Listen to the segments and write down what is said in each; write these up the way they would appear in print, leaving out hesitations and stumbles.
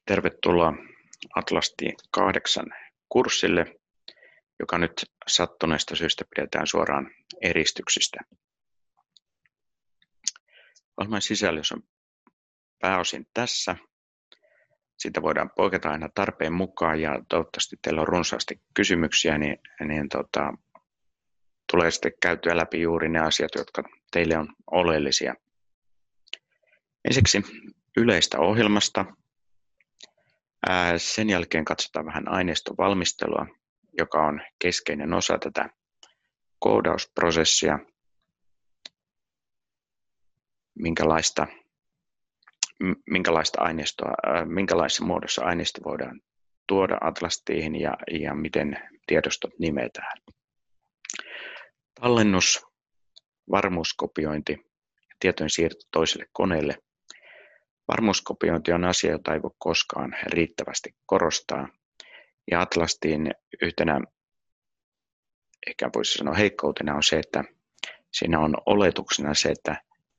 Tervetuloa Atlastiin 8 kurssille, joka nyt sattuneesta syystä pidetään suoraan eristyksistä. Ohjelman sisällys on pääosin tässä. Siitä voidaan poiketa aina tarpeen mukaan ja toivottavasti teillä on runsaasti kysymyksiä, niin tulee sitten käytyä läpi juuri ne asiat, jotka teille on oleellisia. Ensiksi yleistä ohjelmasta. Sen jälkeen katsotaan vähän aineiston valmistelua, joka on keskeinen osa tätä koodausprosessia. Minkälaista aineistoa, minkälaisessa muodossa aineisto voidaan tuoda Atlastiin ja miten tiedostot nimetään. Tallennus, varmuuskopiointi ja tietojen siirto toiselle koneelle. Varmuuskopiointi on asia, jota ei voi koskaan riittävästi korostaa. Ja Atlastiin yhtenä, ehkä voisi sanoa heikkoutena, on se, että siinä on oletuksena se, että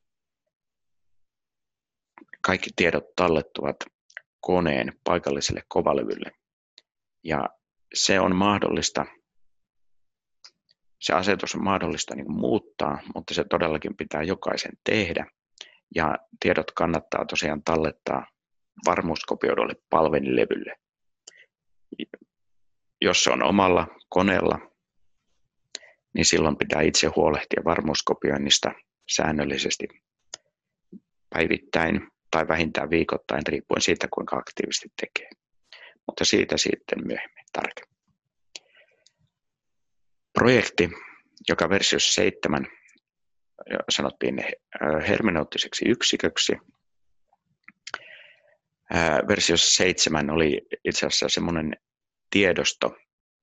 kaikki tiedot tallettuvat koneen paikalliselle kovalevylle. Ja se on mahdollista, se asetus on mahdollista muuttaa, mutta se todellakin pitää jokaisen tehdä. Ja tiedot kannattaa tosiaan tallettaa varmuuskopioidulle palvelilevylle. Jos se on omalla koneella, niin silloin pitää itse huolehtia varmuuskopioinnista säännöllisesti päivittäin tai vähintään viikoittain, riippuen siitä, kuinka aktiivisesti tekee. Mutta siitä sitten myöhemmin tarkemmin. Projekti, joka versiossa 7 sanottiin hermeneuttiseksi yksiköksi. Versiossa 7 oli itse asiassa semmoinen tiedosto,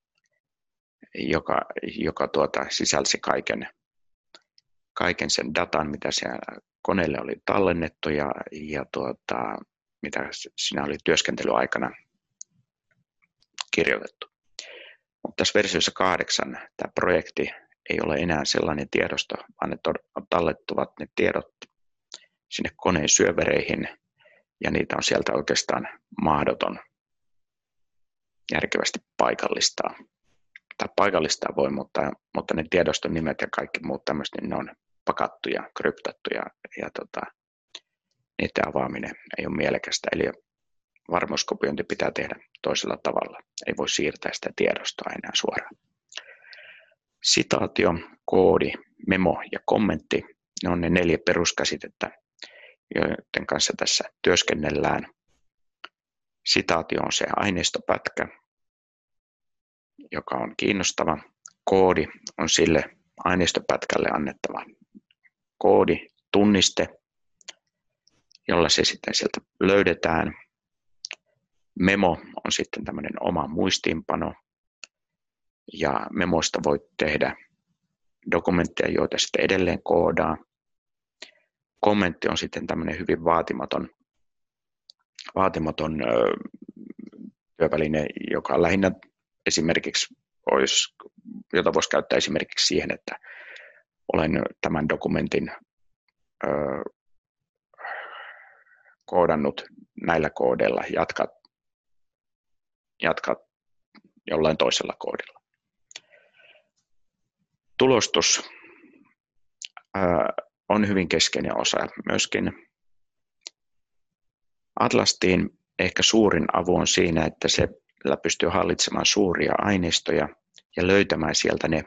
joka sisälsi kaiken sen datan, mitä siellä koneelle oli tallennettu ja mitä siinä oli työskentelyaikana kirjoitettu. Mutta tässä versiossa 8 tämä projekti ei ole enää sellainen tiedosto, vaan ne tallettuvat ne tiedot sinne koneen syövereihin ja niitä on sieltä oikeastaan mahdoton järkevästi paikallistaa. Tai paikallistaa voi, mutta ne tiedoston nimet ja kaikki muut tämmöiset, niin ne on pakattuja, kryptattuja ja niiden avaaminen ei ole mielekästä. Eli varmuuskopiointi pitää tehdä toisella tavalla. Ei voi siirtää sitä tiedostoa enää suoraan. Sitaatio, koodi, memo ja kommentti, ne on ne 4 peruskäsitettä, joiden kanssa tässä työskennellään. Sitaatio on se aineistopätkä, joka on kiinnostava. Koodi on sille aineistopätkälle annettava koodi, tunniste, jolla se sitten sieltä löydetään. Memo on sitten tämmöinen oma muistiinpano. Ja memoista voit tehdä dokumentteja, joita sitten edelleen koodaa. Kommentti on sitten tämmöinen hyvin vaatimaton työväline, joka lähinnä esimerkiksi jota voisi käyttää esimerkiksi siihen, että olen tämän dokumentin koodannut näillä koodeilla, jatka jollain toisella koodilla. Tulostus on hyvin keskeinen osa myöskin. Atlastiin ehkä suurin avu on siinä, että se pystyy hallitsemaan suuria aineistoja ja löytämään sieltä ne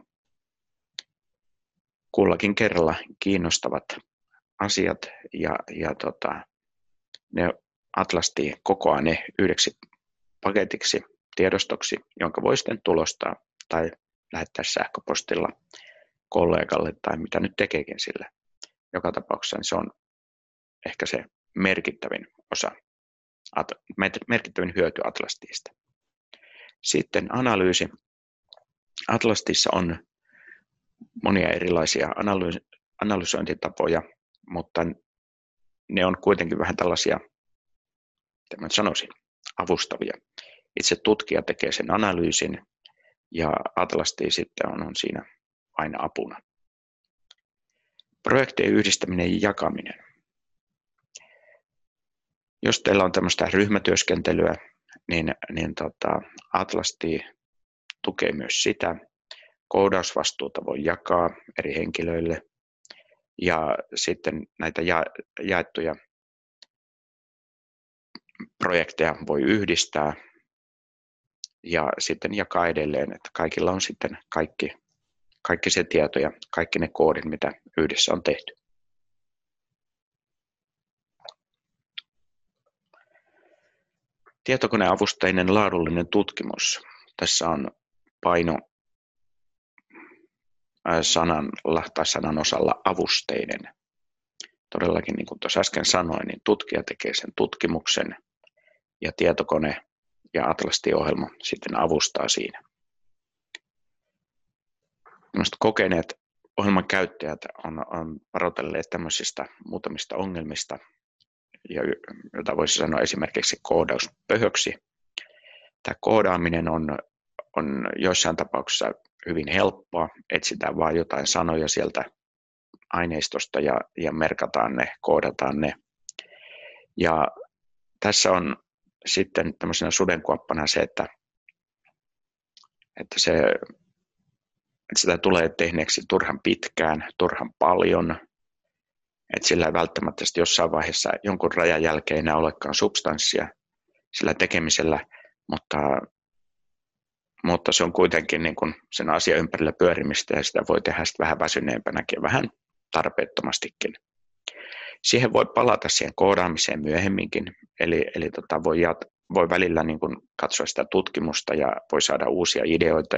kullakin kerralla kiinnostavat asiat ja ne Atlastiin kokoaa ne yhdeksi paketiksi, tiedostoksi, jonka voi sitten tulostaa tai lähettää sähköpostilla kollegalle tai mitä nyt tekeekin sillä. Joka tapauksessa se on ehkä se merkittävin hyöty Atlastista. Sitten analyysi. Atlastissa on monia erilaisia analysointitapoja, mutta ne on kuitenkin vähän tällaisia, mitä mä sanoisin, avustavia. Itse tutkija tekee sen analyysin ja Atlasti sitten on siinä aina apuna. Projektien yhdistäminen ja jakaminen. Jos teillä on tämmöistä ryhmätyöskentelyä, niin Atlasti tukee myös sitä. Koodausvastuuta voi jakaa eri henkilöille ja sitten näitä jaettuja projekteja voi yhdistää ja sitten jakaa edelleen, että kaikilla on sitten kaikki se tieto ja kaikki ne koodit, mitä yhdessä on tehty. Tietokoneavusteinen laadullinen tutkimus. Tässä on paino sanan osalla avusteinen. Todellakin, niin kuin tuossa äsken sanoin, niin tutkija tekee sen tutkimuksen ja tietokone ja Atlasti-ohjelma sitten avustaa siinä. Kokeneet ohjelman käyttäjät on varoitelleet tämmöisistä muutamista ongelmista, jota voisi sanoa esimerkiksi koodauspöhöksi. Tämä koodaaminen on joissain tapauksissa hyvin helppoa. Etsitään vain jotain sanoja sieltä aineistosta ja merkataan ne, koodataan ne. Ja tässä on sitten tämmöisenä sudenkuoppana se, että sitä tulee tehneeksi turhan pitkään, turhan paljon, että sillä ei välttämättä jossain vaiheessa jonkun rajan jälkeen enää olekaan substanssia sillä tekemisellä, mutta se on kuitenkin niin kuin sen asian ympärillä pyörimistä ja sitä voi tehdä vähän väsyneempänäkin ja vähän tarpeettomastikin. Siihen voi palata siihen koodaamiseen myöhemminkin, eli voi välillä niin kuin katsoa sitä tutkimusta ja voi saada uusia ideoita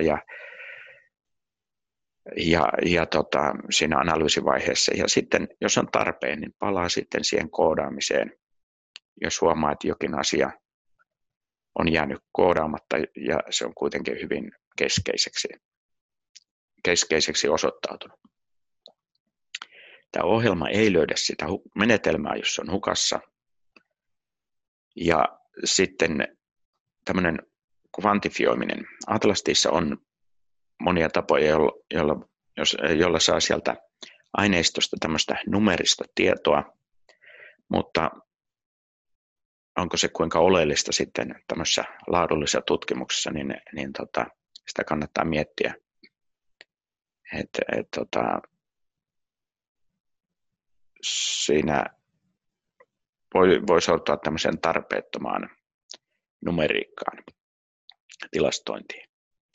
siinä analyysivaiheessa. Ja sitten, jos on tarpeen, niin palaa sitten siihen koodaamiseen, jos huomaa, että jokin asia on jäänyt koodaamatta ja se on kuitenkin hyvin keskeiseksi osoittautunut. Tämä ohjelma ei löydä sitä menetelmää, jos se on hukassa. Ja sitten tämmöinen kvantifioiminen. Atlastissa on monia tapoja, jolla saa sieltä aineistosta tämmöistä numerista tietoa, mutta onko se kuinka oleellista sitten tämmöisessä laadullisessa tutkimuksessa, niin sitä kannattaa miettiä. Siinä voi sortua tämmöiseen tarpeettomaan numeriikkaan, tilastointiin.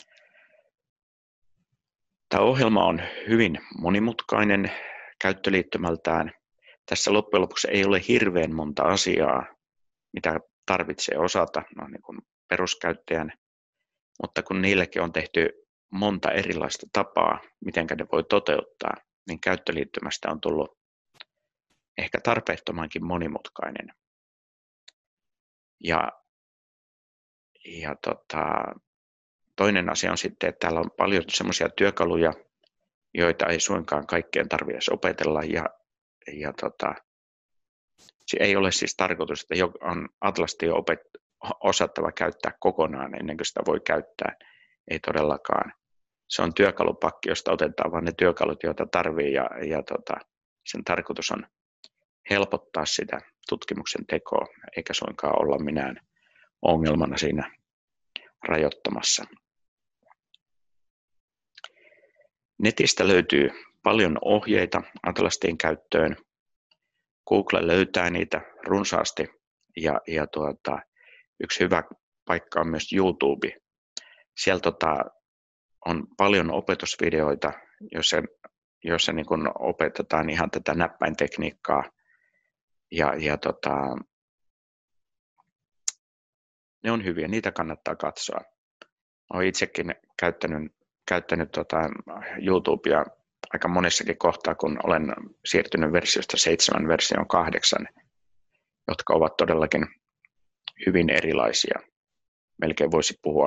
Tämä ohjelma on hyvin monimutkainen käyttöliittymältään. Tässä loppujen lopuksi ei ole hirveän monta asiaa, mitä tarvitsee osata niin kuin peruskäyttäjän, mutta kun niillekin on tehty monta erilaista tapaa, miten ne voi toteuttaa, niin käyttöliittymästä on tullut ehkä tarpeettomankin monimutkainen. Toinen asia on sitten, että täällä on paljon semmoisia työkaluja, joita ei suinkaan kaikkien tarvitse opetella. Se ei ole siis tarkoitus, että on Atlasti jo osattava käyttää kokonaan ennen kuin sitä voi käyttää. Ei todellakaan. Se on työkalupakki, josta otetaan vain ne työkalut, joita tarvitsee ja sen tarkoitus on helpottaa sitä tutkimuksen tekoa, eikä suinkaan olla minään ongelmana siinä rajoittamassa. Netistä löytyy paljon ohjeita Atlastiin käyttöön. Google löytää niitä runsaasti ja yksi hyvä paikka on myös YouTube. Sieltä on paljon opetusvideoita, joissa niin kun opetetaan ihan tätä näppäintekniikkaa ne on hyviä, niitä kannattaa katsoa. Olen itsekin käyttänyt YouTubea aika monessakin kohtaa, kun olen siirtynyt versiosta 7 versioon 8, jotka ovat todellakin hyvin erilaisia. Melkein voisi puhua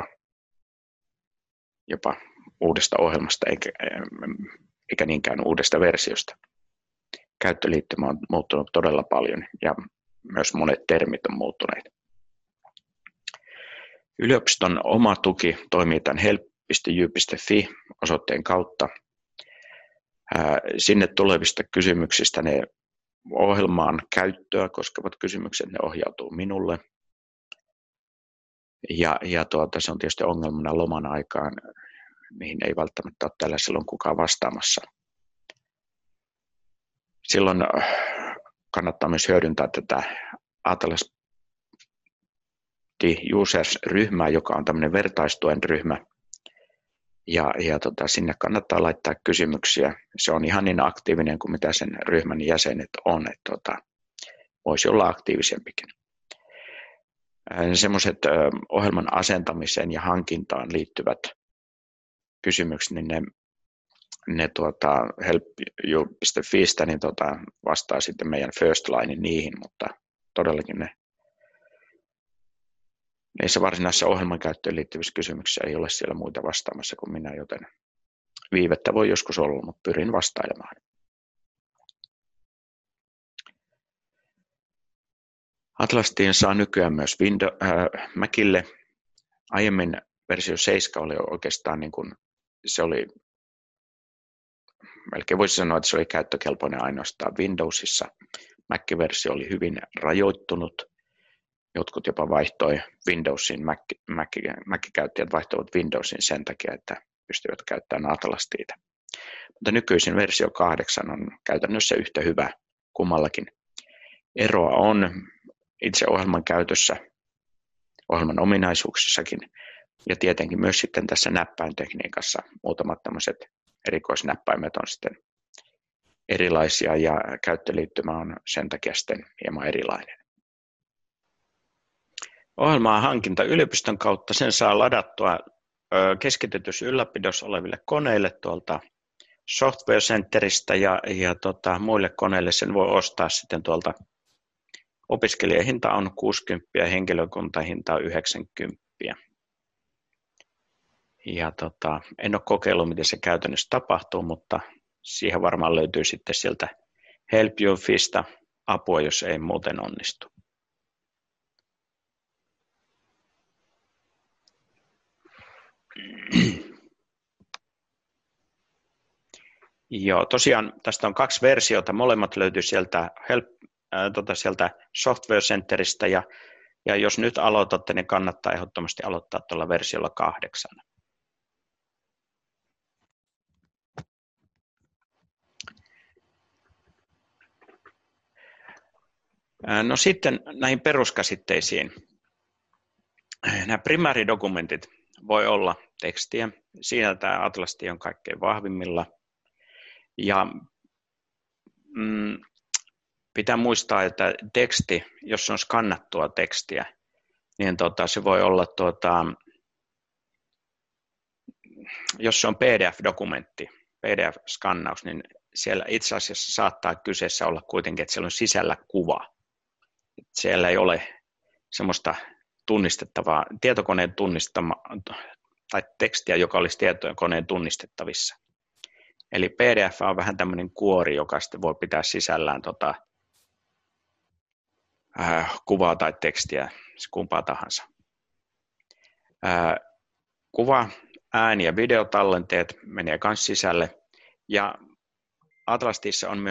jopa uudesta ohjelmasta eikä niinkään uudesta versiosta. Käyttöliittymä on muuttunut todella paljon ja myös monet termit on muuttuneet. Yliopiston oma tuki toimii tämän help.jy.fi osoitteen kautta. Sinne tulevista kysymyksistä ne ohjelmaan käyttöä koskevat kysymykset, ne ohjautuu minulle. Ja se on tietysti ongelmana loman aikaan, niihin ei välttämättä ole tällä silloin kukaan vastaamassa. Silloin kannattaa myös hyödyntää tätä Atlas Users-ryhmää, joka on tämmöinen vertaistuen ryhmä. Ja sinne kannattaa laittaa kysymyksiä. Se on ihan niin aktiivinen kuin mitä sen ryhmän jäsenet on, että voisi olla aktiivisempikin. Semmoiset ohjelman asentamiseen ja hankintaan liittyvät kysymykset, niin ne help.you.fiistä niin vastaa sitten meidän first line niihin, mutta todellakin niissä varsinaisissa ohjelman käyttöön liittyvissä kysymyksissä ei ole siellä muita vastaamassa kuin minä, joten viivettä voi joskus olla, mutta pyrin vastailemaan. Atlastiin saa nykyään myös Macille. Aiemmin versio 7 oli oikeastaan niin kuin, se oli, melkein voisi sanoa, että se oli käyttökelpoinen ainoastaan Windowsissa. Mac-versio oli hyvin rajoittunut. Jotkut jopa vaihtoi Windowsin, Mac-käyttäjät vaihtoivat Windowsin sen takia, että pystyvät käyttämään Atlastiita. Mutta nykyisin versio 8 on käytännössä yhtä hyvä kummallakin. Eroa on itse ohjelman käytössä, ohjelman ominaisuuksissakin ja tietenkin myös sitten tässä näppäintekniikassa. Muutamat tämmöiset erikoisnäppäimet on sitten erilaisia ja käyttöliittymä on sen takia sitten hieman erilainen. Ohjelmaa hankinta yliopiston kautta, sen saa ladattua keskitetyssä ylläpidossa oleville koneille tuolta Software Centeristä ja muille koneille sen voi ostaa sitten tuolta. Opiskelijahinta on 60 ja henkilökuntahinta on 90. Ja en ole kokeillut, miten se käytännössä tapahtuu, mutta siihen varmaan löytyy sitten sieltä Help.you.fista apua, jos ei muuten onnistu. Joo, tosiaan tästä on 2 versiota, molemmat löytyy sieltä sieltä Software Centeristä ja jos nyt aloitatte, niin kannattaa ehdottomasti aloittaa tuolla versiolla 8. No sitten näihin peruskäsitteisiin. Nämä primääridokumentit voi olla tekstiä. Siinä tämä Atlasti on kaikkein vahvimmilla. Ja pitää muistaa, että teksti, jos on skannattua tekstiä, niin se voi olla, jos se on PDF-dokumentti, PDF-skannaus, niin siellä itse asiassa saattaa kyseessä olla kuitenkin, että siellä on sisällä kuva. Siellä ei ole semmoista tunnistettavaa, tietokoneen tai tekstiä, joka olisi tietokoneen tunnistettavissa. Eli PDF on vähän tämmöinen kuori, joka sitten voi pitää sisällään kuvaa tai tekstiä, kumpaa tahansa. Kuva, ääni- ja videotallenteet menee myös sisälle. Ja Atlastissa on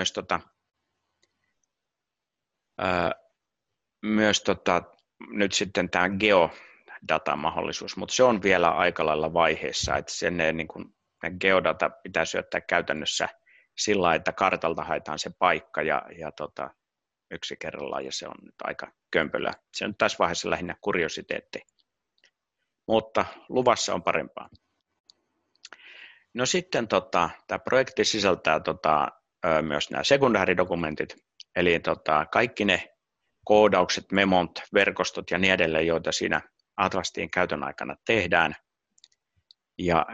myös nyt sitten tämä geodata-mahdollisuus, mutta se on vielä aika lailla vaiheessa, että sen geodata pitää syöttää käytännössä sillä lailla, että kartalta haetaan se paikka ja yksi kerrallaan, ja se on nyt aika kömpelöä. Se on tässä vaiheessa lähinnä kuriositeetti, mutta luvassa on parempaa. No sitten tämä projekti sisältää myös nämä sekundääridokumentit, eli kaikki ne koodaukset, memont, verkostot ja niin edelleen, joita siinä Atlastiin käytön aikana tehdään. Ja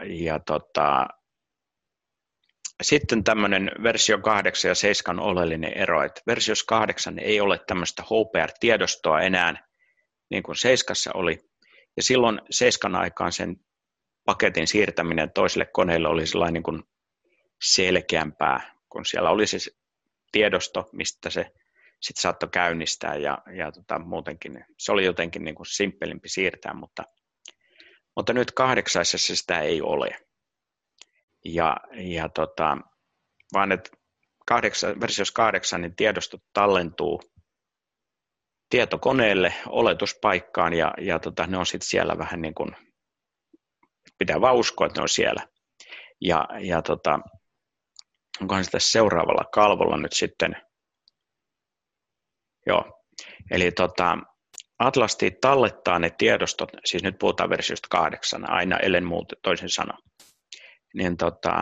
sitten tämmöinen versio 8 ja 7 oleellinen ero, että versiossa 8 ei ole tämmöistä HPR-tiedostoa enää, niin kuin 7 oli, ja silloin 7 aikaan sen paketin siirtäminen toiselle koneelle oli sellainen niin kuin selkeämpää, kun siellä oli se tiedosto, mistä se sitten saattoi käynnistää, ja muutenkin se oli jotenkin niin kuin simppelimpi siirtää, mutta nyt 8 sitä ei ole. Vaan että versiossa 8 niin tiedostot tallentuu tietokoneelle oletuspaikkaan ja ne on sitten siellä vähän niin kuin, pitää vaan uskoa, että ne on siellä. Ja onkohan se tässä seuraavalla kalvolla nyt sitten, joo, eli Atlasti tallettaa ne tiedostot, siis nyt puhutaan versiosta 8, aina ellen muuta toisin sanoen, niin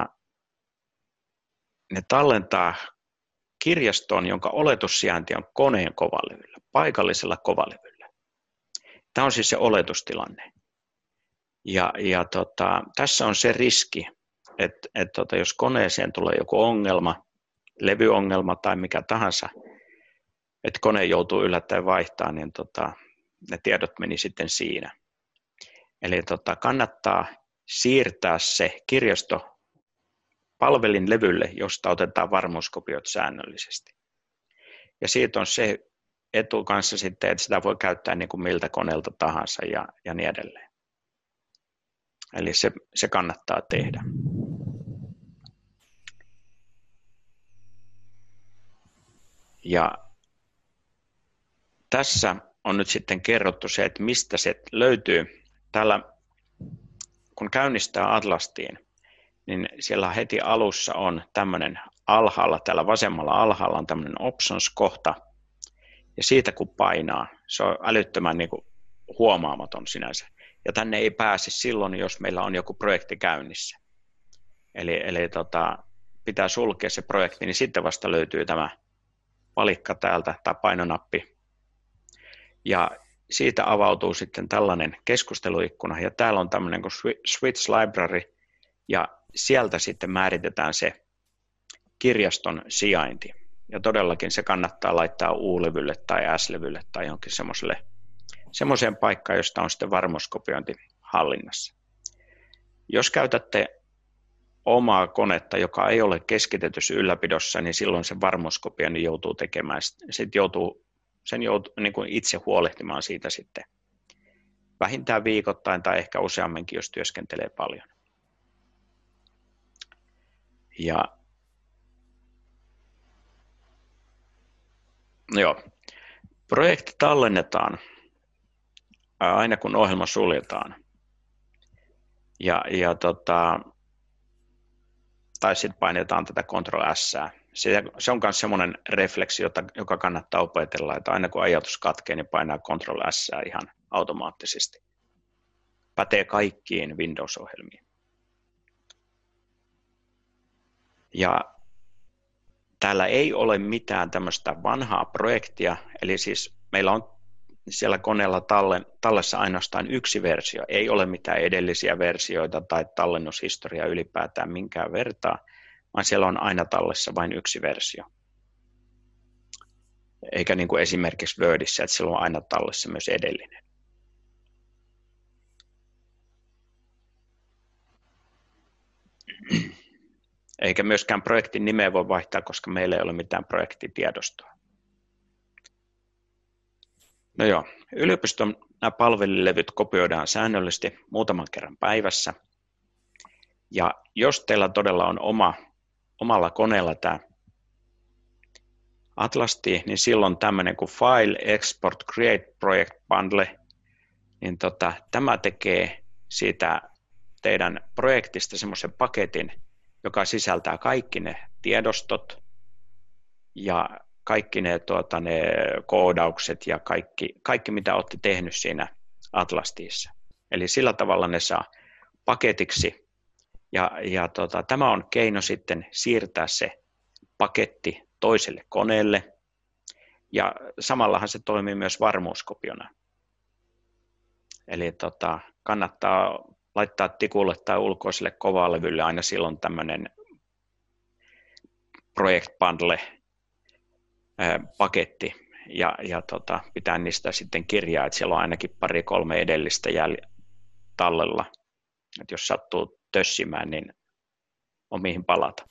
ne tallentaa kirjastoon, jonka oletussijainti on koneen kovalevyllä, paikallisella kovalevyllä. Tämä on siis se oletustilanne. Ja tässä on se riski, että jos koneeseen tulee joku ongelma, levyongelma tai mikä tahansa, että kone joutuu yllättäen vaihtamaan, niin ne tiedot meni sitten siinä. Eli kannattaa siirtää se kirjasto palvelinlevylle, josta otetaan varmuuskopiot säännöllisesti. Ja siitä on se etu kanssa sitten, että sitä voi käyttää niin kuin miltä koneelta tahansa ja niin edelleen. Eli se kannattaa tehdä. Ja tässä on nyt sitten kerrottu se, että mistä se löytyy. Täällä, kun käynnistää Atlastiin, niin siellä heti alussa on tämmöinen alhaalla, täällä vasemmalla alhaalla on tämmöinen options-kohta, ja siitä kun painaa, se on älyttömän niin kuin huomaamaton sinänsä. Ja tänne ei pääse silloin, jos meillä on joku projekti käynnissä. Eli pitää sulkea se projekti, niin sitten vasta löytyy tämä palikka täältä tai painonappi. Ja siitä avautuu sitten tällainen keskusteluikkuna, ja täällä on tämmöinen kuin Switch Library, ja sieltä sitten määritetään se kirjaston sijainti. Ja todellakin se kannattaa laittaa U-levylle tai S-levylle tai johonkin semmoiseen paikkaan, josta on sitten varmuuskopiointi hallinnassa. Jos käytätte omaa konetta, joka ei ole keskitetyssä ylläpidossa, niin silloin se varmuuskopiointi joutuu tekemään. Sen joutuu niin kuin itse huolehtimaan siitä sitten vähintään viikoittain tai ehkä useamminkin, jos työskentelee paljon. Ja joo, projekti tallennetaan aina kun ohjelma suljetaan. Tai sitten painetaan tätä Ctrl+S. Se on myös semmoinen refleksi, joka kannattaa opetella, että aina kun ajatus katkee, niin painaa Ctrl+S ihan automaattisesti. Pätee kaikkiin Windows-ohjelmiin. Ja täällä ei ole mitään tämmöistä vanhaa projektia, eli siis meillä on siellä koneella tallessa ainoastaan yksi versio, ei ole mitään edellisiä versioita tai tallennushistoriaa ylipäätään minkään vertaa, vaan siellä on aina tallessa vain yksi versio. Eikä niin kuin esimerkiksi Wordissä, että siellä on aina tallessa myös edellinen. Eikä myöskään projektin nimeä voi vaihtaa, koska meillä ei ole mitään projektitiedostoa. No joo, yliopiston nämä palvelulevyt kopioidaan säännöllisesti muutaman kerran päivässä. Ja jos teillä todella on omalla koneella tämä Atlasti, niin silloin tämmöinen kuin File Export Create Project Bundle, niin tämä tekee siitä teidän projektista semmoisen paketin, joka sisältää kaikki ne tiedostot ja kaikki ne koodaukset ja kaikki mitä olette tehnyt siinä Atlastissa. Eli sillä tavalla ne saa paketiksi ja tämä on keino sitten siirtää se paketti toiselle koneelle ja samallahan se toimii myös varmuuskopiona. Eli kannattaa laittaa tikulle tai ulkoiselle kovalevylle aina silloin tämmöinen Project Bundle paketti ja pitää niistä sitten kirjaa, että siellä on ainakin 2-3 edellistä tallella. Että jos sattuu tössimään, niin on mihin palata.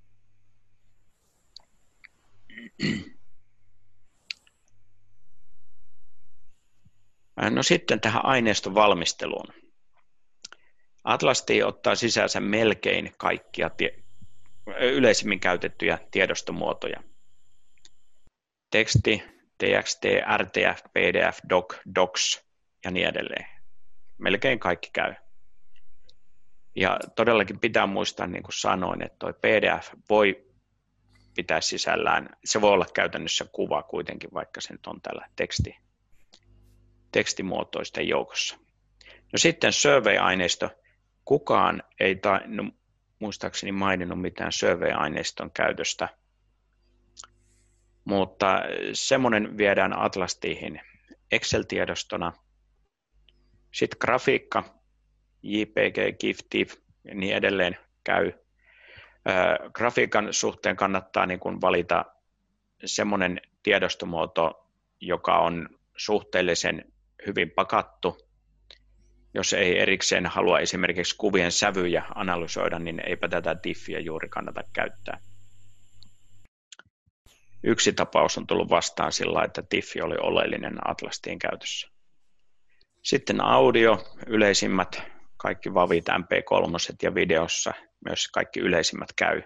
No sitten tähän aineiston valmisteluun. Atlasti ottaa sisäänsä melkein kaikkia yleisimmin käytettyjä tiedostomuotoja. Teksti, TXT, RTF, PDF, Doc, Docs ja niin edelleen. Melkein kaikki käy. Ja todellakin pitää muistaa, niin kuin sanoin, että tuo PDF voi pitää sisällään, se voi olla käytännössä kuva kuitenkin, vaikka se nyt on tällä tekstimuotoisten joukossa. No sitten survey-aineisto. Kukaan ei muistaakseni maininnut mitään survey-aineiston käytöstä, mutta semmoinen viedään Atlastiihin Excel-tiedostona. Sitten grafiikka, JPG, GIF, TIFF ja niin edelleen käy. Grafiikan suhteen kannattaa niin kuin valita semmoinen tiedostomuoto, joka on suhteellisen hyvin pakattu. Jos ei erikseen halua esimerkiksi kuvien sävyjä analysoida, niin eipä tätä TIFFiä juuri kannata käyttää. Yksi tapaus on tullut vastaan sillä, että TIFFi oli oleellinen Atlastiin käytössä. Sitten audio, yleisimmät, kaikki Vavit, MP3 ja videossa, myös kaikki yleisimmät käy.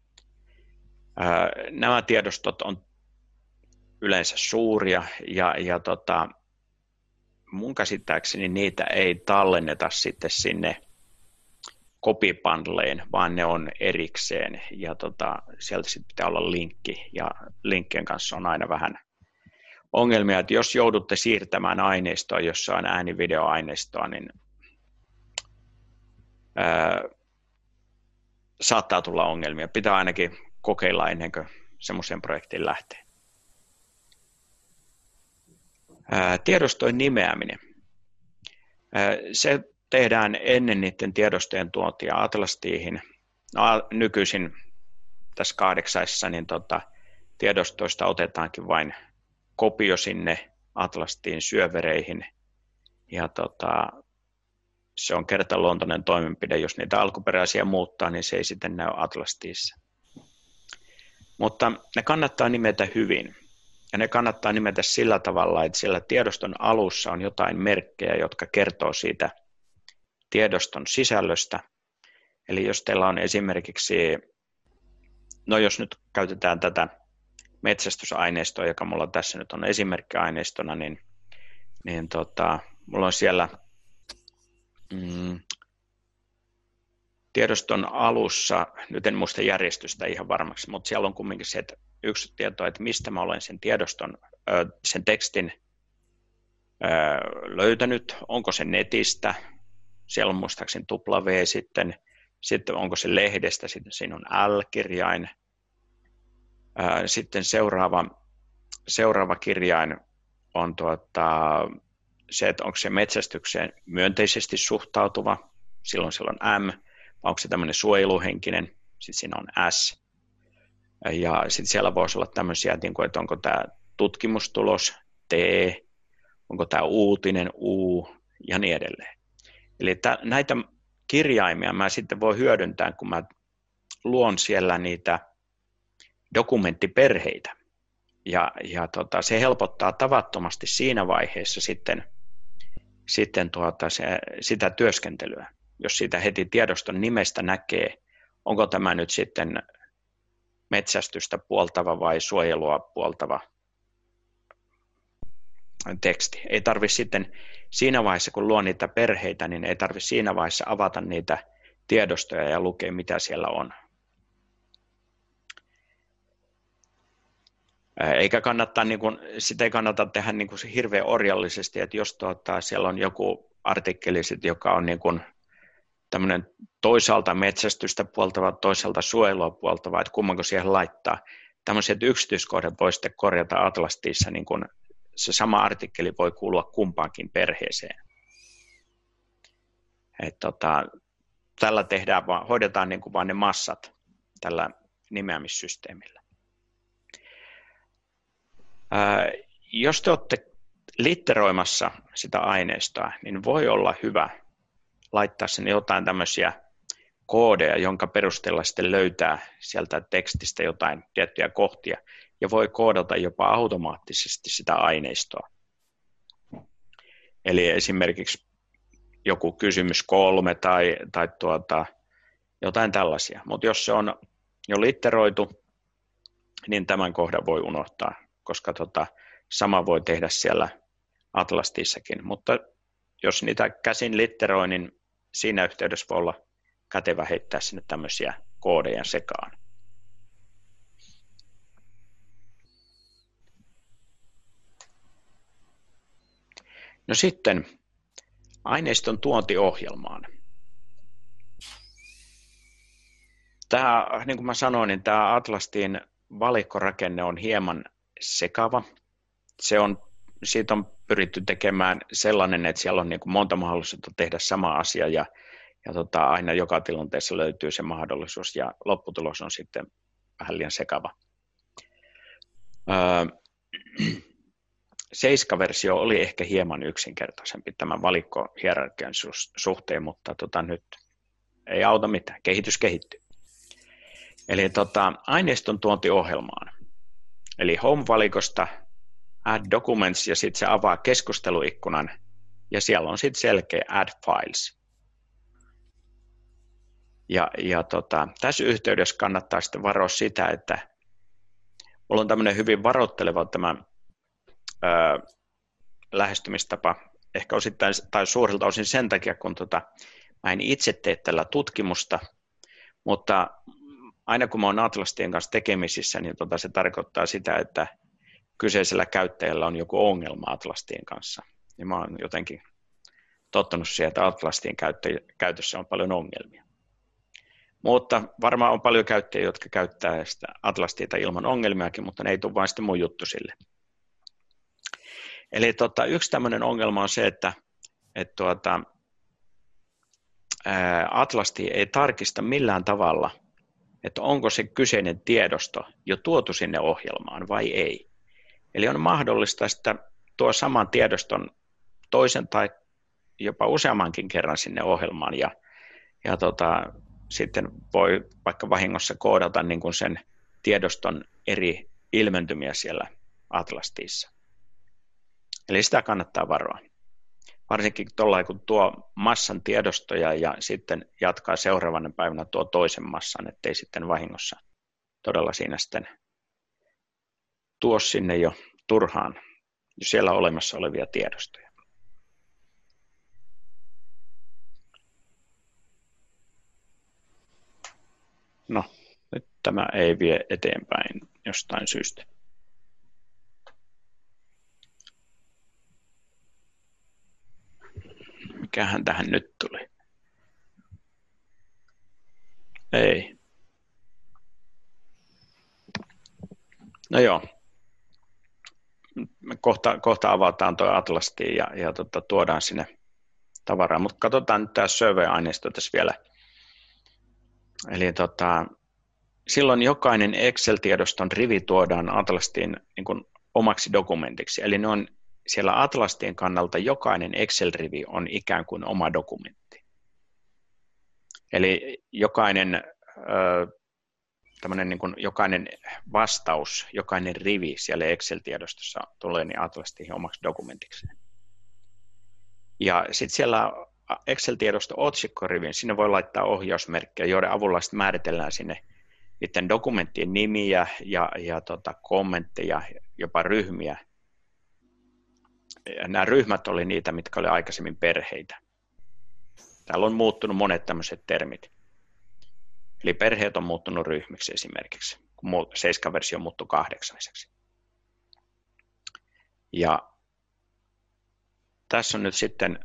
Nämä tiedostot on yleensä suuria ja mun käsittääkseni niitä ei tallenneta sitten sinne copybundleen, vaan ne on erikseen ja sieltä sitten pitää olla linkki ja linkkien kanssa on aina vähän ongelmia, että jos joudutte siirtämään aineistoa, jossa on ääni-videoaineistoa, niin saattaa tulla ongelmia. Pitää ainakin kokeilla ennen kuin semmoiseen projektiin lähtee. Tiedostojen nimeäminen. Se tehdään ennen niiden tiedostojen tuontia Atlastiihin. No, nykyisin tässä 8 niin tiedostoista otetaankin vain kopio sinne Atlastiin syövereihin. Ja se on kertaluontoinen toimenpide. Jos niitä alkuperäisiä muuttaa, niin se ei sitten näy Atlastiissa. Mutta ne kannattaa nimetä hyvin. Ja ne kannattaa nimetä sillä tavalla, että siellä tiedoston alussa on jotain merkkejä, jotka kertoo siitä tiedoston sisällöstä. Eli jos teillä on esimerkiksi, no jos nyt käytetään tätä metsästysaineistoa, joka mulla tässä nyt on esimerkkiaineistona, niin mulla on siellä tiedoston alussa, nyt en muista järjestystä ihan varmaksi, mutta siellä on kumminkin se, että yksi tieto, että mistä mä olen sen tiedoston, sen tekstin löytänyt, onko se netistä, siellä on muistaakseni W sitten onko se lehdestä, sitten siinä on L-kirjain, sitten seuraava kirjain on se, että onko se metsästykseen myönteisesti suhtautuva, silloin siellä on M, vai onko se tämmöinen suojeluhenkinen, sitten siinä on S. Ja sitten siellä voisi olla tämmöisiä, että onko tämä tutkimustulos, T, onko tämä uutinen, U ja niin edelleen. Eli näitä kirjaimia mä sitten voi hyödyntää, kun mä luon siellä niitä dokumenttiperheitä. Ja se helpottaa tavattomasti siinä vaiheessa sitten sitä työskentelyä. Jos siitä heti tiedoston nimestä näkee, onko tämä nyt sitten metsästystä puoltava vai suojelua puoltava teksti. Ei tarvitse sitten siinä vaiheessa, kun luon niitä perheitä, niin ei tarvitse siinä vaiheessa avata niitä tiedostoja ja lukea, mitä siellä on. Eikä sitä ei kannata tehdä hirveän orjallisesti, että jos siellä on joku artikkeli, joka on tämmöinen toisaalta metsästystä puoltava, toisaalta suojelua puoltava, että kummanko siihen laittaa. Tämmöiset yksityiskohdat voi sitten korjata Atlastiissa, niin kun se sama artikkeli voi kuulua kumpaankin perheeseen. Tällä hoidetaan vaan ne massat tällä nimeämissysteemillä. Jos te olette litteroimassa sitä aineistoa, niin voi olla hyvä laittaa sinne jotain tämmöisiä koodeja, jonka perusteella sitten löytää sieltä tekstistä jotain tiettyjä kohtia ja voi koodata jopa automaattisesti sitä aineistoa. Eli esimerkiksi joku kysymys 3 tai jotain tällaisia. Mutta jos se on jo litteroitu, niin tämän kohdan voi unohtaa, koska sama voi tehdä siellä Atlastissakin, mutta jos niitä käsin litteroi, niin siinä yhteydessä voi olla kätevä heittää sinne tämmöisiä koodeja sekaan. No sitten aineiston tuontiohjelmaan. Tämä, niin kuin mä sanoin, niin tämä Atlastin valikkorakenne on hieman sekava. Siitä on pyritty tekemään sellainen, että siellä on niin kuin monta mahdollisuutta tehdä sama asia ja aina joka tilanteessa löytyy se mahdollisuus ja lopputulos on sitten vähän liian sekava. 7-versio oli ehkä hieman yksinkertaisempi tämän valikkohierarkian suhteen, mutta nyt ei auta mitään, kehitys kehittyy. Eli aineiston tuontiohjelmaan, eli Home-valikosta Add Documents ja sitten se avaa keskusteluikkunan ja siellä on sitten selkeä Add Files. Tässä yhteydessä kannattaa sitten varoa sitä, että mulla on tämmöinen hyvin varoitteleva tämä lähestymistapa, ehkä osittain tai suurilta osin sen takia, kun mä en itse tee tällä tutkimusta, mutta aina kun mä oon Atlastien kanssa tekemisissä, niin se tarkoittaa sitä, että kyseisellä käyttäjällä on joku ongelma Atlastien kanssa. Ja mä oon jotenkin tottunut siihen, että Atlastien käytössä on paljon ongelmia. Mutta varmaan on paljon käyttäjiä, jotka käyttää sitä Atlastiita ilman ongelmiakin, mutta ne ei tule vain sitten mun juttu sille. Eli yksi tämmöinen ongelma on se, että Atlasti ei tarkista millään tavalla, että onko se kyseinen tiedosto jo tuotu sinne ohjelmaan vai ei. Eli on mahdollista, että tuo saman tiedoston toisen tai jopa useammankin kerran sinne ohjelmaan ja sitten voi vaikka vahingossa koodata niin kuin sen tiedoston eri ilmentymiä siellä Atlastissa. Eli sitä kannattaa varoa. Varsinkin tuolla kun tuo massan tiedostoja ja sitten jatkaa seuraavana päivänä tuo toisen massan, ettei sitten vahingossa todella siinä sitten tuo sinne jo turhaan jo siellä olemassa olevia tiedostoja. No, nyt tämä ei vie eteenpäin jostain syystä. Mikähän tähän nyt tuli? Ei. No joo. Me kohta avataan tuo Atlasti ja tuodaan sinne tavaraa, mutta katsotaan nyt tämä survey-aineisto tässä vielä. Eli silloin jokainen Excel-tiedoston rivi tuodaan Atlastiin niin kuin omaksi dokumentiksi, eli ne on siellä Atlastien kannalta jokainen Excel-rivi on ikään kuin oma dokumentti. Eli jokainen jokainen vastaus, jokainen rivi siellä Excel-tiedostossa tulee niin Atlastiin omaksi dokumentikseen. Ja sitten siellä Excel-tiedosto otsikkorivin, sinne voi laittaa ohjausmerkkejä, joiden avulla sitten määritellään sinne niiden dokumenttien nimiä ja kommentteja, jopa ryhmiä. Ja nämä ryhmät oli niitä, mitkä oli aikaisemmin perheitä. Täällä on muuttunut monet tämmöiset termit. Eli perheet on muuttunut ryhmiksi esimerkiksi, kun 7-versio muuttui 8-iseksi. Ja tässä on nyt sitten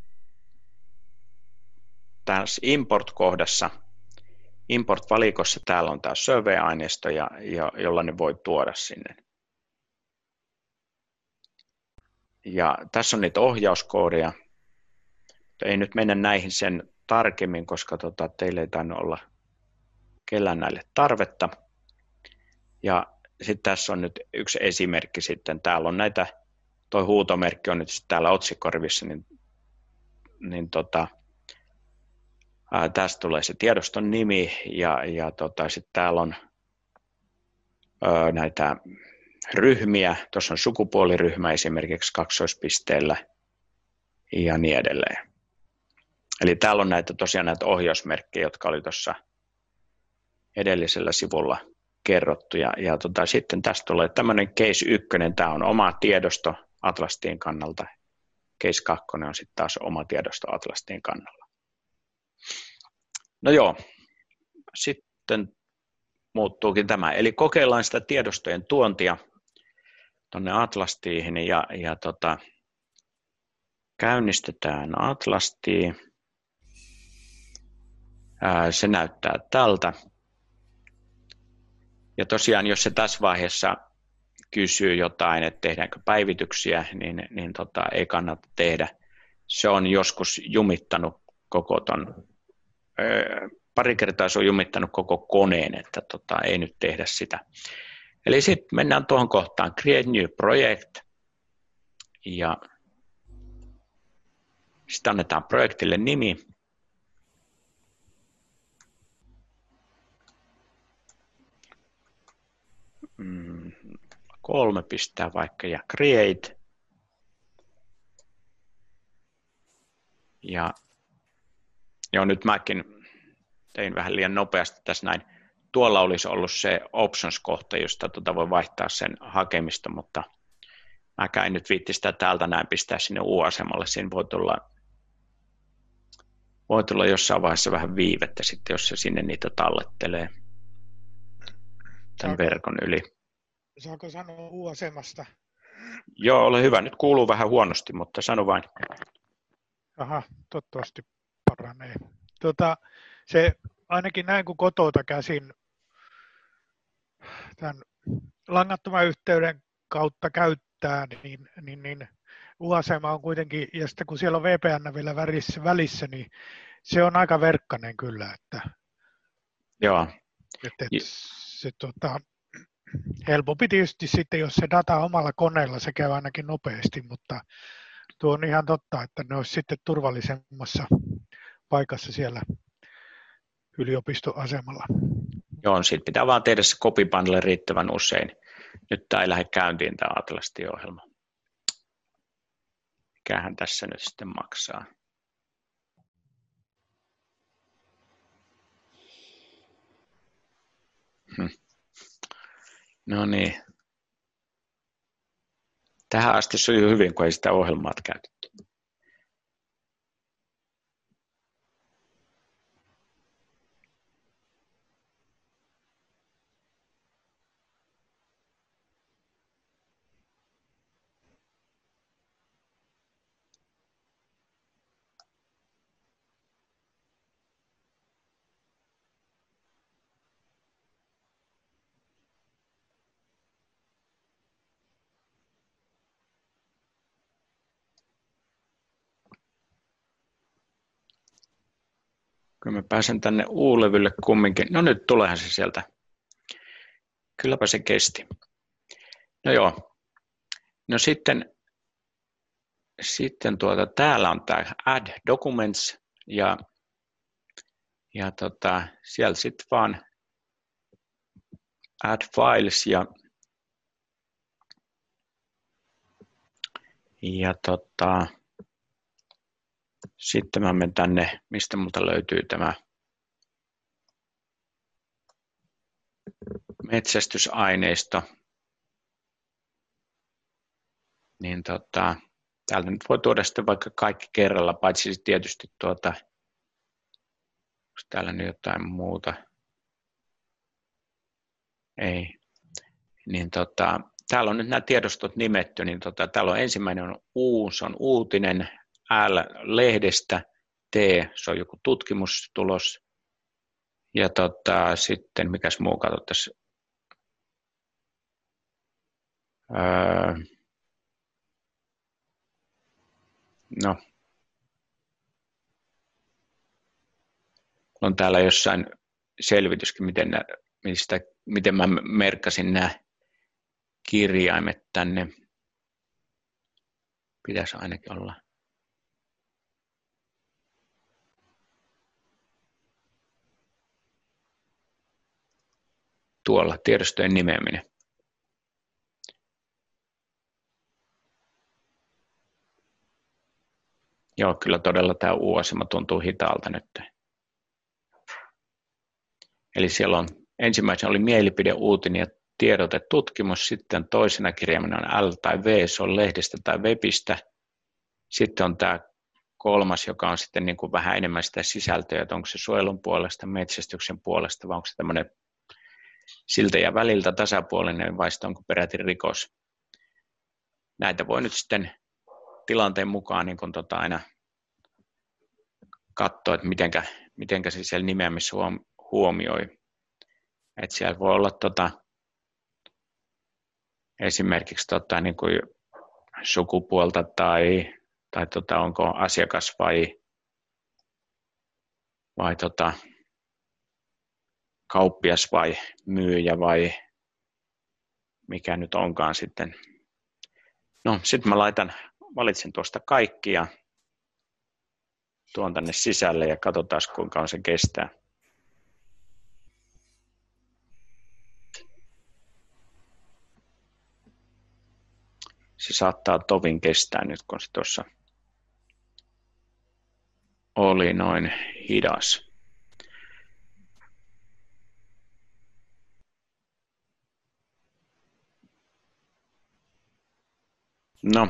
tässä import-kohdassa, import-valikossa täällä on tämä survey-aineisto, jolla ne voi tuoda sinne. Ja tässä on niitä ohjauskoodeja. Ei nyt mennä näihin sen tarkemmin, koska teille ei tainnut olla kellään näille tarvetta. Ja sitten tässä on nyt yksi esimerkki sitten. Täällä on näitä, toi huutomerkki on nyt täällä otsikkorivissa, niin tästä tulee se tiedoston nimi ja sitten täällä on näitä ryhmiä. Tuossa on sukupuoliryhmä esimerkiksi kaksoispisteellä ja niin edelleen. Eli täällä on tosiaan näitä ohjausmerkkejä, jotka oli tuossa edellisellä sivulla kerrottu. Sitten tästä tulee tämmöinen case 1, tämä on oma tiedosto Atlastiin kannalta. Case 2 on sitten taas oma tiedosto Atlastiin kannalla. No joo, sitten muuttuukin tämä. Eli kokeillaan sitä tiedostojen tuontia tuonne Atlastiin ja käynnistetään Atlastiin. Se näyttää tältä. Ja tosiaan, jos se tässä vaiheessa kysyy jotain, että tehdäänkö päivityksiä, niin ei kannata tehdä. Se on joskus jumittanut koko ton, pari kertaa se on jumittanut koko koneen, että ei nyt tehdä sitä. Eli sitten mennään tuohon kohtaan, Create New Project, ja sitten annetaan projektille nimi. Kolme pistää vaikka ja Create. Ja nyt mäkin tein vähän liian nopeasti tässä näin. Tuolla olisi ollut se options-kohta, josta voi vaihtaa sen hakemista, mutta mä käyn nyt viitti sitä täältä näin pistää sinne U-asemalle. Siinä voi tulla jossain vaiheessa vähän viivettä sitten, jos se sinne niitä tallettelee tämän verkon yli. Saako sanoa U-asemasta? Joo, ole hyvä. Nyt kuuluu vähän huonosti, mutta sano vain. Aha, toivottavasti paranee. Se ainakin näin kun kotota käsin tämän langattoman yhteyden kautta käyttää, niin U-asema on kuitenkin, ja sitten kun siellä on VPN vielä välissä, niin se on aika verkkainen kyllä, että joo. Se helpompi tietysti sitten, jos se data omalla koneella, se käy ainakin nopeasti, mutta tuo on ihan totta, että ne olisi sitten turvallisemmassa paikassa siellä yliopistoasemalla. Joo, siitä pitää vaan tehdä se copy bundle riittävän usein. Nyt tämä ei lähde käyntiin tämä Atlasti-ohjelma. Mikähän tässä nyt sitten maksaa? No niin. Tähän asti sujuu hyvin, kun ei sitä ohjelmaa käytetty. Kyllä mä pääsen tänne U-levylle kumminkin. No nyt tuleehan se sieltä. Kylläpä se kesti. No joo. No sitten täällä on tämä Add Documents ja siellä sitten vaan Add Files ja sitten mä menen tänne, mistä multa löytyy tämä metsästysaineisto. Niin täältä nyt voi tuoda sitten vaikka kaikki kerralla, paitsi tietysti onko täällä nyt jotain muuta? Ei. Niin täällä on nyt nämä tiedostot nimetty, niin täällä on ensimmäinen on U, se on uutinen, L lehdestä, T, se on joku tutkimustulos, ja sitten mikäs muu katsottaisiin. No, on täällä jossain selvityskin, miten mä merkkasin nämä kirjaimet tänne. Pitäisi ainakin olla. Tuolla tiedostojen nimeäminen. Joo, kyllä todella tämä U-asema tuntuu hitaalta nyt. Eli siellä on ensimmäisenä oli mielipideuutinen ja tiedotetutkimus, sitten toisena kirjaimena on L tai V, se on lehdestä tai webistä. Sitten on tämä kolmas, joka on sitten niin kuin vähän enemmän sitä sisältöä, että onko se suojelun puolesta, metsästyksen puolesta, vai onko se tämmöinen siltä ja väliltä tasapuolinen, vai onko peräti rikos. Näitä voi nyt sitten tilanteen mukaan niin kuin aina katsoa, että mitenkä se siellä nimeämisessä huomioi. Että siellä voi olla esimerkiksi niin kuin sukupuolta tai onko asiakas vai kauppias vai myyjä vai mikä nyt onkaan sitten. No, sitten mä valitsen tuosta kaikki ja tuon tänne sisälle ja katsotaan kuinka on se kestää. Se saattaa tovin kestää nyt, kun se tuossa oli noin hidas. No.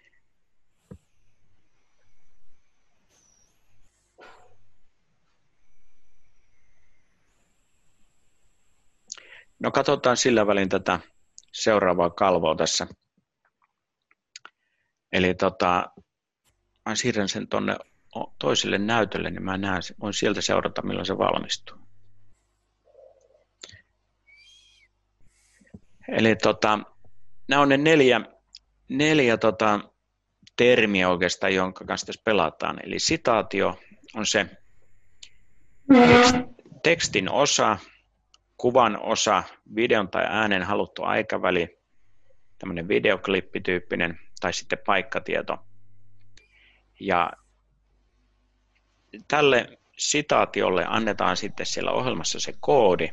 No katsotaan sillä välin tätä seuraavaa kalvoa tässä. Eli mä siirrän sen tuonne toiselle näytölle, niin mä voin sieltä seurata, milloin se valmistuu. Eli nämä on ne neljä termiä oikeastaan, jonka kanssa tässä pelataan. Eli sitaatio on se tekstin osa, kuvan osa, videon tai äänen haluttu aikaväli, tämmöinen videoklippityyppinen, tai sitten paikkatieto. Ja tälle sitaatiolle annetaan sitten siellä ohjelmassa se koodi.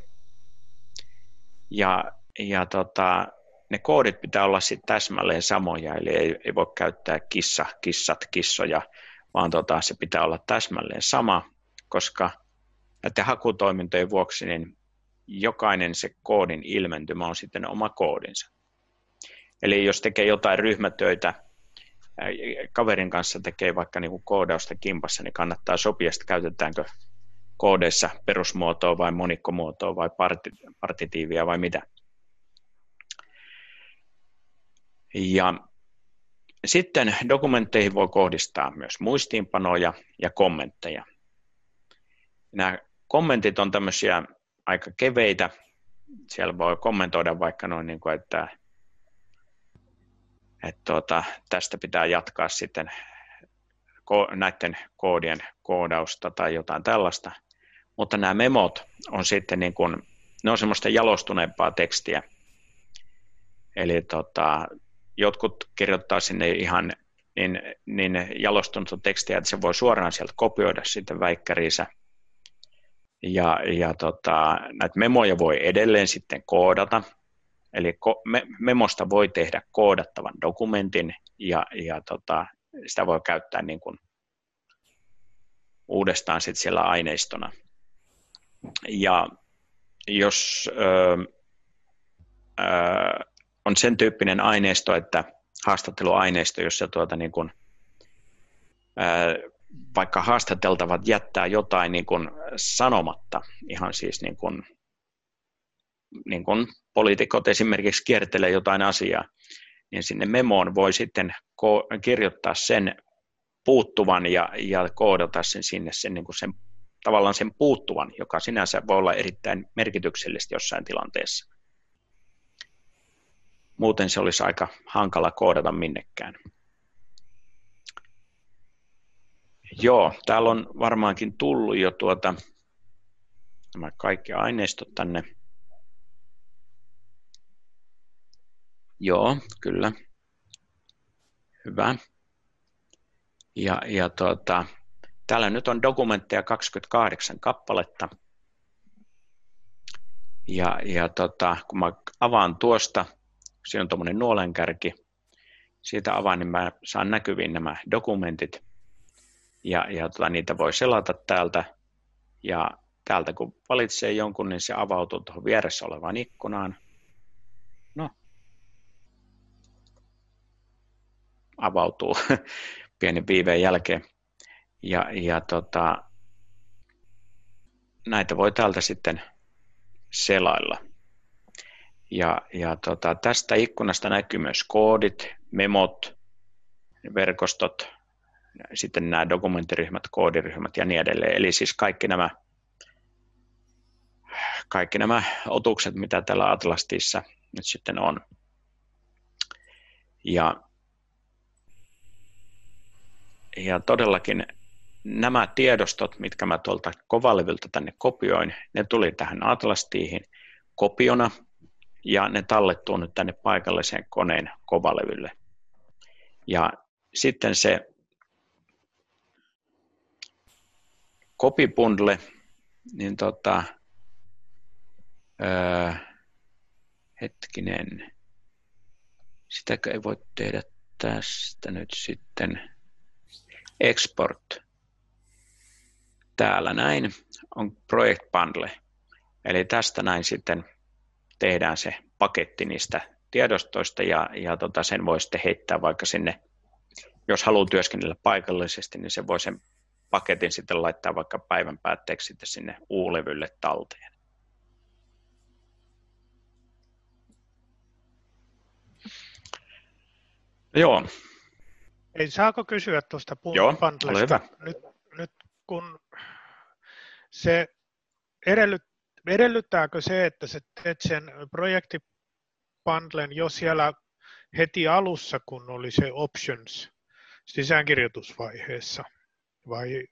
Ja ne koodit pitää olla sitten täsmälleen samoja, eli ei voi käyttää kissa, kissat, kissoja, vaan se pitää olla täsmälleen sama, koska näiden hakutoimintojen vuoksi niin jokainen se koodin ilmentymä on sitten oma koodinsa. Eli jos tekee jotain ryhmätöitä, kaverin kanssa tekee vaikka niin kuin koodausta kimpassa, niin kannattaa sopia, että käytetäänkö koodeissa perusmuotoa vai monikkomuotoa vai partitiivia vai mitä. Ja sitten dokumentteihin voi kohdistaa myös muistiinpanoja ja kommentteja. Nämä kommentit on tämmöisiä aika keveitä. Siellä voi kommentoida vaikka noin, niin kuin, että tästä pitää jatkaa sitten näiden koodien koodausta tai jotain tällaista. Mutta nämä memot on sitten niin kuin, ne on semmoista jalostuneempaa tekstiä. Eli jotkut kirjoittaa sinne ihan niin jalostunutta tekstiä, että se voi suoraan sieltä kopioida sitten väikkäriinsä. Ja näitä memoja voi edelleen sitten koodata. Eli memosta voi tehdä koodattavan dokumentin ja sitä voi käyttää niin kuin uudestaan sitten siellä aineistona. Ja jos on sen tyyppinen aineisto, että haastatteluaineisto, jossa niin kuin, vaikka haastateltavat jättää jotain niin kuin sanomatta, ihan siis niin kuin poliitikot esimerkiksi kiertelee jotain asiaa, niin sinne memoon voi sitten kirjoittaa sen puuttuvan ja koodata sen sinne niin kuin tavallaan sen puuttuvan, joka sinänsä voi olla erittäin merkityksellistä jossain tilanteessa. Muuten se olisi aika hankala koodata minnekään. Joo, täällä on varmaankin tullut jo nämä kaikki aineistot tänne. Joo, kyllä. Hyvä. Ja täällä nyt on dokumentteja 28 kappaletta. Ja kun mä avaan tuosta, siinä on tuommoinen nuolenkärki, siitä avaan, niin mä saan näkyviin nämä dokumentit. Ja niitä voi selata täältä. Ja täältä kun valitsee jonkun, niin se avautuu tuohon vieressä olevaan ikkunaan. No, avautuu pienen viiveen jälkeen. Ja näitä voi täältä sitten selailla. Ja tästä ikkunasta näkyy myös koodit, memot, verkostot, sitten nämä dokumenttiryhmät, koodiryhmät ja niin edelleen. Eli siis kaikki nämä otukset, mitä täällä Atlastissa nyt sitten on. Ja todellakin nämä tiedostot, mitkä mä tuolta kovalevyltä tänne kopioin, ne tuli tähän Atlastiihin kopiona ja ne tallettuu nyt tänne paikalliseen koneen kovalevylle. Ja sitten se copy bundle, niin hetkinen, sitäkö ei voi tehdä tästä nyt sitten export. Täällä näin on project bundle, eli tästä näin sitten tehdään se paketti niistä tiedostoista ja sen voi sitten heittää vaikka sinne, jos haluaa työskennellä paikallisesti, niin se voi sen paketin sitten laittaa vaikka päivän päätteeksi sitten sinne U-levylle talteen. Joo. Ei, saako kysyä tuosta bundlesta? Nyt kun se edellyttääkö se, että sä teet sen projektibundlen jo siellä heti alussa, kun oli se options sisäänkirjoitusvaiheessa? Vai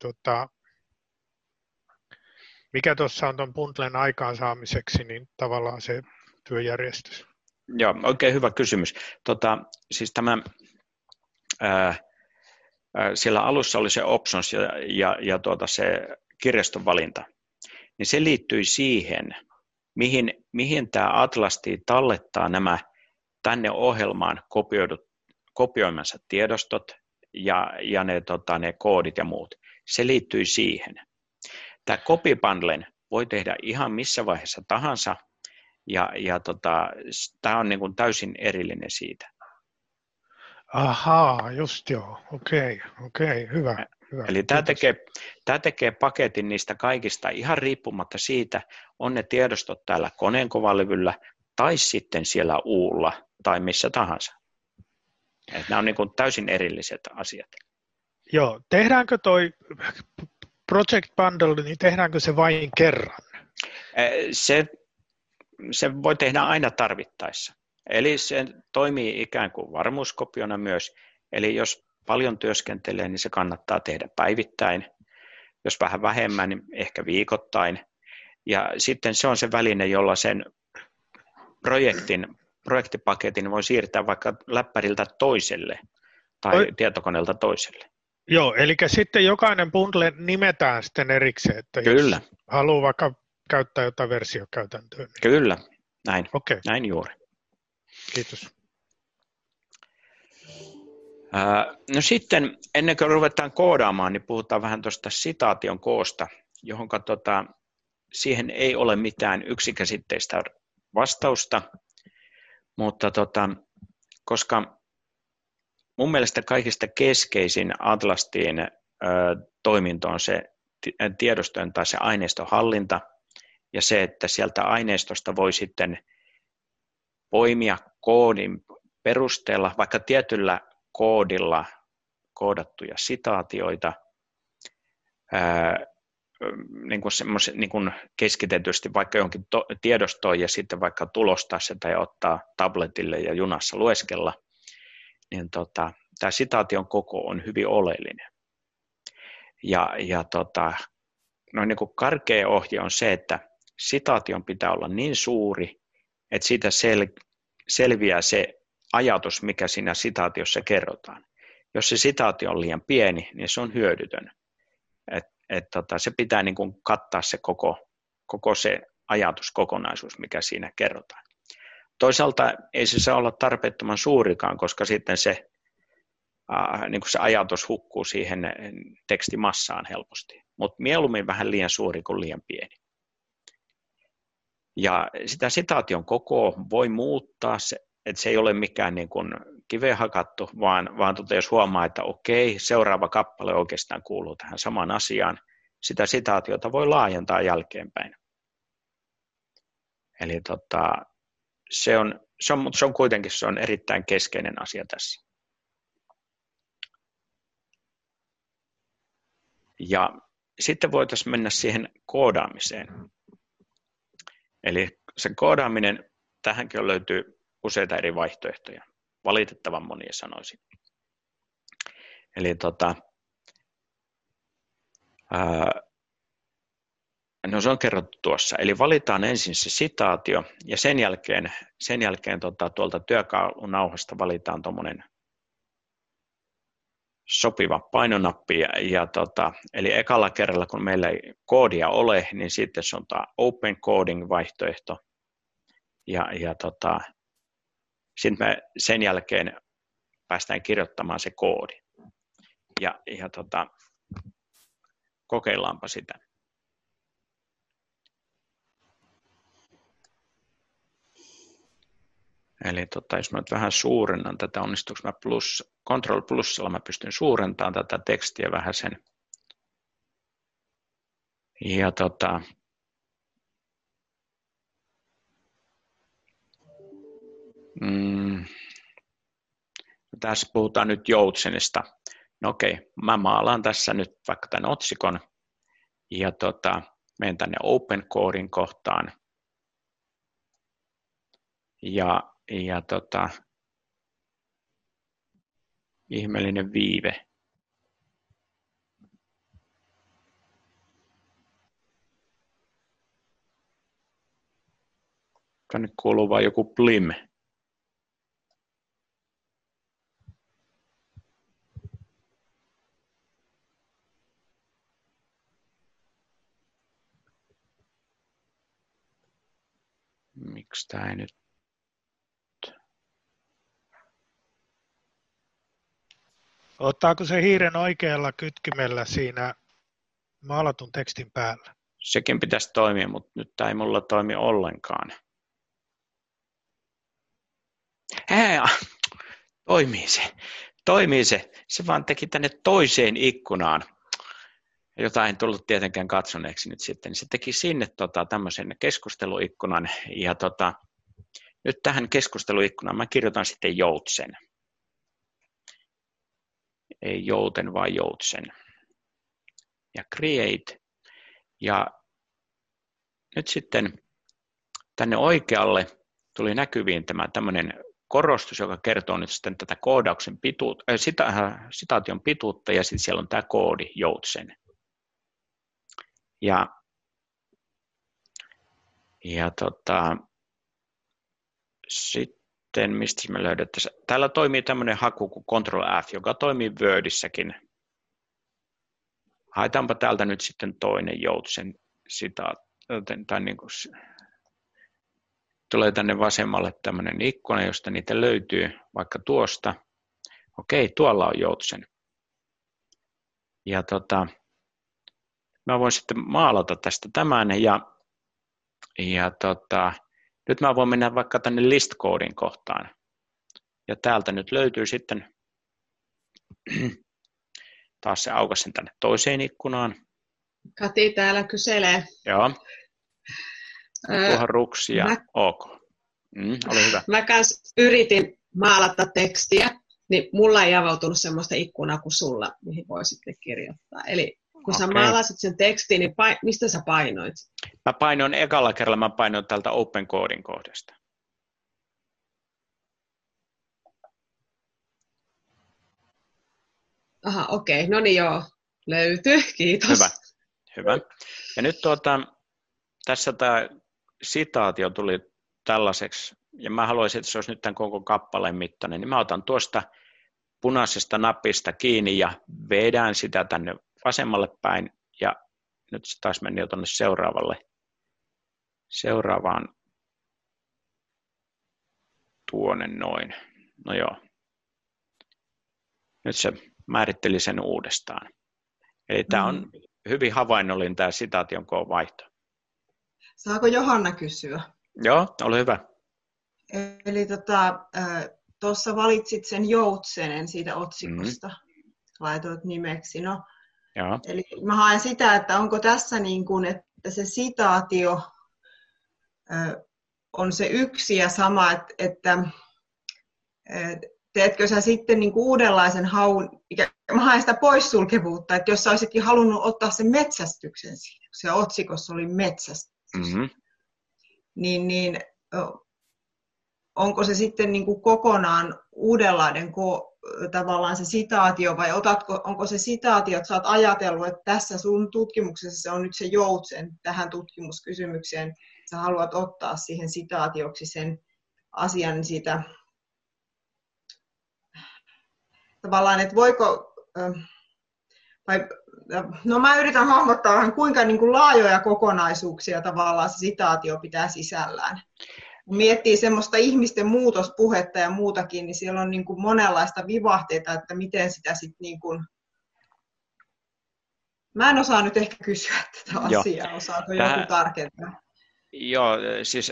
mikä tuossa on tuon bundlen aikaansaamiseksi, niin tavallaan se työjärjestys? Joo, oikein hyvä kysymys. Siis tämä, siellä alussa oli se options ja se kirjaston valinta, niin se liittyi siihen, mihin tämä Atlasti tallettaa nämä tänne ohjelmaan kopioimansa tiedostot ja ne koodit ja muut. Se liittyi siihen. Tämä copy bundlen voi tehdä ihan missä vaiheessa tahansa, ja tämä on niin kuin täysin erillinen siitä. Ahaa, just joo. Okei, hyvä. Eli tämä tekee paketin niistä kaikista ihan riippumatta siitä, on ne tiedostot täällä koneen kovalevyllä tai sitten siellä U:lla tai missä tahansa. Että nämä on niin kuin täysin erilliset asiat. Joo, tehdäänkö toi Project Bundle, niin tehdäänkö se vain kerran? Se voi tehdä aina tarvittaessa. Eli se toimii ikään kuin varmuuskopiona myös. Eli jos paljon työskentelee, niin se kannattaa tehdä päivittäin. Jos vähän vähemmän, niin ehkä viikoittain. Ja sitten se on se väline, jolla sen projektipaketin voi siirtää vaikka läppäriltä toiselle tai tietokoneelta toiselle. Joo, eli sitten jokainen bundle nimetään sitten erikseen, että Kyllä. Jos haluaa vaikka käyttää jotain versiokäytäntöä. Niin... Kyllä, näin. Okay. Näin juuri. Kiitos. No sitten, ennen kuin ruvetaan koodaamaan, niin puhutaan vähän tuosta sitaation koosta, johon siihen ei ole mitään yksikäsitteistä vastausta, mutta koska mun mielestä kaikista keskeisin Atlastiin toiminto on se tiedostojen tai se aineiston hallinta ja se, että sieltä aineistosta voi sitten poimia koodin perusteella, vaikka tietyllä koodilla koodattuja sitaatioita niin kuin keskitetysti vaikka johonkin tiedostoon ja sitten vaikka tulostaa se tai ottaa tabletille ja junassa lueskella, niin tämä sitaation koko on hyvin oleellinen. Ja noin niin kuin karkea ohje on se, että sitaation pitää olla niin suuri, että siitä selviää se ajatus, mikä siinä sitaatiossa kerrotaan. Jos se sitaatio on liian pieni, niin se on hyödytön. Se pitää niin kuin kattaa se koko se ajatuskokonaisuus, mikä siinä kerrotaan. Toisaalta ei se saa olla tarpeettoman suurikaan, koska sitten niin kuin se ajatus hukkuu siihen tekstimassaan helposti. mutta mieluummin vähän liian suuri kuin liian pieni. Ja sitä sitaation kokoa voi muuttaa, että se ei ole mikään niin kuin kiveen hakattu, vaan jos huomaa, että okei, seuraava kappale oikeastaan kuuluu tähän samaan asiaan, sitä sitaatiota voi laajentaa jälkeenpäin. Eli se on kuitenkin erittäin keskeinen asia tässä. Ja sitten voitaisiin mennä siihen koodaamiseen. Eli se koodaaminen, tähänkin löytyy useita eri vaihtoehtoja. Valitettavan monia sanoisin. Eli no se on kerrottu tuossa. Eli valitaan ensin se sitaatio ja sen jälkeen tuolta työkalunauhasta valitaan tuommoinen sopiva painonappi. Eli ekalla kerralla, kun meillä ei koodia ole, niin sitten se on tämä open coding vaihtoehto. Sitten me sen jälkeen päästään kirjoittamaan se koodi. Kokeillaanpa sitä. Eli jos mä nyt vähän suurennan tätä, onnistuuko mä Ctrl plussalla mä pystyn suurentamaan tätä tekstiä vähän sen. Ja tässä puhutaan nyt Joutsenista. No okei, mä maalaan tässä nyt vaikka tämän otsikon ja menen tänne Open Coding kohtaan. Ja ihmeellinen viive. Tänne kuuluu vain joku blim. Miksi tämä ei nyt? Ottaako se hiiren oikealla kytkimellä siinä maalatun tekstin päällä? Sekin pitäisi toimia, mutta nyt tämä ei mulla toimi ollenkaan. Toimii se. Se vaan teki tänne toiseen ikkunaan, jota en tullut tietenkään katsoneeksi nyt sitten. Se teki sinne tämmöisen keskusteluikkunan ja nyt tähän keskusteluikkunaan mä kirjoitan sitten Joutsen. Ei Jouten, vaan Joutsen. Ja create. Ja nyt sitten tänne oikealle tuli näkyviin tämä tämmöinen korostus, joka kertoo nyt sitten tätä koodauksen sitaation pituutta ja sitten siellä on tämä koodi Joutsen. Ja sitten mistä me löydettäisiin? Täällä toimii tämmöinen haku kuin Ctrl+F, joka toimii Wordissäkin. Haetaanpa täältä nyt sitten toinen Joutsen sitaatti. Niin kuin tulee tänne vasemmalle tämmöinen ikkuna, josta niitä löytyy vaikka tuosta. Okei, tuolla on Joutsen. Ja mä voin sitten maalata tästä tämän ja nyt mä voin mennä vaikka tänne list coding kohtaan. Ja täältä nyt löytyy sitten taas se aukasin tänne toiseen ikkunaan. Kati täällä kyselee. Joo. Tuohon ruksia. Ok. Oli hyvä. Mä kans yritin maalata tekstiä, niin mulla ei avautunut semmoista ikkunaa kuin sulla, mihin voi sitten kirjoittaa. Eli kun sä maalasit sen tekstin, niin mistä sä painoit? Mä painoin ekalla kerralla, täältä Open Coding kohdasta. Aha, okei. No niin joo, löytyy. Kiitos. Hyvä. Ja nyt tässä tämä sitaatio tuli tällaiseksi, ja mä haluaisin, että se olisi nyt tämän koko kappaleen mittainen, niin mä otan tuosta punaisesta napista kiinni ja vedän sitä tänne vasemmalle päin, ja nyt se taas meni jo tuonne seuraavaan tuonne noin. No joo. Nyt se määritteli sen uudestaan. Eli tämä on hyvin havainnollinen tämä sitaation koon vaihto. Saako Johanna kysyä? Joo, ole hyvä. Eli tuossa valitsit sen joutsenen siitä otsikosta, laitoit nimeksi. No, Joo. eli mä haen sitä, että onko tässä niin kuin, että se sitaatio on se yksi ja sama, että teetkö sä sitten niin kuin uudenlaisen haun, mä haen sitä poissulkevuutta, että jos sä olisitkin halunnut ottaa sen metsästyksen siitä, kun se otsikossa oli metsästys, niin onko se sitten niin kuin kokonaan uudenlainen tavallaan se sitaatio, vai onko se sitaatio, että sä oot ajatellut, että tässä sun tutkimuksessa se on nyt se joutsen tähän tutkimuskysymykseen, sä haluat ottaa siihen sitaatioksi sen asian siitä, tavallaan, että voiko, no mä yritän hahmottaa vähän, kuinka niin kuin laajoja kokonaisuuksia tavallaan se sitaatio pitää sisällään. Kun miettii semmoista ihmisten muutospuhetta ja muutakin, niin siellä on niin kuin monenlaista vivahteita, että miten sitä sitten niin kuin... Mä en osaa nyt ehkä kysyä tätä asiaa, osaako joku tarkentaa? Joo, siis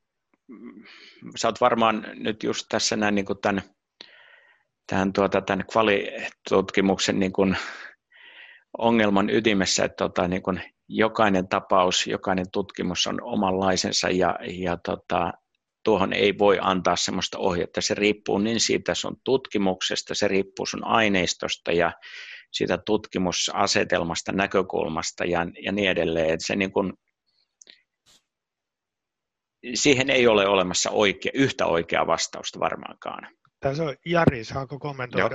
sä oot varmaan nyt just tässä näin niin kuin tämän kvali-tutkimuksen niin kuin ongelman ytimessä, että niin kuin jokainen tapaus, jokainen tutkimus on omanlaisensa ja tuohon ei voi antaa sellaista ohjetta. Se riippuu niin siitä sun tutkimuksesta, se riippuu sun aineistosta ja siitä tutkimusasetelmasta, näkökulmasta ja niin edelleen. Että se niin kuin, siihen ei ole olemassa yhtä oikeaa vastausta varmaankaan. Tässä on Jari, saako kommentoida?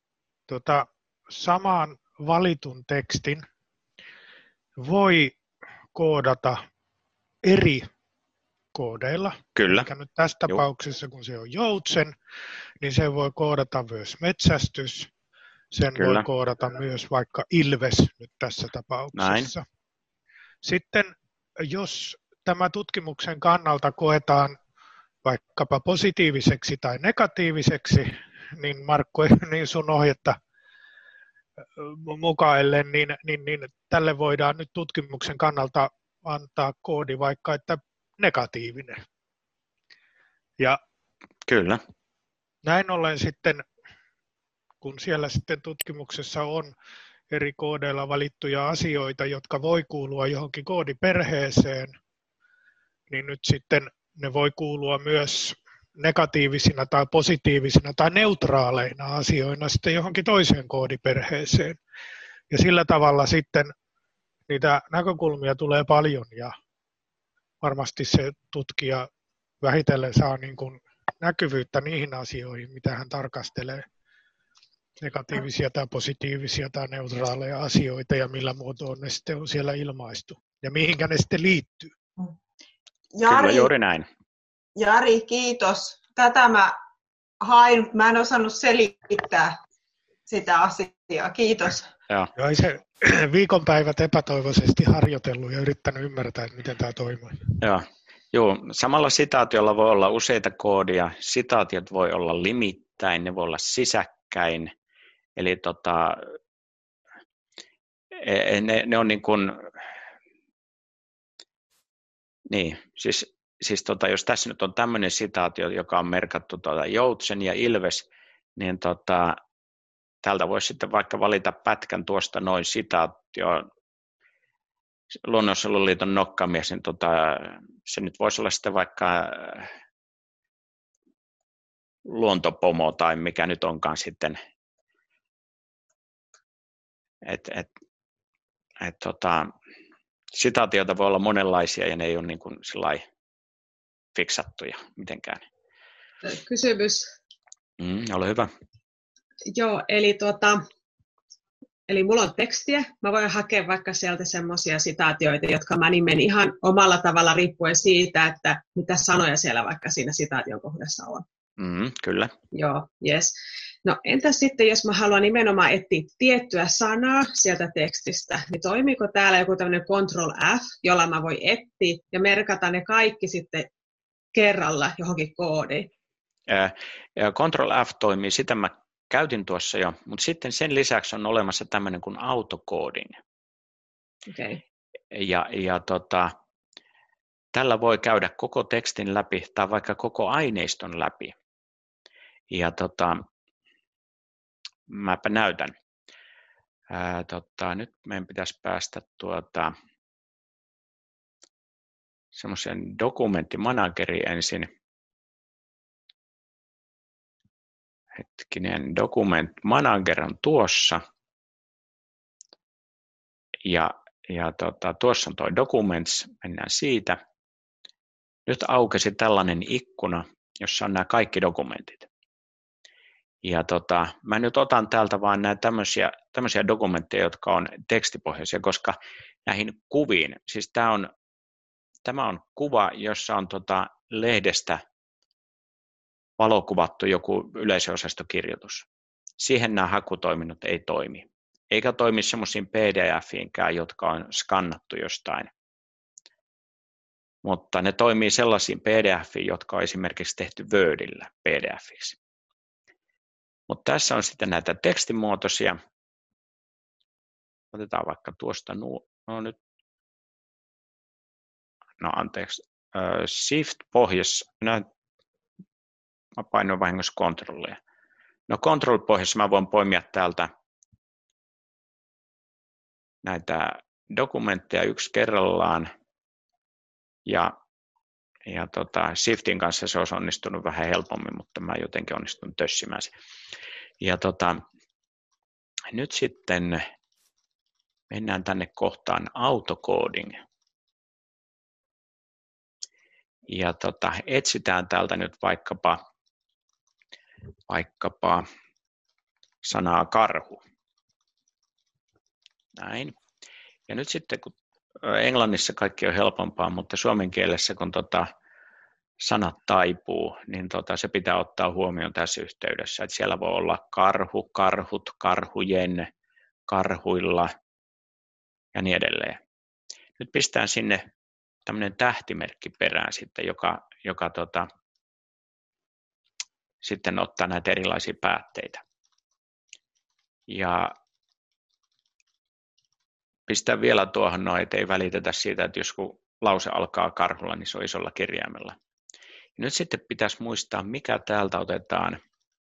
Samaan valitun tekstin voi koodata eri koodeilla. Kyllä. Eli nyt tässä tapauksessa, kun se on joutsen, niin se voi koodata myös metsästys. Sen voi koodata myös vaikka ilves nyt tässä tapauksessa. Näin. Sitten jos tämä tutkimuksen kannalta koetaan vaikkapa positiiviseksi tai negatiiviseksi, niin Markku, niin sun ohjetta mukaillen, niin tälle voidaan nyt tutkimuksen kannalta antaa koodi vaikka, että negatiivinen. Ja kyllä. Näin ollen sitten, kun siellä sitten tutkimuksessa on eri koodeilla valittuja asioita, jotka voi kuulua johonkin koodiperheeseen, niin nyt sitten ne voi kuulua myös negatiivisina tai positiivisina tai neutraaleina asioina sitten johonkin toiseen koodiperheeseen. Ja sillä tavalla sitten niitä näkökulmia tulee paljon ja varmasti se tutkija vähitellen saa niin kuin näkyvyyttä niihin asioihin, mitä hän tarkastelee, negatiivisia tai positiivisia tai neutraaleja asioita ja millä muotoon ne sitten on siellä ilmaistu ja mihinkä ne sitten liittyy. Kyllä, juuri näin. Jari, kiitos. Tätä mä hain, mä en osannut selittää sitä asiaa. Kiitos. Joo, se viikonpäivät epätoivoisesti harjoitellut ja yrittänyt ymmärtää, että miten tämä toimii. Joo, samalla sitaatiolla voi olla useita koodia. Sitaatiot voi olla limittäin, ne voi olla sisäkkäin. Eli ne on niin kuin... Niin, siis jos tässä nyt on tämmöinen sitaatio, joka on merkattu joutsen ja ilves, niin täältä voisi sitten vaikka valita pätkän tuosta noin sitaatio Luonnonsuojeluliiton nokkamies, niin se nyt voisi olla sitten vaikka luontopomo tai mikä nyt onkaan sitten. Sitaatioita voi olla monenlaisia ja ne ei ole niin kuin fiksattuja mitenkään. Kysymys. Ole hyvä. Joo, eli mulla on tekstiä. Mä voin hakea vaikka sieltä semmoisia sitaatioita, jotka mä nimen ihan omalla tavalla riippuen siitä, että mitä sanoja siellä vaikka siinä sitaation kohdassa on. Kyllä. Joo, yes. No entäs sitten, jos mä haluan nimenomaan etsiä tiettyä sanaa sieltä tekstistä, niin toimiiko täällä joku tämmöinen Ctrl F, jolla mä voin etsiä ja merkata ne kaikki sitten kerralla johonkin koodiin? Ctrl F toimii, sitä mä käytin tuossa jo, mutta sitten sen lisäksi on olemassa tämmöinen kuin autocoding. Okay. Tällä voi käydä koko tekstin läpi tai vaikka koko aineiston läpi. Ja mäpä näytän. Nyt meidän pitäisi päästä semmoisen dokumenttimanageriin ensin. Hetkinen, document manager on tuossa. Ja tuossa on tuo documents, mennään siitä. Nyt aukesi tällainen ikkuna, jossa on nämä kaikki dokumentit. Ja mä nyt otan täältä vaan nämä tämmöisiä dokumentteja, jotka on tekstipohjaisia, koska näihin kuviin, siis tämä on kuva, jossa on lehdestä valokuvattu joku yleisöosastokirjoitus. Siihen nämä hakutoiminnot ei toimi. Eikä toimi semmoisiin PDF-iinkään, jotka on skannattu jostain. Mutta ne toimii sellaisiin PDFiin, jotka on esimerkiksi tehty Wordillä PDFiksi. Mutta tässä on sitten näitä tekstimuotoisia. Otetaan vaikka tuosta Shift-pohjassa. Mä painoin vahingossa Controlia. No Control-pohjassa mä voin poimia täältä näitä dokumentteja yksi kerrallaan. Ja Shiftin kanssa se olisi onnistunut vähän helpommin, mutta mä jotenkin onnistun tössimään se. Ja nyt sitten mennään tänne kohtaan autocoding. Ja etsitään täältä nyt vaikkapa sanaa karhu. Näin. Ja nyt sitten kun englannissa kaikki on helpompaa, mutta suomen kielessä kun sanat taipuu, niin se pitää ottaa huomioon tässä yhteydessä. Että siellä voi olla karhu, karhut, karhujen, karhuilla ja niin edelleen. Nyt pistään sinne tämmöinen tähtimerkki perään sitten, joka sitten ottaa näitä erilaisia päätteitä. Ja pistää vielä tuohon noin, ettei välitetä siitä, että jos kun lause alkaa karhulla, niin se on isolla kirjaimella. Ja nyt sitten pitäisi muistaa, mikä täältä otetaan.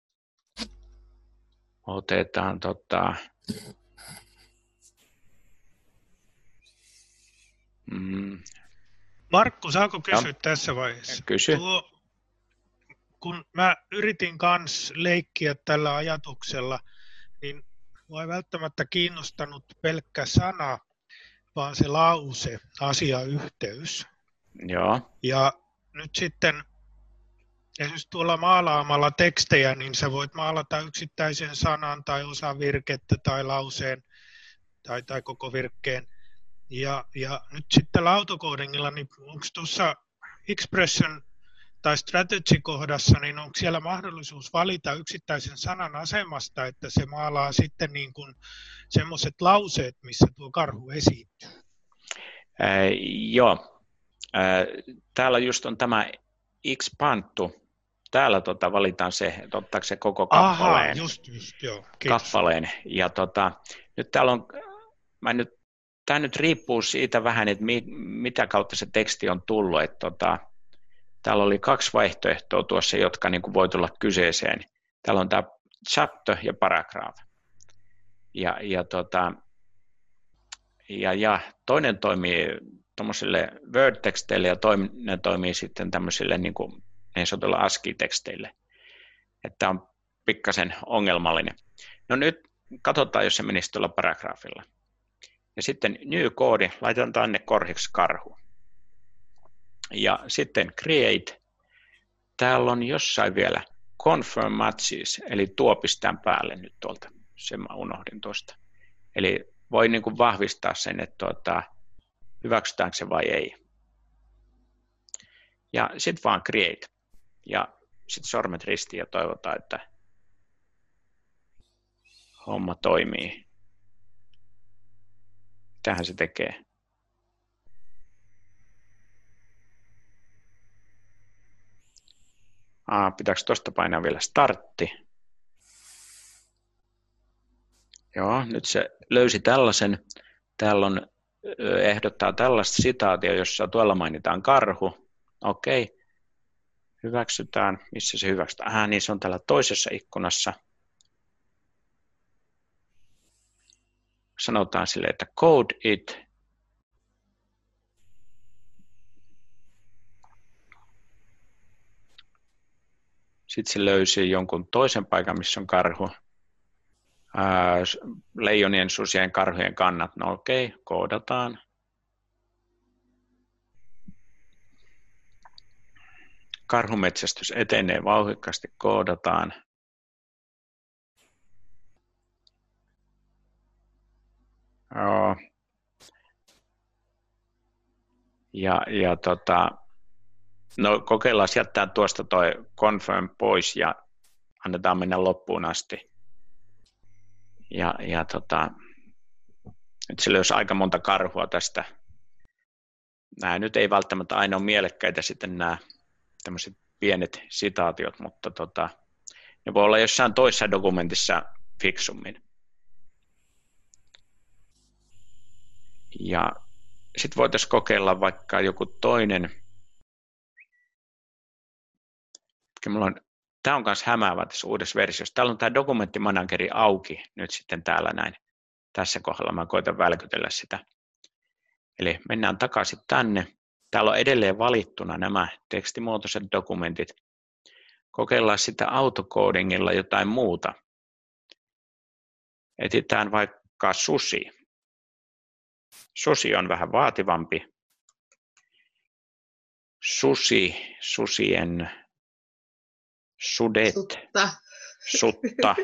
Markku, saako kysyä tässä vaiheessa? Kysy. Kun mä yritin kans leikkiä tällä ajatuksella, niin mua ei välttämättä kiinnostanut pelkkä sana, vaan se lause, asiayhteys. Joo. Ja nyt sitten esimerkiksi tuolla maalaamalla tekstejä, niin sä voit maalata yksittäisen sanan tai osa virkettä tai lauseen tai koko virkkeen. Ja nyt sitten autocodingilla, niin onko tuossa expression tai strategy-kohdassa, niin onko siellä mahdollisuus valita yksittäisen sanan asemasta, että se maalaa sitten niin kuin semmoiset lauseet, missä tuo karhu esiintyy? Joo. Täällä just on tämä expandtu. Täällä valitaan se, että ottaako se koko kappaleen. Aha, just, joo. Kappaleen. Ja nyt täällä on, tämä nyt riippuu siitä vähän, että mitä kautta se teksti on tullut. Että täällä oli 2 vaihtoehtoa tuossa, jotka niin kuin voi tulla kyseeseen. Täällä on tämä chapter ja paragraph. Ja toinen toimii tuommoisille Word-teksteille ja toinen toimii sitten tämmöisille niin sanotuilla ASCII-teksteille. Että on pikkasen ongelmallinen. No nyt katsotaan, jos se menisi tuolla paragraafilla. Ja sitten new koodi, laitetaan tänne korhiksi karhu. Ja sitten create. Täällä on jossain vielä confirm matches, eli tuo pistään päälle nyt tuolta. Sen mä unohdin tuosta. Eli voi niin kuin vahvistaa sen, että hyväksytäänkö se vai ei. Ja sitten vaan create. Ja sitten sormet ristiin ja toivotaan, että homma toimii. Mitähän se tekee? Pitääkö tuosta painaa vielä startti? Joo, nyt se löysi tällaisen. Täällä on ehdottaa tällaista sitaatio, jossa tuolla mainitaan karhu. Okei, hyväksytään. Missä se hyväksytään? Niin se on täällä toisessa ikkunassa. Sanotaan sille, että code it. Sitten se löysi jonkun toisen paikan, missä on karhu. Leijonien, susien, karhujen kannat. No okei, koodataan. Karhumetsästys etenee vauhdikkaasti, koodataan. Joo. No kokeillaan jättää tuosta toi confirm pois ja annetaan mennä loppuun asti. Nyt se löysi aika monta karhua tästä. Nämä nyt ei välttämättä aina ole mielekkäitä sitten nämä tämmöiset pienet sitaatiot, mutta ne voi olla jossain toisessa dokumentissa fiksummin. Ja sitten voitaisiin kokeilla vaikka joku toinen. Tämä on myös hämäävä tässä uudessa versiossa. Täällä on tämä dokumenttimanageri auki nyt sitten täällä näin. Tässä kohdalla mä koitan välkytellä sitä. Eli mennään takaisin tänne. Täällä on edelleen valittuna nämä tekstimuotoiset dokumentit. Kokeillaan sitä autocodingilla jotain muuta. Etsitään vaikka susi. Susi on vähän vaativampi. Susien, sudet, sutta.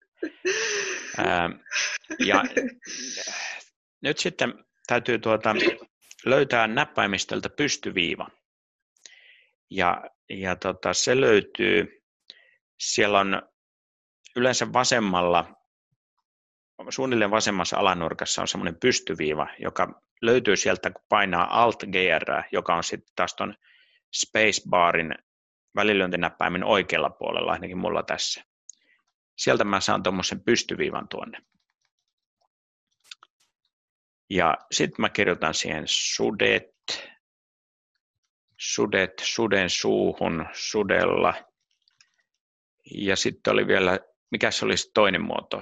Ja nyt sitten täytyy löytää näppäimistöltä pystyviiva. Ja se löytyy, siellä on yleensä suunnilleen vasemmassa alanurkassa on semmoinen pystyviiva, joka löytyy sieltä, kun painaa Alt-GR, joka on sitten taas ton spacebarin välilyöntinäppäimen oikealla puolella, ainakin mulla tässä. Sieltä mä saan tuommoisen pystyviivan tuonne. Ja sitten mä kirjoitan siihen suden suuhun, sudella. Ja sitten oli vielä, mikä se olisi toinen muoto?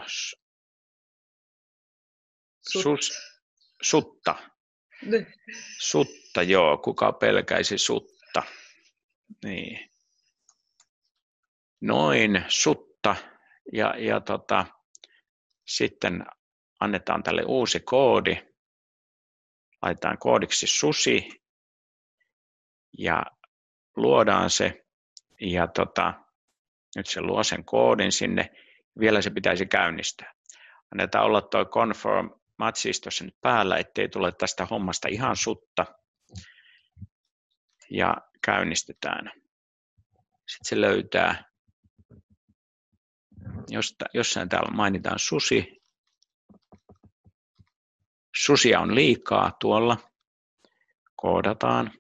Sutta. Sutta, joo. Kuka pelkäisi sutta? Niin. Noin, sutta. Ja sitten annetaan tälle uusi koodi. Laitetaan koodiksi susi. Ja luodaan se. Ja nyt se luo sen koodin sinne. Vielä se pitäisi käynnistää. Annetaan olla tuo confirm matchis tuossa nyt päällä, ettei tule tästä hommasta ihan sutta. Ja käynnistetään. Sitten se löytää, jossain täällä mainitaan susi. Susia on liikaa tuolla. Koodataan.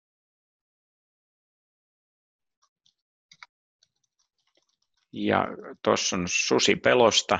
Ja tuossa on susi pelosta.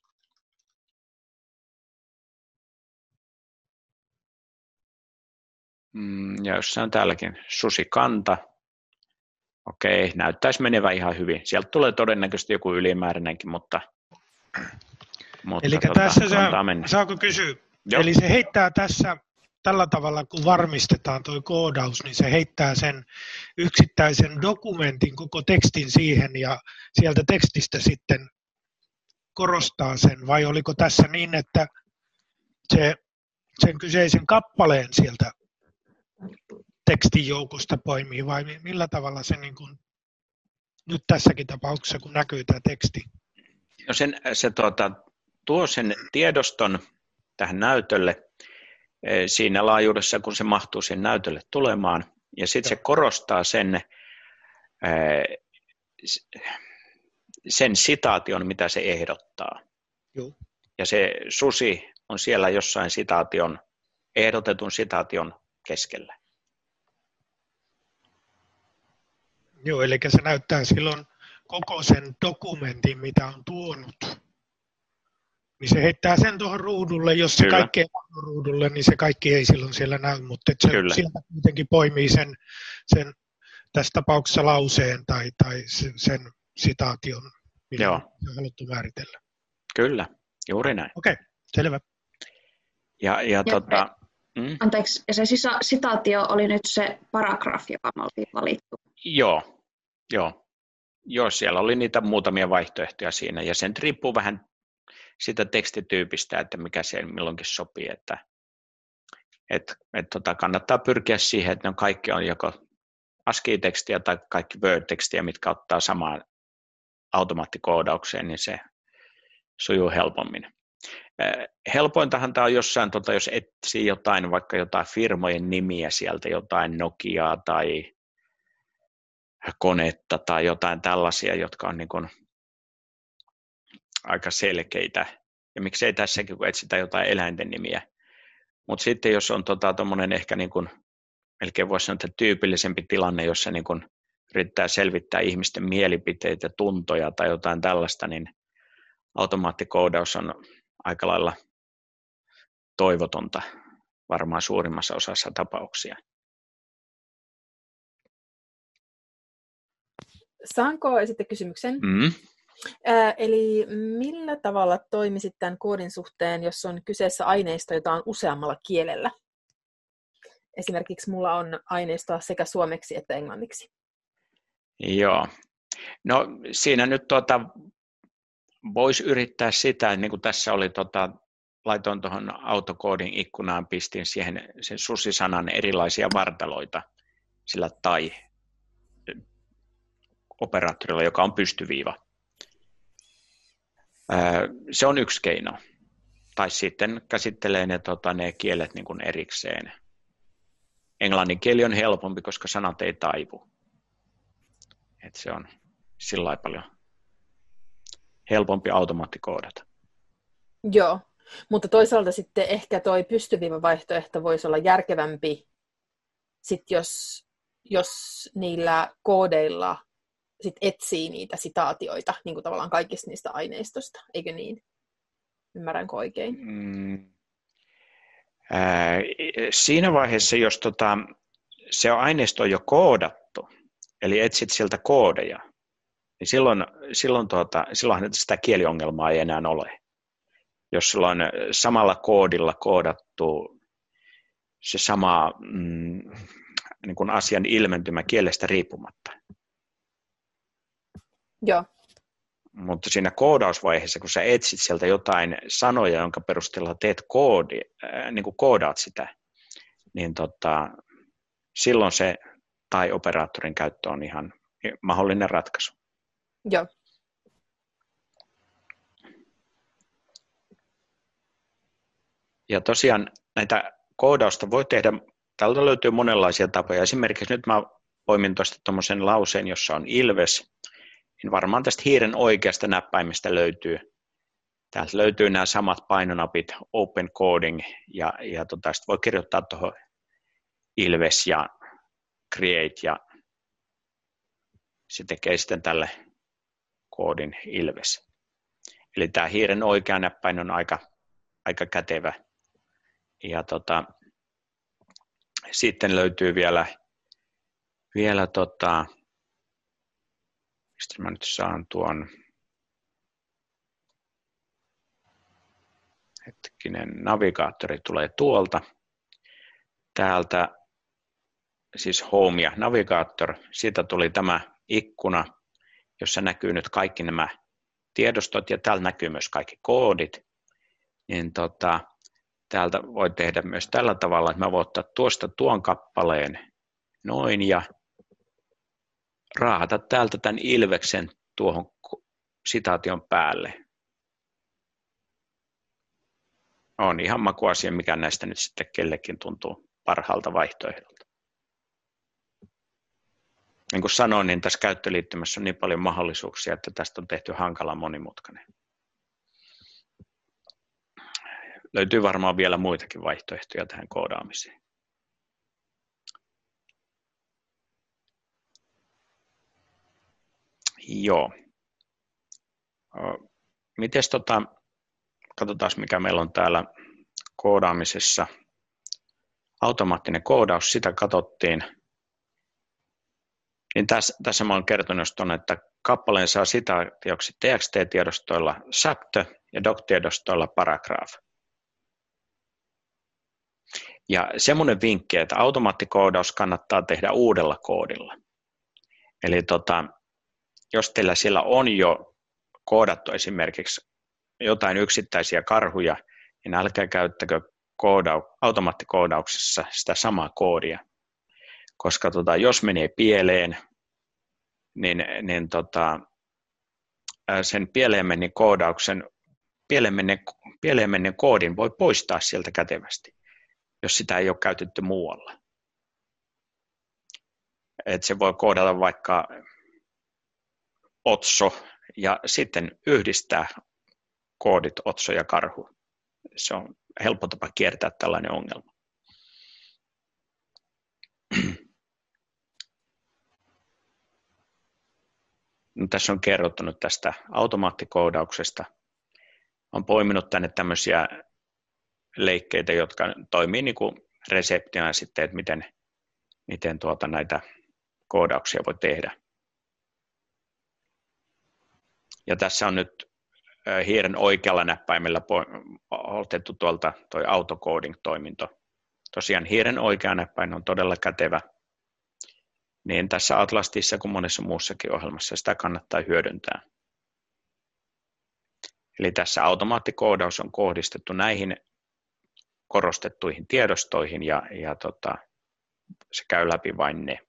Ja jossain täälläkin susikanta. Okei, näyttäisi menevän ihan hyvin. Sieltä tulee todennäköisesti joku ylimääräinenkin, mutta eli tässä saako kysyä? Joo. Eli se heittää tässä tällä tavalla, kun varmistetaan tuo koodaus, niin se heittää sen yksittäisen dokumentin, koko tekstin siihen ja sieltä tekstistä sitten korostaa sen. Vai oliko tässä niin, että se sen kyseisen kappaleen sieltä tekstin joukosta poimii vai millä tavalla se niin kuin nyt tässäkin tapauksessa, kun näkyy tämä teksti? No se tuo sen tiedoston tähän näytölle siinä laajuudessa, kun se mahtuu sen näytölle tulemaan, ja sitten se korostaa sen sitaation, mitä se ehdottaa. Joo. Ja se susi on siellä jossain ehdotetun sitaation keskellä. Joo, eli se näyttää silloin koko sen dokumentin, mitä on tuonut. niin se heittää sen tuohon ruudulle. Jos se Kyllä. kaikki ei mahdu ruudulle, niin se kaikki ei silloin siellä näy, mutta se Kyllä. sieltä kuitenkin poimii sen tässä tapauksessa lauseen tai sen sitaation, millä Joo. on haluttu määritellä. Kyllä, juuri näin. Okei, selvä. Ja Anteeksi, ja se sitaatio oli nyt se paragrafi, joka me oltiin valittu. Joo, siellä oli niitä muutamia vaihtoehtoja siinä, ja sen riippuu vähän sitä tekstityypistä, että mikä se milloinkin sopii, että kannattaa pyrkiä siihen, että ne kaikki on joko ASCII-tekstiä tai kaikki Word-tekstiä, mitkä ottaa samaan automaattikoodaukseen, niin se sujuu helpommin. Helpointahan tämä on jossain, jos etsii jotain, vaikka jotain firmojen nimiä sieltä, jotain Nokiaa tai Konetta tai jotain tällaisia, jotka on niin kuin aika selkeitä. Ja miksei tässäkin, kun etsitään jotain eläinten nimiä. Mutta sitten jos on tuommoinen ehkä niin kuin, melkein voisi sanoa, että tyypillisempi tilanne, jossa niin kuin yrittää selvittää ihmisten mielipiteitä, tuntoja tai jotain tällaista, niin automaattikoodaus on aika lailla toivotonta varmaan suurimmassa osassa tapauksia. Saanko esittää kysymyksen? Eli millä tavalla toimisit tämän koodin suhteen, jos on kyseessä aineisto, jota on useammalla kielellä? Esimerkiksi mulla on aineistoa sekä suomeksi että englanniksi. Joo. No siinä nyt voisi yrittää sitä, niin kuin tässä oli, laitoin tuohon autokoodin ikkunaan, pistin siihen sen susisanan erilaisia vartaloita sillä tai-operaattorilla, joka on pystyviiva. Se on yksi keino. Tai sitten käsittelee ne kielet niin kuin erikseen. Englannin kieli on helpompi, koska sanat ei taivu. Et se on sillä lailla paljon helpompi automaattikoodata. Joo, mutta toisaalta sitten ehkä toi pystyviiva vaihtoehto voisi olla järkevämpi, sit jos niillä koodeilla sit etsii niitä sitaatioita niin kuin tavallaan kaikista niistä aineistosta, eikö niin? Ymmärränkö oikein? Siinä vaiheessa, jos se aineisto on jo koodattu, eli etsit sieltä koodeja, niin silloinhan sitä kieliongelmaa ei enää ole. Jos sulla on samalla koodilla koodattu se sama niin kuin asian ilmentymä kielestä riippumatta. Joo. Mutta siinä koodausvaiheessa, kun sä etsit sieltä jotain sanoja, jonka perusteella teet niin kuin koodaat sitä, niin silloin se tai-operaattorin käyttö on ihan mahdollinen ratkaisu. Joo. Ja tosiaan näitä koodausta voi tehdä, täältä löytyy monenlaisia tapoja. Esimerkiksi nyt mä poimin tuosta tuommoisen lauseen, jossa on ilves, niin varmaan tästä hiiren oikeasta näppäimestä täältä löytyy nämä samat painonapit, open coding, ja sitten voi kirjoittaa tuohon ilves ja create, ja se tekee sitten tälle koodin ilves. Eli tämä hiiren oikea näppäin on aika kätevä. Ja sitten löytyy vielä mistä mä nyt saan tuon, navigaattori tulee tuolta, täältä siis Home ja Navigator, siitä tuli tämä ikkuna, jossa näkyy nyt kaikki nämä tiedostot ja täällä näkyy myös kaikki koodit, niin täältä voi tehdä myös tällä tavalla, että mä voin ottaa tuosta tuon kappaleen noin ja raahata täältä tämän ilveksen tuohon sitaation päälle. On ihan makuasia, mikä näistä nyt sitten kellekin tuntuu parhaalta vaihtoehdolta. Niin kuin sanoin, niin tässä käyttöliittymässä on niin paljon mahdollisuuksia, että tästä on tehty hankala monimutkainen. Löytyy varmaan vielä muitakin vaihtoehtoja tähän koodaamiseen. Joo. Mites katsotaan mikä meillä on täällä koodaamisessa. Automaattinen koodaus, sitä katsottiin. Niin tässä mä olen kertonut tuonne, että kappaleen saa sitaatioksi TXT-tiedostoilla SAPT ja doc-tiedostoilla paragraph. Ja semmoinen vinkki, että automaattikoodaus kannattaa tehdä uudella koodilla. Eli jos teillä siellä on jo koodattu esimerkiksi jotain yksittäisiä karhuja, niin älkää käyttäkö automaattikoodauksessa sitä samaa koodia. Koska jos menee pieleen, niin sen pieleen menneen koodin voi poistaa sieltä kätevästi, jos sitä ei ole käytetty muualla. Et se voi koodata vaikka otso ja sitten yhdistää koodit otso ja karhu. Se on helppo tapa kiertää tällainen ongelma. No, tässä on kerrottu nyt tästä automaattikoodauksesta. Olen poiminut tänne tämmöisiä leikkeitä, jotka toimii niin kuin reseptina sitten, että miten näitä koodauksia voi tehdä. Ja tässä on nyt hiiren oikealla näppäimellä otettu tuolta toi autocoding-toiminto. Tosiaan hiiren oikea näppäin on todella kätevä. Niin tässä Atlastissa kuin monessa muussakin ohjelmassa sitä kannattaa hyödyntää. Eli tässä automaattikoodaus on kohdistettu näihin korostettuihin tiedostoihin ja se käy läpi vain ne.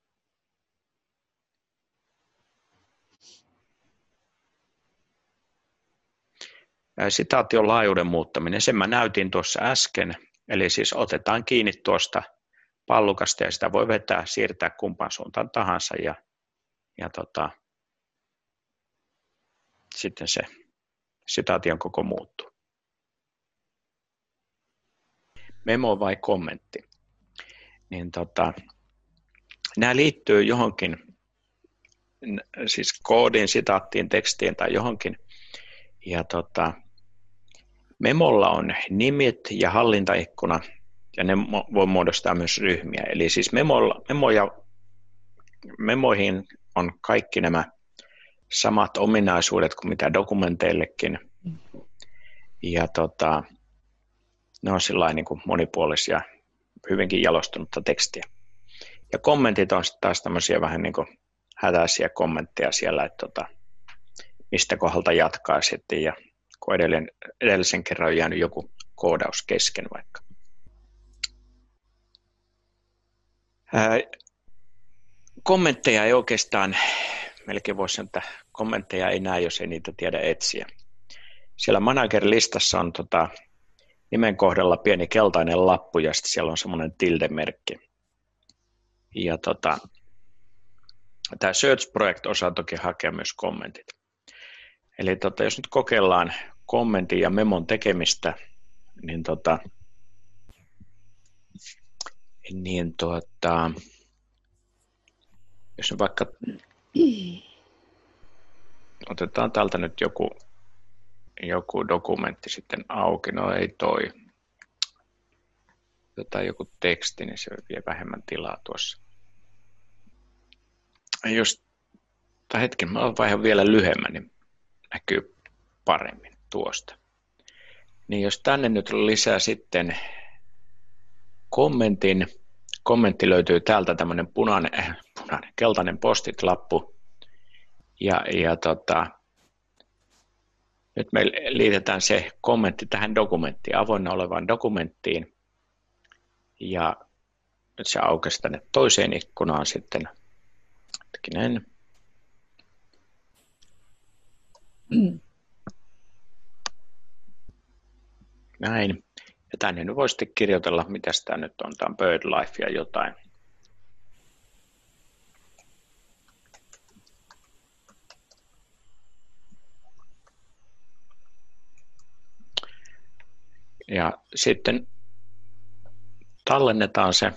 Sitaation laajuuden muuttaminen, sen mä näytin tuossa äsken, eli siis otetaan kiinni tuosta pallukasta ja sitä voi vetää, siirtää kumpaan suuntaan tahansa ja sitten se sitaation koko muuttuu. Memo vai kommentti? Niin nämä liittyy johonkin, siis koodiin, sitaattiin, tekstiin tai johonkin. Ja memolla on nimet ja hallintaikkuna, ja ne voi muodostaa myös ryhmiä. Eli siis memoihin on kaikki nämä samat ominaisuudet kuin mitä dokumenteillekin. Ja ne on sillain niin kuin monipuolisia, hyvinkin jalostunutta tekstiä. Ja kommentit on taas tämmöisiä vähän niin kuin hätäisiä kommentteja siellä, että mistä kohdalta jatkaa sitten, ja kun edellisen kerran on jäänyt joku koodaus kesken vaikka. Kommentteja ei oikeastaan, melkein voisi sanoa, että kommentteja ei näe, jos ei niitä tiedä etsiä. Siellä manager-listassa on nimen kohdalla pieni keltainen lappu ja sitten siellä on semmoinen tildemerkki. Ja tämä Search-projekt osaa toki hakea myös kommentit. Eli jos nyt kokeillaan kommentin ja memon tekemistä, niin, jos nyt vaikka otetaan täältä nyt joku dokumentti sitten auki, no ei toi. Otetaan joku teksti, niin se vie vähemmän tilaa tuossa. Hetken, mä vaihan vielä lyhyemmän, niin näkyy paremmin tuosta. Niin jos tänne nyt lisää sitten kommentin, kommentti löytyy täältä tämmöinen keltainen post-it-lappu ja nyt me liitetään se kommentti tähän dokumenttiin, avoinna olevaan dokumenttiin ja nyt se aukesi tänne toiseen ikkunaan sitten. Hetkinen. Näin. Ja tänne nyt voi sitten kirjoitella, mitä tämä nyt on. Tämä on BirdLife ja jotain. Ja sitten tallennetaan se.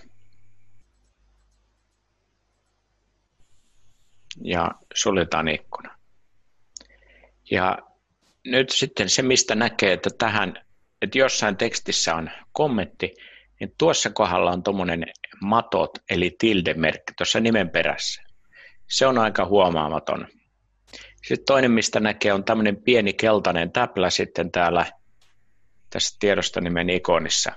Ja suljetaan ikkuna. Ja nyt sitten se, mistä näkee, että että jossain tekstissä on kommentti, niin tuossa kohdalla on tuommoinen matot, eli tildemerkki tuossa nimen perässä. Se on aika huomaamaton. Sitten toinen, mistä näkee, on tämmöinen pieni keltainen täplä sitten täällä tässä tiedostonimen ikonissa.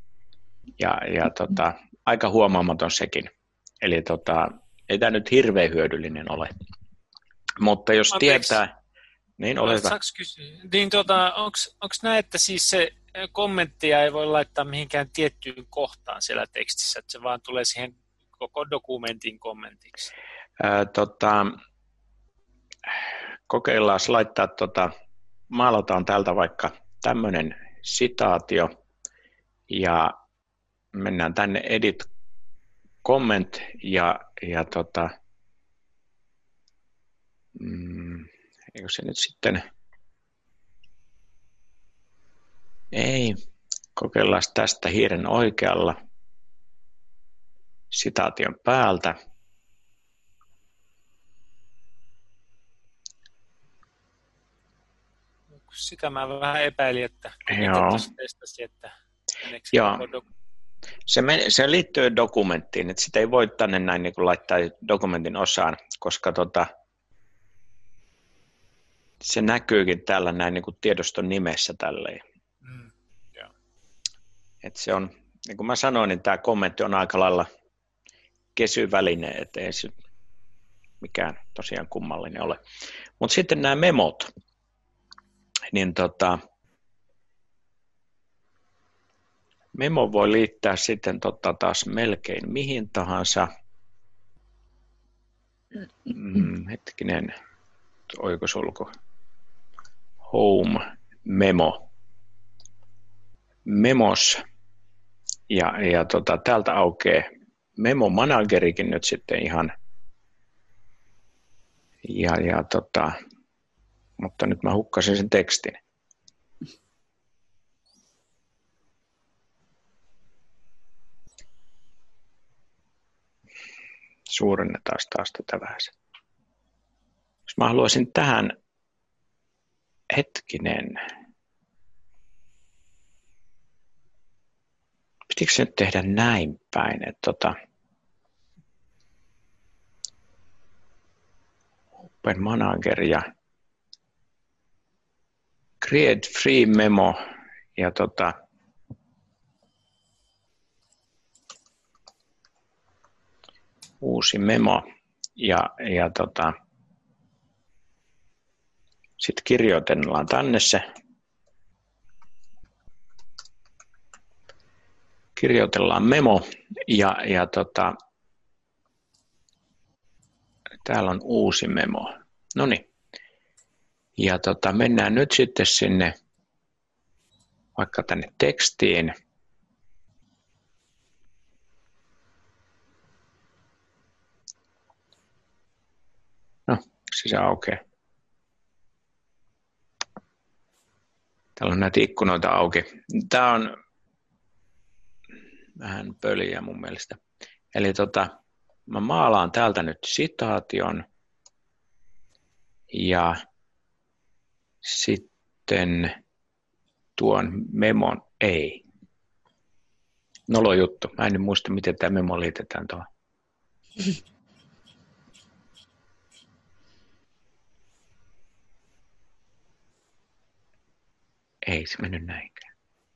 Aika huomaamaton sekin. Eli ei tämä nyt hirveän hyödyllinen ole. Mutta jos tietää, niin ole hyvä. Saanko kysyä? Niin onko näin, että siis se kommenttia ei voi laittaa mihinkään tiettyyn kohtaan siellä tekstissä, että se vaan tulee siihen koko dokumentin kommentiksi? Kokeillaan laittaa, maalataan täältä vaikka tämmöinen sitaatio ja mennään tänne edit comment eikö se nyt sitten, ei, kokeillaan tästä hiiren oikealla sitaation päältä. Sitä mä vähän epäilin, että testasi, että joo. Se liittyy dokumenttiin, että sitä ei voi tänne näin niin kuin laittaa dokumentin osaan, koska se näkyykin täällä näin niin kuin tiedoston nimessä tälleen. Että se on, niin kuin mä sanoin, niin tämä kommentti on aika lailla kesyväline, että ei se mikään tosiaan kummallinen ole. Mutta sitten nämä memot, niin memo voi liittää sitten taas melkein mihin tahansa. Hetkinen, oikosulku. Home, memo. Memos. Ja täältä aukeaa Memo Managerikin nyt sitten ihan. Mutta nyt mä hukkasin sen tekstin. Suurennetaan taas tätä vähän. Jos mä haluaisin tähän, hetkinen, pitikö se nyt tehdä näin päin, että Open Manager ja Create Free Memo ja uusi memo ja sitten kirjoitellaan tänne se. Kirjoitellaan memo ja täällä on uusi memo. Noniin. Ja mennään nyt sitten sinne vaikka tänne tekstiin. No, se aukeaa. Täällä on näitä ikkunoita auki. Tämä on vähän pöliä mun mielestä. Eli mä maalaan täältä nyt sitaation ja sitten tuon memon, ei. Nolo juttu. Mä en muista, miten tämä memo liitetään tuohon. Ei se mennyt näinkään.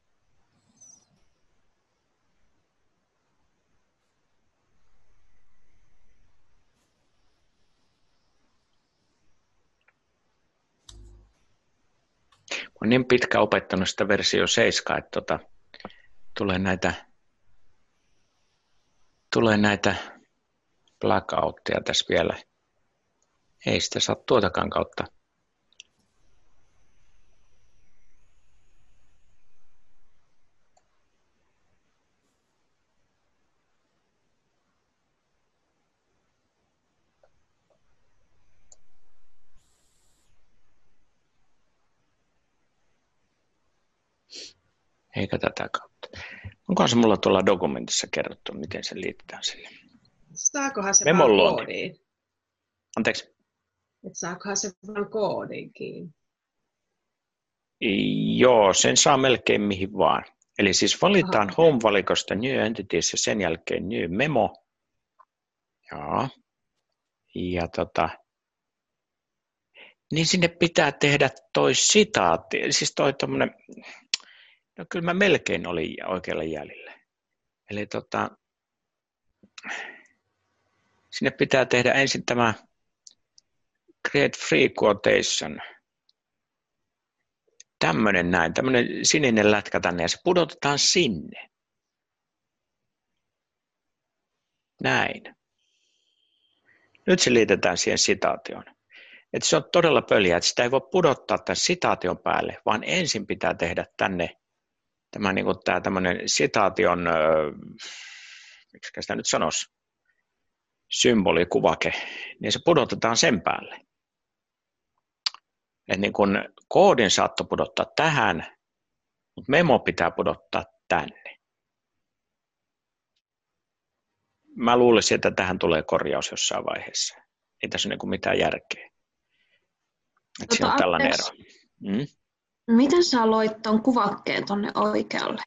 Olen niin pitkä opettanut sitä versio 7, että tulee näitä blackoutteja tässä vielä. Ei sitä saa tuotakaan kautta. Eikä tätä kautta. Onkohan se mulla tuolla dokumentissa kerrottu, miten se liitetään sille? Saakohan se vaan koodiin? Anteeksi? Saakohan se vaan koodiinkin? Joo, sen saa melkein mihin vaan. Eli siis valitaan Home-valikosta New Entities ja sen jälkeen New Memo. Joo. Ja niin sinne pitää tehdä toi sitaatti, siis toi tommonen, no kyllä mä melkein olin oikealla jäljellä. Eli sinne pitää tehdä ensin tämä create free quotation. Tämmönen sininen lätkä tänne ja se pudotetaan sinne. Näin. Nyt se liitetään siihen sitaatioon. Että se on todella pöliä, että sitä ei voi pudottaa tämän sitaation päälle, vaan ensin pitää tehdä tänne tämä tämmöinen sitaation, miksi sitä nyt sanoisi, symbolikuvake, niin se pudotetaan sen päälle. Että niin kun koodin saattoi pudottaa tähän, mutta memo pitää pudottaa tänne. Mä luulisin, että tähän tulee korjaus jossain vaiheessa. Ei tässä ole mitään järkeä. Että siinä on tällainen ero. Miten sä loit ton kuvakkeen tonne oikealle?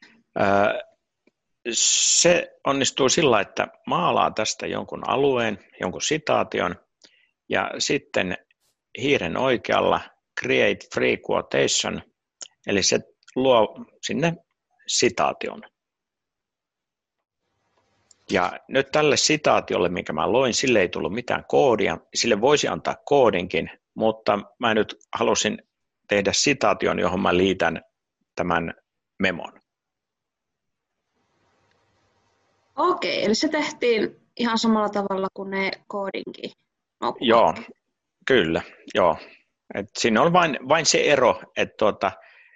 Se onnistuu sillä, että maalaa tästä jonkun alueen, jonkun sitaation, ja sitten hiiren oikealla create free quotation, eli se luo sinne sitaation. Ja nyt tälle sitaatiolle, minkä mä loin, sille ei tullut mitään koodia. Sille voisi antaa koodinkin, mutta mä nyt halusin tehdä sitaation, johon mä liitän tämän memon. Okei, eli se tehtiin ihan samalla tavalla kuin ne koodinkin. Joo, kyllä, joo. Et siinä on vain se ero, että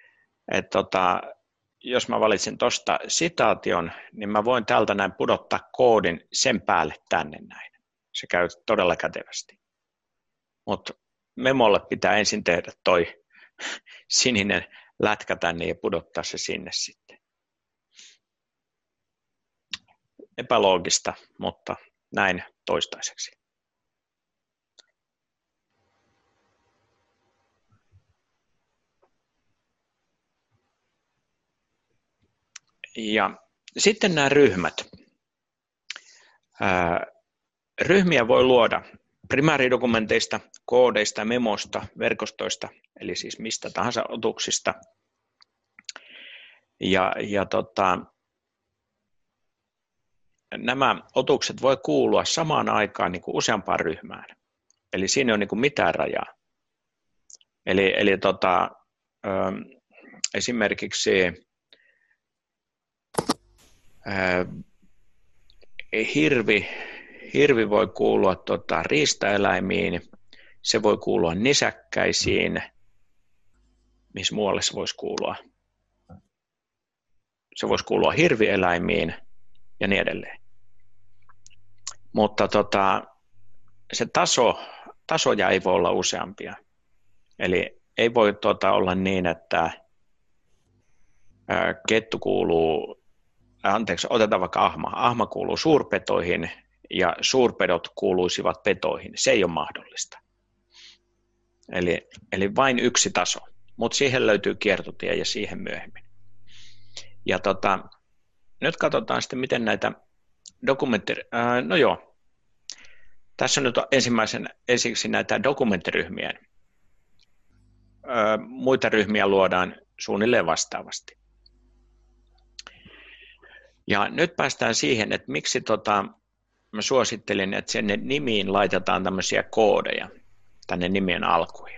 jos mä valitsen tuosta sitaation, niin mä voin täältä näin pudottaa koodin sen päälle tänne näin. Se käy todella kätevästi. Mutta memolle pitää ensin tehdä toi sininen lätkä tänne ja pudottaa se sinne sitten. Epäloogista, mutta näin toistaiseksi. Ja sitten nämä ryhmät. Ryhmiä voi luoda primääridokumenteista, koodeista, memosta, verkostoista, eli siis mistä tahansa otuksista. Nämä otukset voi kuulua samaan aikaan niin kuin useampaan ryhmään. Eli siinä ei ole niin kuin mitään rajaa. Eli esimerkiksi hirvi voi kuulua riistaeläimiin, se voi kuulua nisäkkäisiin, missä muualle se voisi kuulua. Se voisi kuulua hirvieläimiin ja niin edelleen. Mutta se tasoja ei voi olla useampia. Eli ei voi olla niin, että kettu kuuluu, otetaan vaikka ahma. Ahma kuuluu suurpetoihin ja suurpedot kuuluisivat petoihin. Se ei ole mahdollista. Eli vain yksi taso, mutta siihen löytyy kiertotie ja siihen myöhemmin. Ja nyt katsotaan sitten, miten näitä no joo, tässä on nyt ensimmäisen ensiksi näitä dokumenttiryhmien. Muita ryhmiä luodaan suunnilleen vastaavasti. Ja nyt päästään siihen, että miksi mä suosittelin, että sinne nimiin laitetaan tämmöisiä koodeja tänne nimien alkuihin.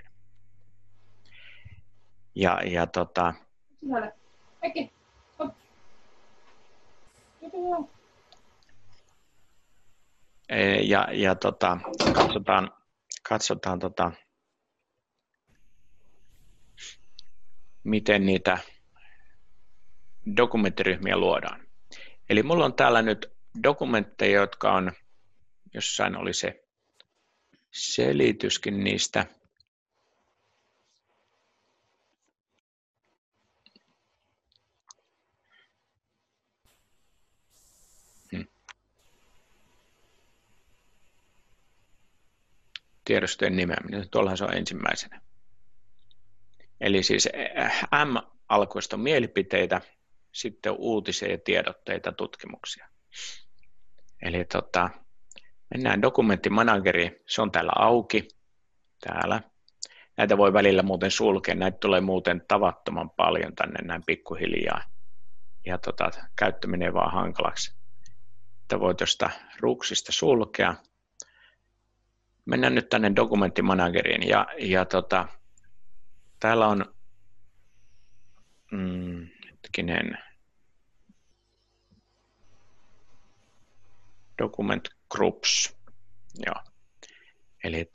Katsotaan miten niitä dokumenttiryhmiä luodaan. Eli mulla on täällä nyt dokumentteja, jotka on, jossain oli se selityskin niistä. Tiedostojen nimeäminen, tuollahan se on ensimmäisenä. Eli siis M-alkuista on mielipiteitä, sitten on uutisia ja tiedotteita, tutkimuksia. Eli mennään dokumenttimanageriin, se on täällä auki, täällä. Näitä voi välillä muuten sulkea, näitä tulee muuten tavattoman paljon tänne näin pikkuhiljaa. Ja käyttö menee vaan hankalaksi. Että voi tuosta ruuksista sulkea. Mennään nyt tänne dokumenttimanageriin ja täällä on document groups. Joo. Eli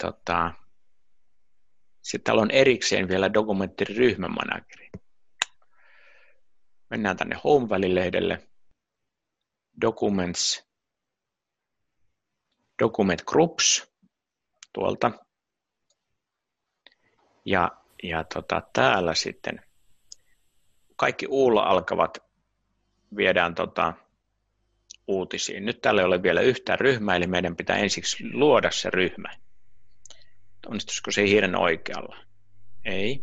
sitten täällä on erikseen vielä dokumenttiryhmämanageri. Mennään tänne Home-välilehdelle. Documents, document groups tuolta. Ja täällä sitten kaikki uulla alkavat viedään uutisiin. Nyt täällä ei ole vielä yhtään ryhmää, eli meidän pitää ensiksi luoda se ryhmä. Onnistuisiko se hiiren oikealla? Ei.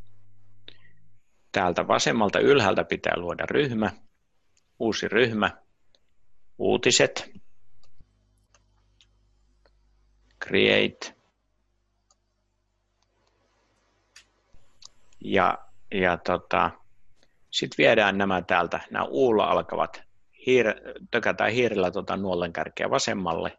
Täältä vasemmalta ylhäältä pitää luoda ryhmä, uusi ryhmä, uutiset, create ja sitten viedään nämä täältä, nämä uulla alkavat, tökätään hiirellä nuolenkärkeä vasemmalle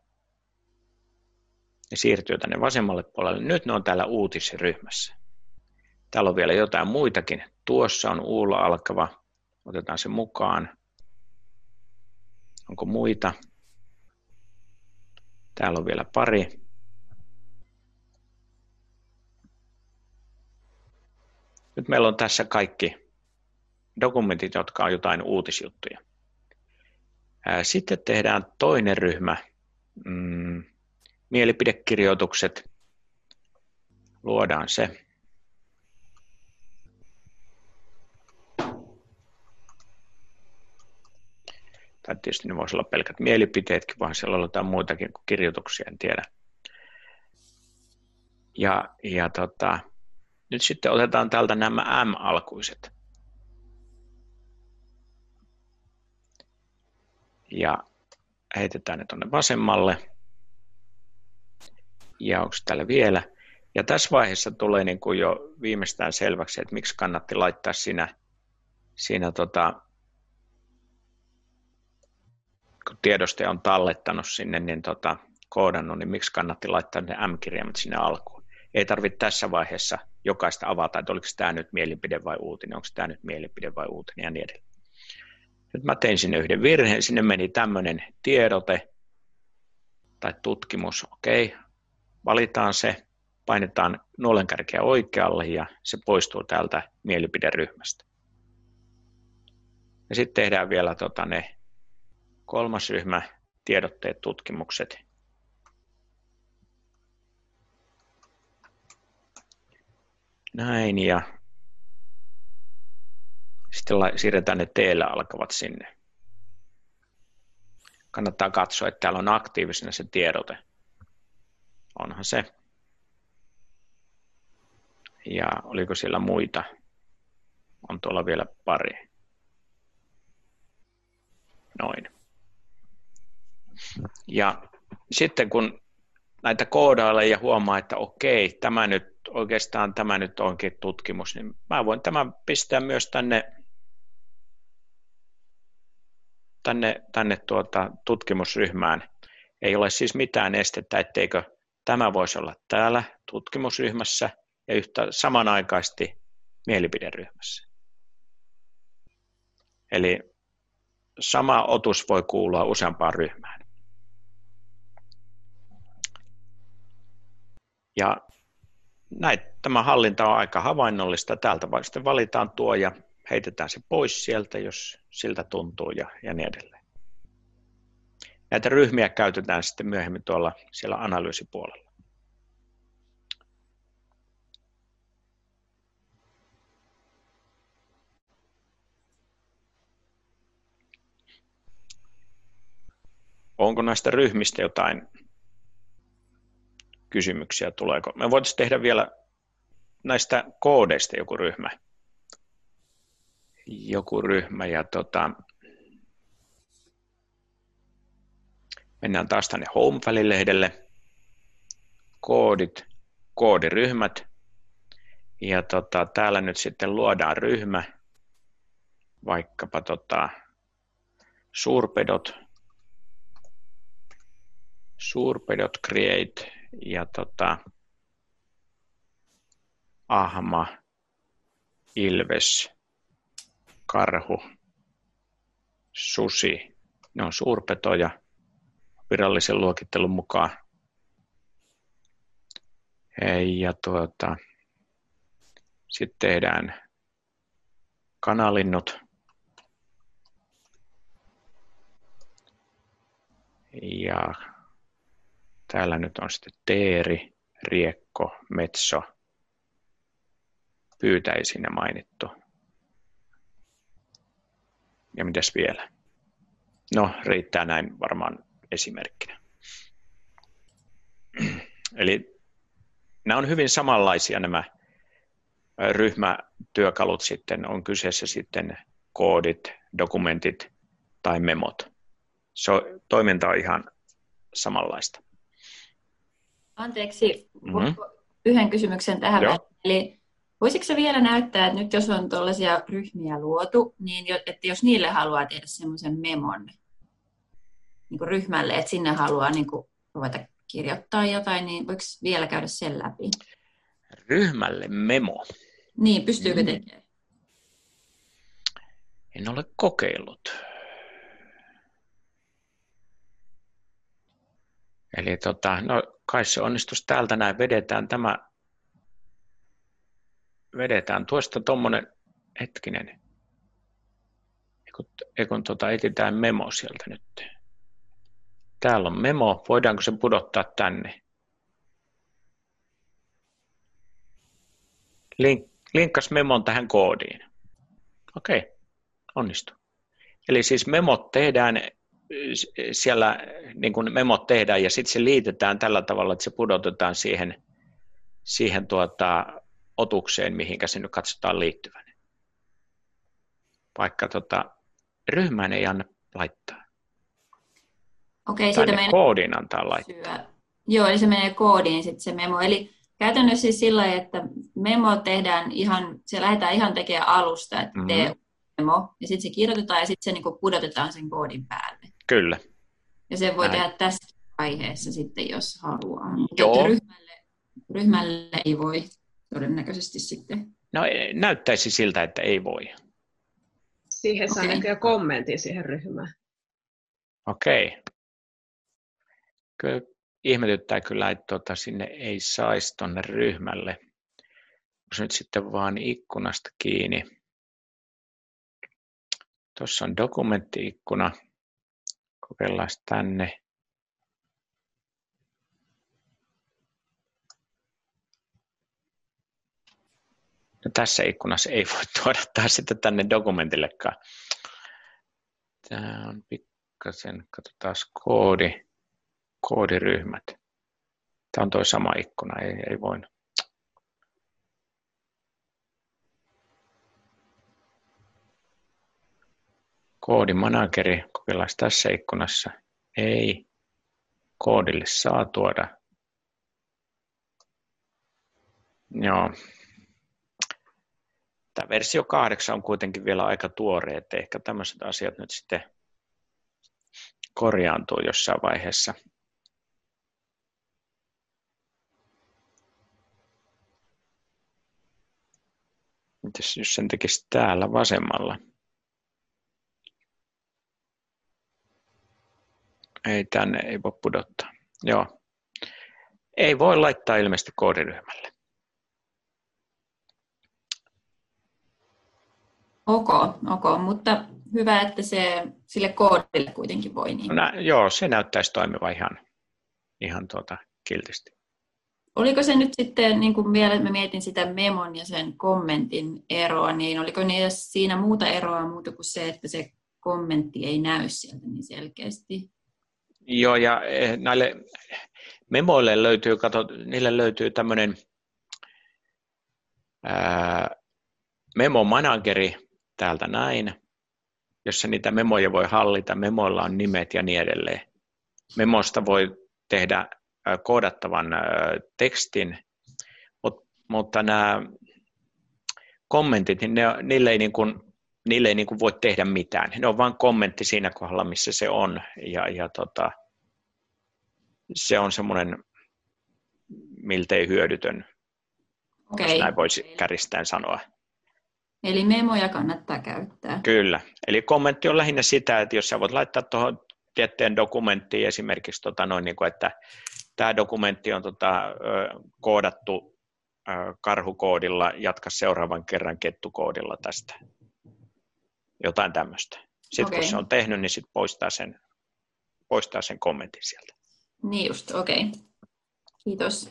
ja siirtyy tänne vasemmalle puolelle. Nyt ne on täällä uutisryhmässä. Täällä on vielä jotain muitakin. Tuossa on uulla alkava. Otetaan se mukaan. Onko muita? Täällä on vielä pari. Nyt meillä on tässä kaikki dokumentit, jotka on jotain uutisjuttuja. Sitten tehdään toinen ryhmä. Mielipidekirjoitukset. Luodaan se. Tai tietysti ne voisi olla pelkät mielipiteetkin, vaan siellä on jotain muitakin kuin kirjoituksia, en tiedä. Ja nyt sitten otetaan täältä nämä M-alkuiset. Ja heitetään ne tuonne vasemmalle. Ja onko täällä vielä? Ja tässä vaiheessa tulee niin kuin jo viimeistään selväksi, että miksi kannatti laittaa siinä kun tiedostaja on tallettanut sinne, niin koodannut, niin miksi kannatti laittaa ne M-kirjaimet sinne alkuun. Ei tarvitse tässä vaiheessa jokaista avata, että oliko tämä nyt mielipide vai uutinen, onko tämä nyt mielipide vai uutinen ja niin edelleen. Nyt mä tein sinne yhden virheen, sinne meni tämmöinen tiedote tai tutkimus, okei, valitaan se, painetaan nuolenkärkeä oikealle ja se poistuu täältä mielipideryhmästä. Ja sitten tehdään vielä ne kolmas ryhmä, tiedotteet, tutkimukset. Näin ja sitten siirretään ne T:llä alkavat sinne. Kannattaa katsoa, että täällä on aktiivisena se tiedote. Onhan se. Ja oliko siellä muita? On tuolla vielä pari. Noin. Ja sitten kun näitä koodailee ja huomaa, että okei, tämä nyt onkin tutkimus, niin mä voin tämän pistää myös tänne tutkimusryhmään. Ei ole siis mitään estettä, etteikö tämä voisi olla täällä tutkimusryhmässä ja yhtä samanaikaisesti mielipideryhmässä. Eli sama otus voi kuulua useampaan ryhmään. Ja tämä hallinta on aika havainnollista. Täältä sitten valitaan tuo ja heitetään se pois sieltä, jos siltä tuntuu ja niin edelleen. Näitä ryhmiä käytetään sitten myöhemmin siellä analyysipuolella. Onko näistä ryhmistä jotain kysymyksiä? Tuleeko? Me voitaisiin tehdä vielä näistä koodeista joku ryhmä ja mennään taas tänne Home-välilehdelle, koodiryhmät ja täällä nyt sitten luodaan ryhmä, vaikkapa suurpedot create ja ahma, ilves, karhu, susi, ne on suurpetoja virallisen luokittelun mukaan. Ja sitten tehdään kanalinnut. Ja täällä nyt on sitten teeri, riekko, metso, pyytäisinä mainittu. Ja mitäs vielä? No, riittää näin varmaan esimerkkinä. Eli nämä on hyvin samanlaisia nämä ryhmätyökalut sitten. On kyseessä sitten koodit, dokumentit tai memot. Toiminta on ihan samanlaista. Anteeksi, yhden kysymyksen tähän väliin. Eli voisitko sä vielä näyttää, että nyt jos on tuollaisia ryhmiä luotu, niin että jos niille haluaa tehdä semmoisen memon niin kuin ryhmälle, että sinne haluaa niin kuin ruveta kirjoittaa jotain, niin voiko vielä käydä sen läpi? Ryhmälle memo? Niin, pystyykö tekemään? En ole kokeillut. Eli no kai se onnistus täältä näin, vedetään tuosta tommonen, hetkinen, kun etsitään memo sieltä nyt. Täällä on memo, voidaanko se pudottaa tänne? Linkkas memon tähän koodiin. Okei, onnistuu. Eli siis memot tehdään siellä, niin kuin memot tehdään ja sitten se liitetään tällä tavalla, että se pudotetaan siihen otukseen, mihinkä se nyt katsotaan liittyvän. Vaikka ryhmään ei anna laittaa. Okei, siitä menee koodiin antaa laittaa. Joo, eli se menee koodiin sitten se memo. Eli käytännössä siis sillä lailla, että memo tehdään se lähdetään ihan tekemään alusta, että tee memo, ja sitten se kirjoitetaan ja sitten se niinku pudotetaan sen koodin päälle. Kyllä. Ja sen voi tehdä tässä vaiheessa sitten, jos haluaa. Joo. Ryhmälle ei voi todennäköisesti sitten. No näyttäisi siltä, että ei voi. Siihen saa näköjään kommentin siihen ryhmään. Okei. Kyllä ihmetyttää kyllä, että sinne ei saisi tuonne ryhmälle. Onko nyt sitten vaan ikkunasta kiinni? Tuossa on dokumentti-ikkuna. Kokeillaan tänne. No, tässä ikkunassa ei voi tuoda taas sitten tänne dokumentillekaan. Tämä on pikkasen, katsotaan koodiryhmät. Tämä on tuo sama ikkuna, ei voinut. Koodimanageri, kokeillaan tässä ikkunassa. Ei. Koodille saa tuoda. Joo. Tämä versio 8 on kuitenkin vielä aika tuore, että ehkä tämmöiset asiat nyt sitten korjaantuu jossain vaiheessa. Mitäs jos sen tekisi täällä vasemmalla? Ei, tänne ei voi pudottaa. Joo. Ei voi laittaa ilmeisesti koodiryhmälle. Ok, mutta hyvä, että sille koodille kuitenkin voi. Niin. Joo, se näyttäisi toimivan ihan kiltisti. Oliko se nyt sitten, niin kuin vielä mä mietin sitä memon ja sen kommentin eroa, niin oliko siinä muuta eroa muuta kuin se, että se kommentti ei näy sieltä niin selkeästi? Joo, ja näille memoille niille löytyy tämmöinen Memo-manageri täältä näin, jossa niitä memoja voi hallita. Memoilla on nimet ja niin edelleen. Memosta voi tehdä koodattavan tekstin, mutta nämä kommentit, niin niille ei niin kuin voi tehdä mitään. Ne on vain kommentti siinä kohdalla, missä se on. Se on semmoinen miltei hyödytön, jos näin voisi kärjistäen sanoa. Eli memoja kannattaa käyttää. Kyllä. Eli kommentti on lähinnä sitä, että jos sä voit laittaa tuohon tiettyyn dokumenttiin esimerkiksi, että tämä dokumentti on koodattu karhukoodilla, jatka seuraavan kerran kettukoodilla tästä. Jotain tämmöistä. Sitten kun se on tehnyt, niin sitten poistaa sen kommentin sieltä. Niin just, okei. Kiitos.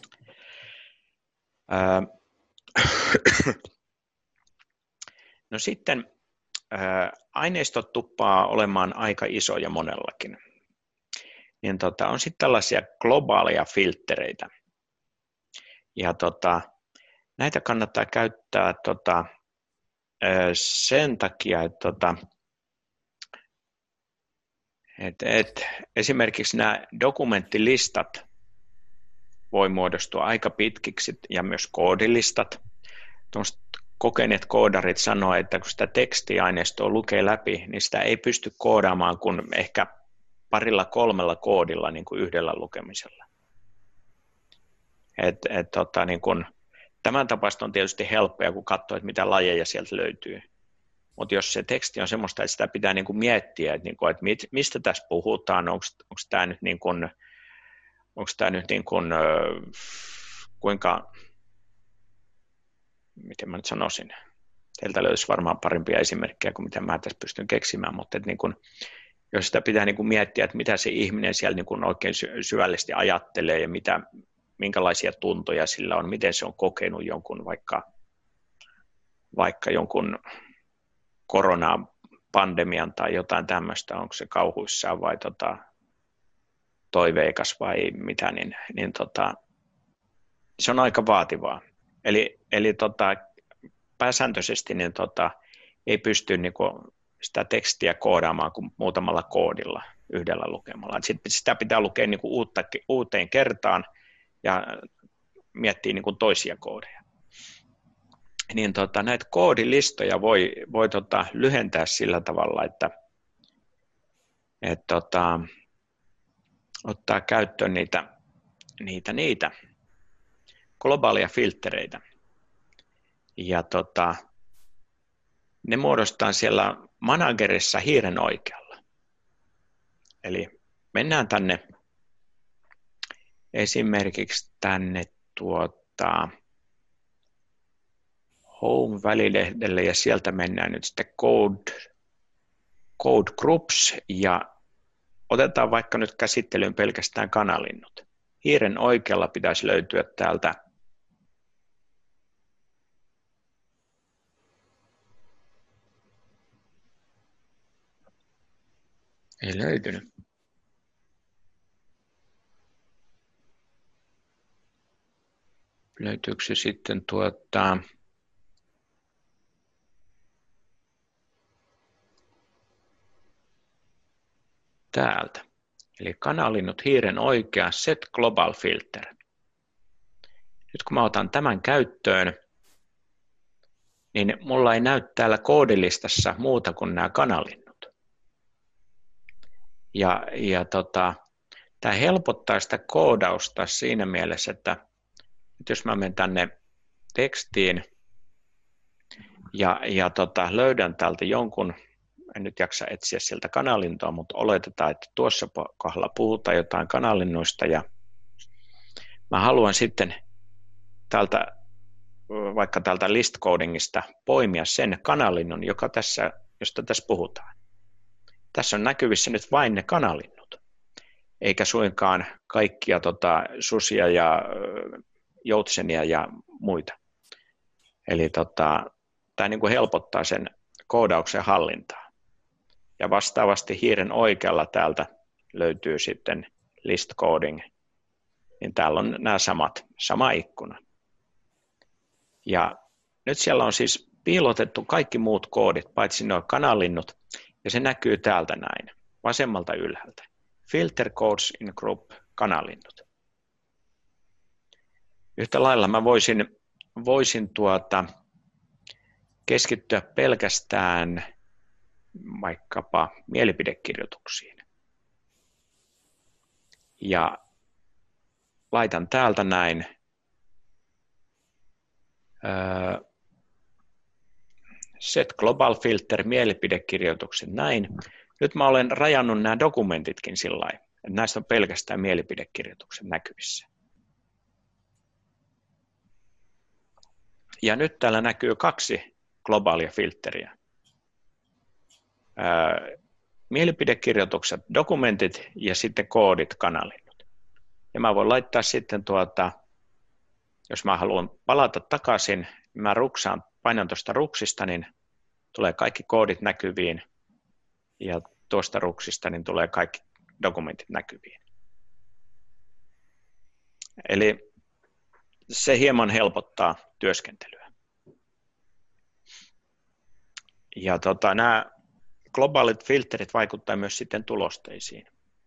No sitten aineistot tuppaa olemaan aika isoja monellakin. Niin on sitten tällaisia globaaleja filttereitä. Ja näitä kannattaa käyttää sen takia, että esimerkiksi nämä dokumenttilistat voi muodostua aika pitkiksi ja myös koodilistat. Kokeneet koodarit sanoo, että kun sitä tekstiaineistoa lukee läpi, niin sitä ei pysty koodaamaan kuin ehkä 2-3 koodilla niin kuin yhdellä lukemisella. Tämän tapaista on tietysti helppoa, kun katsoo, että mitä lajeja sieltä löytyy. Mutta jos se teksti on semmoista, että sitä pitää niin kuin miettiä, että mistä tässä puhutaan, onko tämä nyt, kuinka, miten mä nyt sanoisin, teiltä löytyisi varmaan parempia esimerkkejä kuin mitä mä tässä pystyn keksimään, mutta jos sitä pitää niin kuin miettiä, että mitä se ihminen siellä niin kuin oikein syvällisesti ajattelee ja minkälaisia tuntoja sillä on, miten se on kokenut jonkun vaikka jonkun koronapandemian tai jotain tämmöistä, onko se kauhuissaan vai toiveikas vai mitä, niin se on aika vaativaa. Eli pääsääntöisesti niin ei pysty niinku sitä tekstiä koodaamaan kuin muutamalla koodilla yhdellä lukemalla. Sitten sitä pitää lukea niinku uuteen kertaan ja miettiä niinku toisia koodeja. Niin näitä koodilistoja voi lyhentää sillä tavalla, että ottaa käyttöön niitä globaaleja filttereitä. Ja ne muodostaa siellä managerissa hiiren oikealla. Eli mennään tänne esimerkiksi tänne Home-välilehdelle ja sieltä mennään nyt sitten Code Groups ja otetaan vaikka nyt käsittelyyn pelkästään kanalinnut. Hiiren oikealla pitäisi löytyä täältä ei löytynyt. Löytyykö se sitten täältä. Eli kanalinnut hiiren oikea Set Global Filter. Nyt kun mä otan tämän käyttöön, niin mulla ei näy täällä koodilistassa muuta kuin nämä kanalinnut. Tämä helpottaa sitä koodausta siinä mielessä, että nyt jos mä menen tänne tekstiin ja löydän täältä jonkun, en nyt jaksa etsiä sieltä kanalintoa, mutta oletetaan, että tuossa kohdalla puhutaan jotain kanalinnoista ja mä haluan sitten vaikka täältä list codingista poimia sen kanalinnun, josta tässä puhutaan. Tässä on näkyvissä nyt vain ne kanalinnut, eikä suinkaan kaikkia susia ja joutsenia ja muita. Eli tämä niin kuin helpottaa sen koodauksen hallintaa. Ja vastaavasti hiiren oikealla täältä löytyy sitten list coding, niin täällä on nämä sama ikkuna. Ja nyt siellä on siis piilotettu kaikki muut koodit, paitsi nuo kanalinnut, ja se näkyy täältä näin, vasemmalta ylhäältä. Filter codes in group, kanalinnut. Yhtä lailla mä voisin keskittyä pelkästään vaikkapa mielipidekirjoituksiin. Ja laitan täältä näin set global filter mielipidekirjoitukset näin. Nyt mä olen rajannut nämä dokumentitkin sillä lailla, että näistä on pelkästään mielipidekirjoitukset näkyvissä. Ja nyt täällä näkyy 2 globaalia filtteriä. Mielipidekirjoitukset, dokumentit ja sitten koodit, kanalinnut. Ja mä voin laittaa sitten jos mä haluan palata takaisin, mä painan tuosta ruksista, niin tulee kaikki koodit näkyviin ja tuosta ruksista niin tulee kaikki dokumentit näkyviin. Eli se hieman helpottaa työskentelyä. Ja nämä globaalit filterit vaikuttavat myös sitten tulosteisiin.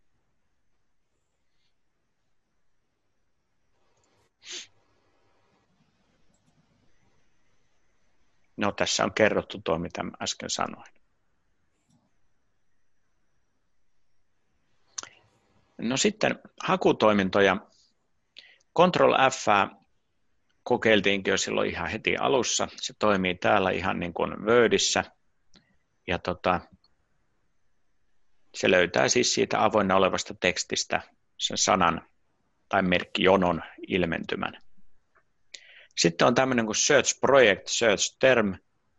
No, tässä on kerrottu tuo, mitä äsken sanoin. No sitten hakutoimintoja. Ctrl+F kokeiltiinkin jo silloin ihan heti alussa. Se toimii täällä ihan niin kuin Wordissä. Ja se löytää siis siitä avoinna olevasta tekstistä sen sanan tai merkkijonon ilmentymän. Sitten on tämmöinen kuin Search Project, Search Term,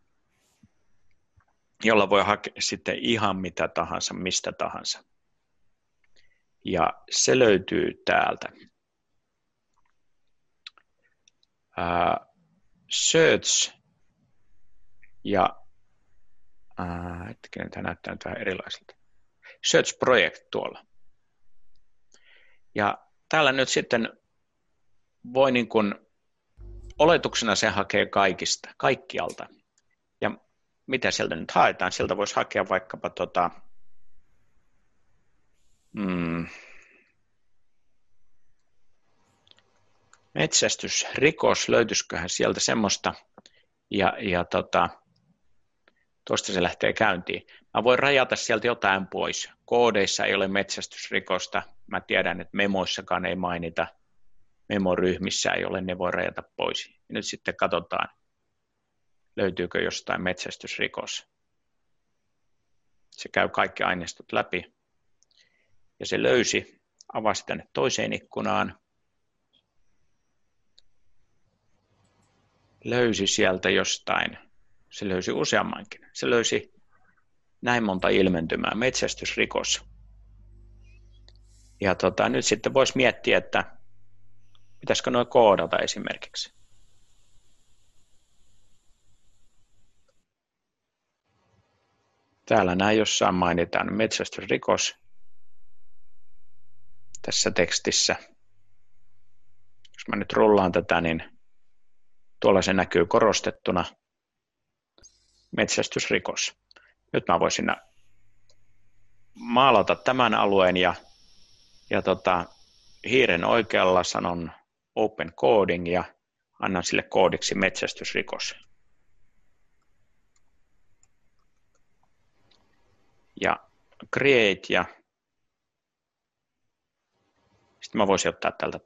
jolla voi hakea sitten ihan mitä tahansa, mistä tahansa. Ja se löytyy täältä. Search ja hetkinen, tämä näyttää nyt vähän erilaiselta. Search Project tuolla. Ja täällä nyt sitten voi niin kuin oletuksena se hakee kaikkialta. Ja mitä sieltä nyt haetaan? Sieltä voisi hakea vaikkapa metsästysrikos, löytyisiköhän sieltä semmoista, ja tuosta se lähtee käyntiin. Mä voin rajata sieltä jotain pois. Koodeissa ei ole metsästysrikosta. Mä tiedän, että memoissakaan ei mainita. Memoryhmissä ei ole, ne voi rajata pois. Ja nyt sitten katsotaan, löytyykö jostain metsästysrikos. Se käy kaikki aineistot läpi. Ja se avasi tänne toiseen ikkunaan. Löysi sieltä jostain. Se löysi useammankin. Se löysi näin monta ilmentymää, metsästysrikos. Ja nyt sitten voisi miettiä, että pitäisikö nuo koodata esimerkiksi. Täällä näin jossain mainitaan metsästysrikos tässä tekstissä. Jos mä nyt rullaan tätä, niin tuolla se näkyy korostettuna. Metsästysrikos. Nyt mä voisin maalata tämän alueen ja hiiren oikealla sanon open coding ja annan sille koodiksi metsästysrikos. Ja create ja sitten mä voisin ottaa täältä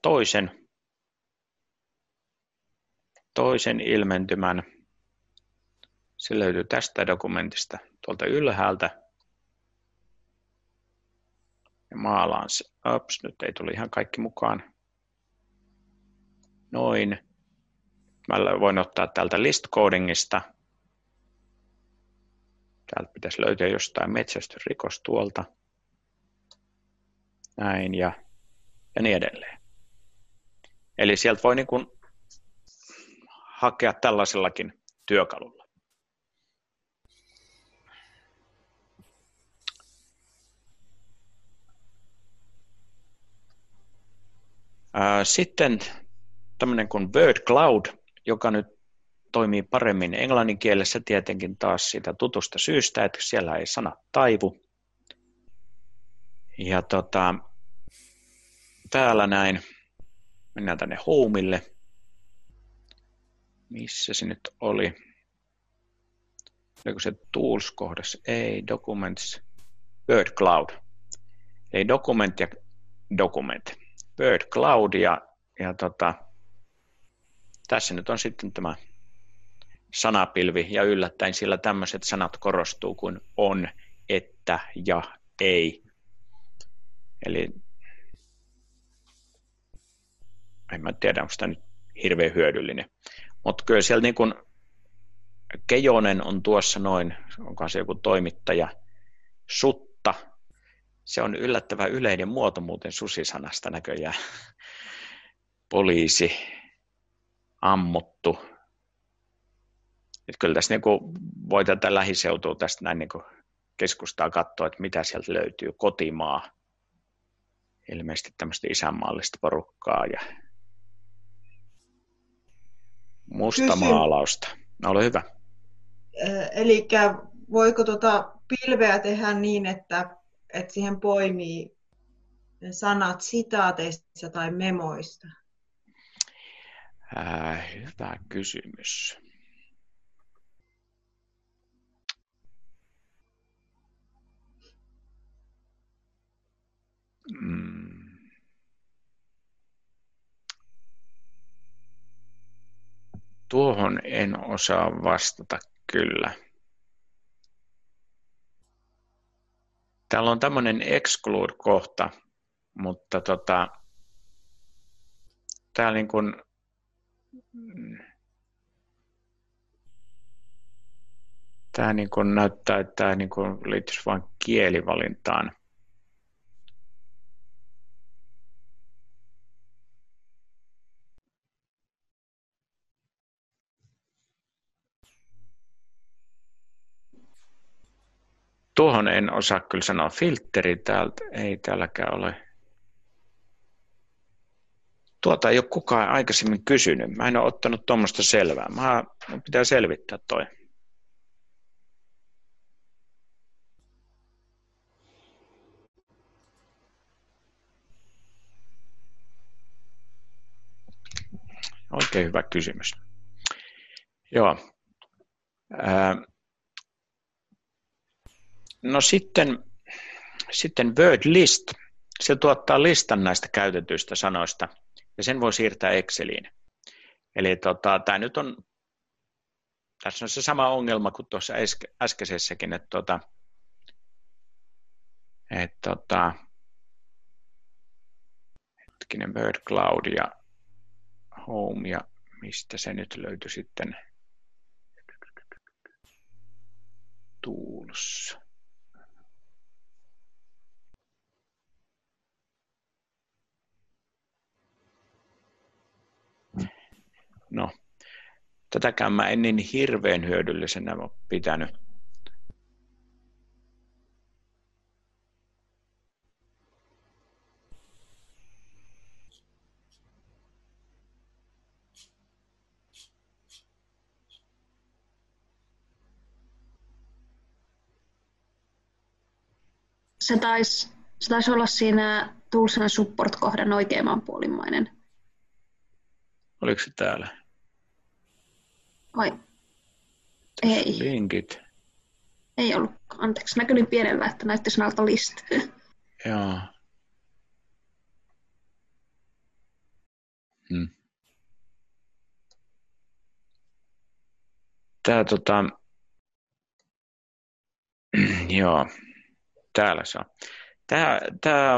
toisen ilmentymän. Se löytyy tästä dokumentista tuolta ylhäältä. Ja maalaan se. Ops, nyt ei tuli ihan kaikki mukaan. Noin. Mä voin ottaa täältä list codingista. Täältä pitäisi löytyä jostain metsästysrikos tuolta. Näin ja niin edelleen. Eli sieltä voi niin kuin hakea tällaisellakin työkalulla. Sitten tämmöinen kuin Word Cloud, joka nyt toimii paremmin englannin kielessä tietenkin taas siitä tutusta syystä, että siellä ei sanat taivu. Ja täällä näin, mennään tänne Homeille. Missä se nyt oli? Oliko se Tools-kohdassa? Ei, Documents, Word Cloud. Ei Document ja Document. Word Cloud ja tässä nyt on sitten tämä sanapilvi ja yllättäen sillä tämmöiset sanat korostuu kuin on, että ja ei. Eli en mä tiedä, onko tämä nyt hirveän hyödyllinen. Mutta kyllä siellä niin kuin Keijonen on tuossa noin, onkohan se joku toimittaja, sutta. Se on yllättävän yleinen muoto muuten susisanasta näköjään. Poliisi, ammuttu. Et kyllä tässä niin kuin voi tätä lähiseutua tästä näin niin kuin keskustaa katsoa, että mitä sieltä löytyy. Kotimaa. Ilmeisesti tämmöistä isänmaallista porukkaa ja mustamaalausta. No, ole hyvä. Eli voiko pilveä tehdä niin, että siihen poimii sanat sitaateista tai memoista? Hyvä kysymys. Tuohon en osaa vastata kyllä. Täällä on tämmöinen exclude-kohta, mutta täällä niin kuin tämä niin kuin näyttää, että tämä niin kuin liittyisi vain kielivalintaan. Tuohon en osaa kyllä sanoa. Filtteri täältä ei täälläkään ole. Tuota ei ole kukaan aikaisemmin kysynyt. Mä en ole ottanut tuommoista selvää. Mun pitää selvittää toi. Oikein hyvä kysymys. Joo. No sitten word list. Se tuottaa listan näistä käytetyistä sanoista ja sen voi siirtää Exceliin. Eli tämä nyt on, tässä on se sama ongelma kuin tuossa äskeisessäkin, että hetkinen Word Cloud ja Home ja mistä se nyt löytyi sitten Tools. No, tätäkään mä en niin hirveän hyödyllisenä ole pitänyt. Se taisi olla siinä Toolsin support-kohdan oikeammanpuolimmainen. Oliko se täällä? Vai? Ei. Linkit. Ei ollut. Anteeksi, näkyi niin pienellä, että näytti sanalta list. Joo. Tää joo. Täällä se on. Tää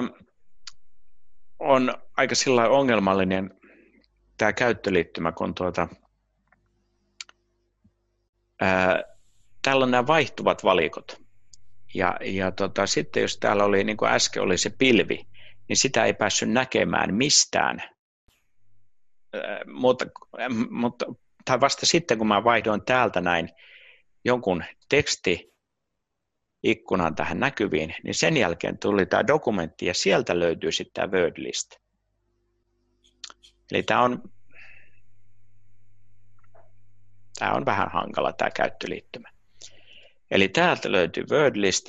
on aika sillä ongelmallinen tämä käyttöliittymä, kun täällä on nämä vaihtuvat valikot. Ja sitten jos täällä oli, niin kuin äsken oli se pilvi, niin sitä ei päässyt näkemään mistään. Mutta tai vasta sitten, kun mä vaihdoin täältä näin jonkun teksti-ikkunan tähän näkyviin, niin sen jälkeen tuli tämä dokumentti ja sieltä löytyy sitten tämä word list. Eli tämä on Tämä on vähän hankala tämä käyttöliittymä. Eli täältä löytyy wordlist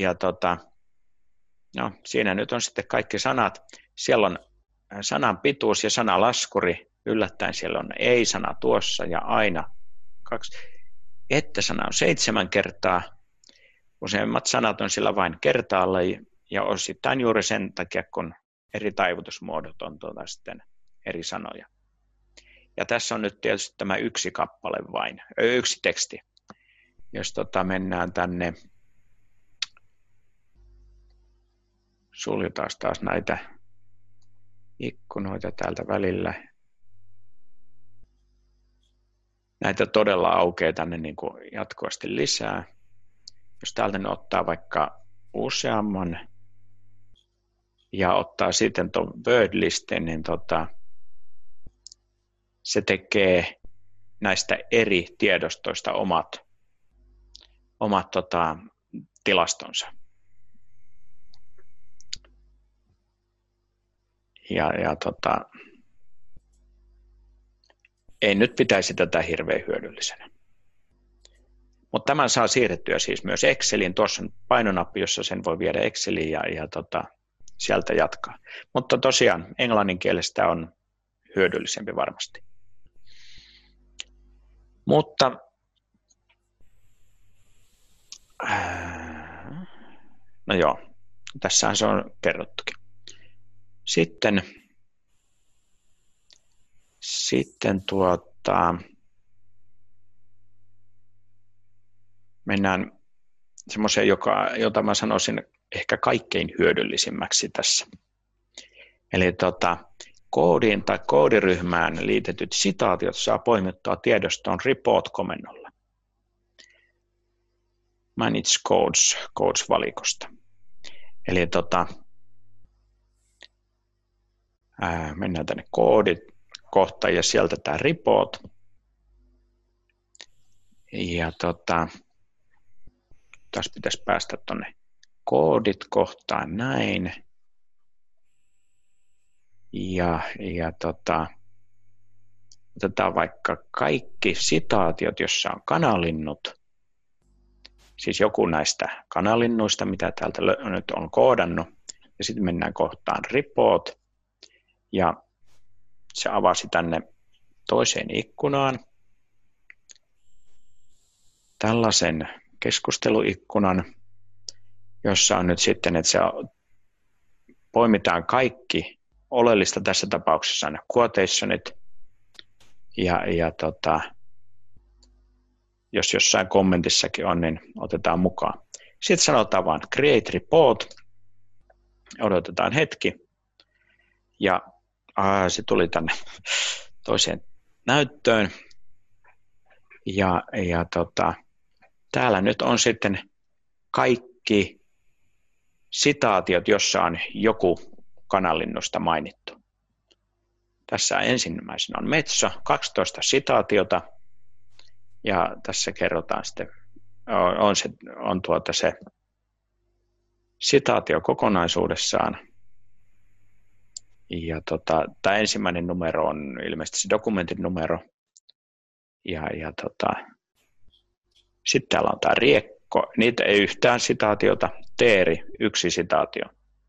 no, siinä nyt on sitten kaikki sanat. Siellä on sanan pituus ja sanalaskuri. Yllättäen siellä on ei-sana tuossa ja aina 2. Että-sana on 7 kertaa. Useimmat sanat on sillä vain kertaalla ja osittain juuri sen takia, kun eri taivutusmuodot on sitten eri sanoja. Ja tässä on nyt tietysti tämä yksi kappale vain, yksi teksti. Jos mennään tänne, suljetaan taas näitä ikkunoita täältä välillä. Näitä todella aukeaa tänne niin kuin jatkuvasti lisää. Jos täältä ne ottaa vaikka useamman ja ottaa sitten tuon wordlistin, niin se tekee näistä eri tiedostoista omat tilastonsa. Ei nyt pitäisi tätä hirveän hyödyllisenä. Mutta tämän saa siirrettyä siis myös Exceliin. Tuossa on painonappi, jossa sen voi viedä Exceliin ja sieltä jatkaa. Mutta tosiaan englannin kielestä on hyödyllisempi varmasti. Mutta no joo, tässähän se on kerrottukin. Sitten mennään semmoiseen, jota mä sanoisin ehkä kaikkein hyödyllisimmäksi tässä. Eli koodiin tai koodiryhmään liitetyt sitaatiot saa poimittua tiedostoon report-komennolla. Manage codes-valikosta. Eli mennään tänne koodit kohta ja sieltä tämä report. Ja tässä pitäisi päästä tuonne koodit kohtaan näin. Ja otetaan vaikka kaikki sitaatiot, jossa on kanalinnut. Siis joku näistä kanalinnuista, mitä täältä nyt on koodannut. Ja sitten mennään kohtaan report. Ja se avasi tänne toiseen ikkunaan tällaisen keskusteluikkunan, jossa on nyt sitten, että se poimitaan kaikki oleellista tässä tapauksessa ne quotationit ja jos jossain kommentissakin on, niin otetaan mukaan. Sitten sanotaan vaan create report, odotetaan hetki ja se tuli tänne toiseen näyttöön ja täällä nyt on sitten kaikki sitaatiot, jossa on joku kanalinnusta mainittu. Tässä ensimmäisenä on Metso, 12 sitaatiota ja tässä kerrotaan sitten, on se sitaatio kokonaisuudessaan. Ja tämä ensimmäinen numero on ilmeisesti se dokumentin numero. Sitten täällä on tämä riekko, niitä ei yhtään sitaatiota, teeri, 1 sitaatio.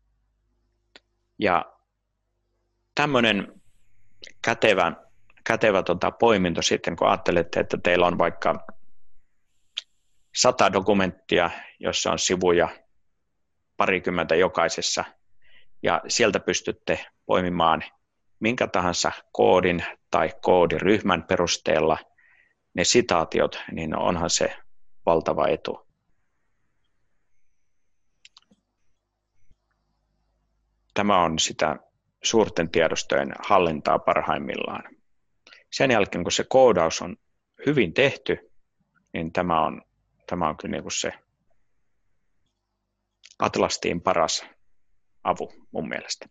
Ja tämmöinen kätevä poiminto sitten, kun ajattelette, että teillä on vaikka 100 dokumenttia, jossa on sivuja 20 jokaisessa, ja sieltä pystytte poimimaan minkä tahansa koodin tai koodiryhmän perusteella ne sitaatiot, niin onhan se valtava etu. Tämä on sitä suurten tiedostojen hallintaa parhaimmillaan. Sen jälkeen, kun se koodaus on hyvin tehty, niin tämä on kyllä niin kuin se Atlastiin paras avu mun mielestä.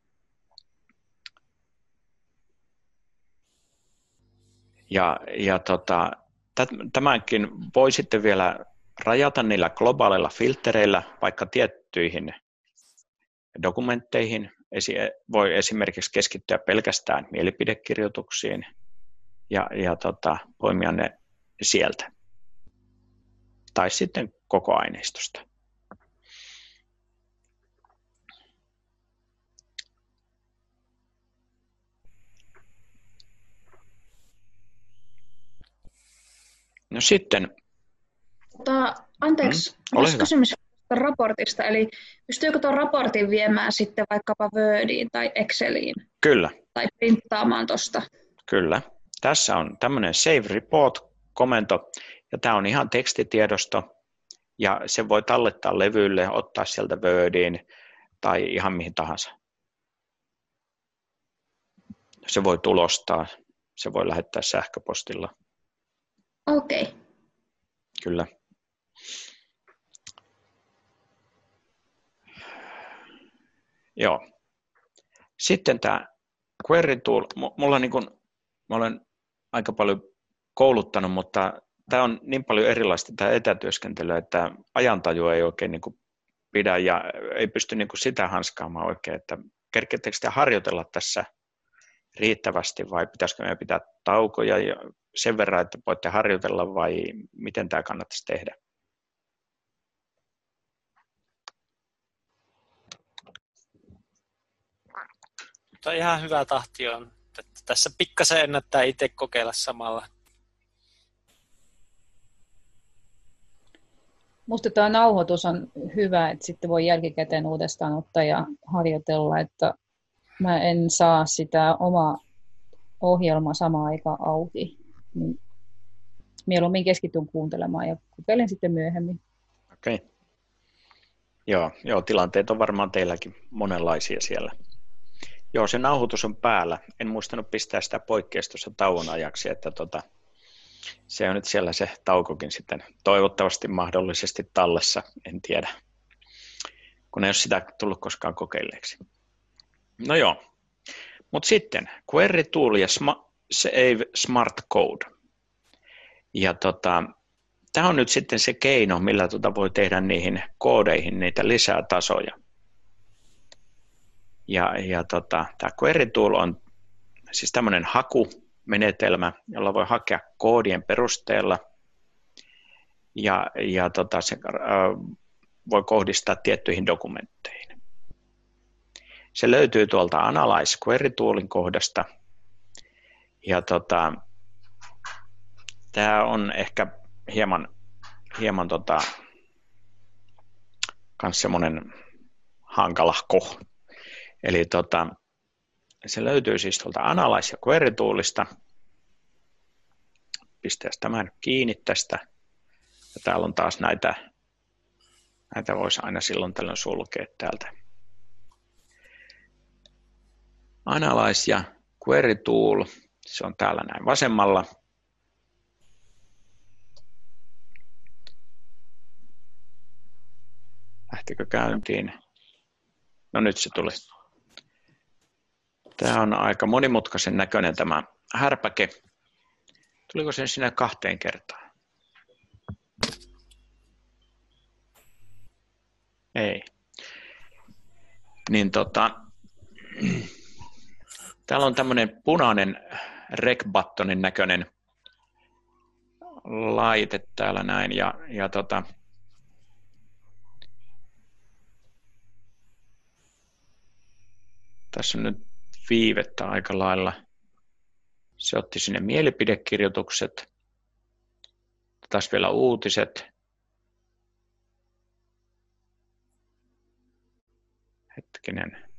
Tämänkin voi sitten vielä rajata niillä globaaleilla filtereillä vaikka tiettyihin dokumentteihin. Voi esimerkiksi keskittyä pelkästään mielipidekirjoituksiin ja poimia ne sieltä. Tai sitten koko aineistosta. No sitten. Anteeksi, ole hyvä. kysymys raportista. Eli pystyykö tuon raportin viemään sitten vaikkapa Wordiin tai Exceliin? Kyllä. Tai printtaamaan tuosta? Kyllä. Tässä on tämmöinen Save Report-komento, ja tämä on ihan tekstitiedosto, ja se voi tallettaa levylle, ottaa sieltä Wordiin tai ihan mihin tahansa. Se voi tulostaa, se voi lähettää sähköpostilla. Okei. Okay. Kyllä. Joo. Sitten tämä Query Tool, mä olen aika paljon kouluttanut, mutta tämä on niin paljon erilaista tämä etätyöskentely, että ajantaju ei oikein niin kuin pidä ja ei pysty niin kuin sitä hanskaamaan oikein, että kerkeettekö sitä harjoitella tässä riittävästi vai pitäisikö meidän pitää taukoja sen verran, että voitte harjoitella vai miten tämä kannattaisi tehdä? Mutta ihan hyvä tahti on. Tässä pikkasen ennättää itse kokeilla samalla. Minusta tämä nauhoitus on hyvä, että sitten voi jälkikäteen uudestaan ottaa ja harjoitella, että mä en saa sitä omaa ohjelmaa samaan aikaan auki. Niin mieluummin keskityn kuuntelemaan ja kokeilen sitten myöhemmin. Okei. Joo, tilanteet on varmaan teilläkin monenlaisia siellä. Joo, se nauhoitus on päällä. En muistanut pistää sitä poikkeus tuossa tauon ajaksi, että se on nyt siellä se taukokin sitten toivottavasti mahdollisesti tallessa, en tiedä, kun ei ole sitä tullut koskaan kokeilleeksi. No joo, mutta sitten Query Tool ja Save Smart Code. Ja tämä on nyt sitten se keino, millä voi tehdä niihin koodeihin niitä lisää tasoja. Ja tämä Query Tool on siis tämmöinen hakumenetelmä, jolla voi hakea koodien perusteella ja se voi kohdistaa tiettyihin dokumentteihin. Se löytyy tuolta Analyze Query Toolin kohdasta ja tämä on ehkä hieman kans semmoinen hankalahko. Eli se löytyy siis tuolta Analyze ja Query Toolista. Pistäisi tämän kiinni tästä. Ja täällä on taas näitä voisi aina silloin tällöin sulkea täältä. Analyze ja Query Tool, se on täällä näin vasemmalla. Lähtikö käyntiin? No nyt se tuli. Tämä on aika monimutkaisen näköinen tämä härpäke. Tuliko se sinne 2 kertaan? Ei. Niin täällä on tämmöinen punainen rec-buttonin näköinen laite täällä näin ja tässä on nyt viivettä aika lailla. Se otti sinne mielipidekirjoitukset. Taas vielä uutiset. Hetkinen.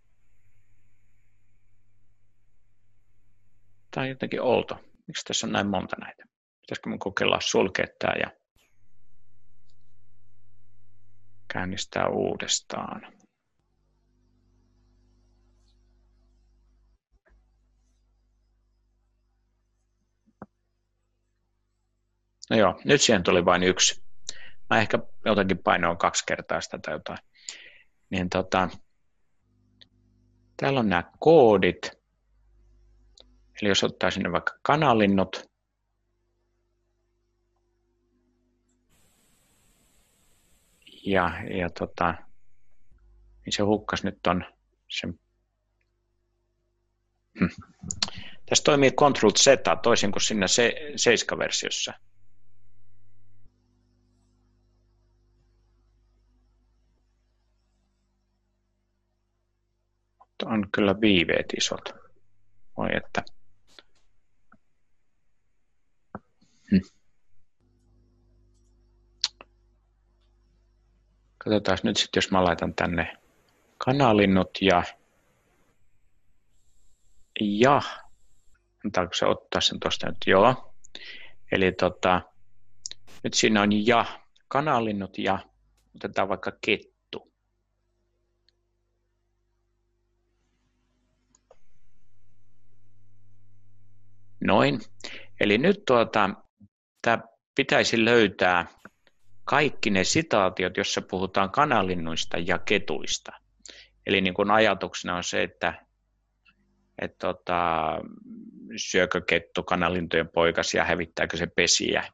Tämä on jotenkin outo. Miksi tässä on näin monta näitä? Pitäisikö minun kokeilla sulkea tämä ja käynnistää uudestaan? No joo, nyt siihen tuli vain 1. Mä ehkä jotenkin painoin 2 kertaa sitä tai jotain. Niin täällä on nämä koodit. Eli jos ottaa sinne vaikka kanalinnut. Niin se hukkas nyt on sen. Tässä toimii Ctrl-Z toisin kuin siinä 7-versiossa. kyllä viiveet isot. Voi että. Katsotaan nyt sitten, jos mä laitan tänne kanalinnut ja antaako se ottaa sen tuosta nyt? Joo. Eli nyt siinä on kanalinnut ja otetaan vaikka kettu. Noin. Eli nyt tämä pitäisi löytää kaikki ne sitaatiot, joissa puhutaan kanalinnuista ja ketuista. Eli niin kuin ajatuksena on se, että syökö kettu kanalintujen poikasia, hävittääkö se pesiä.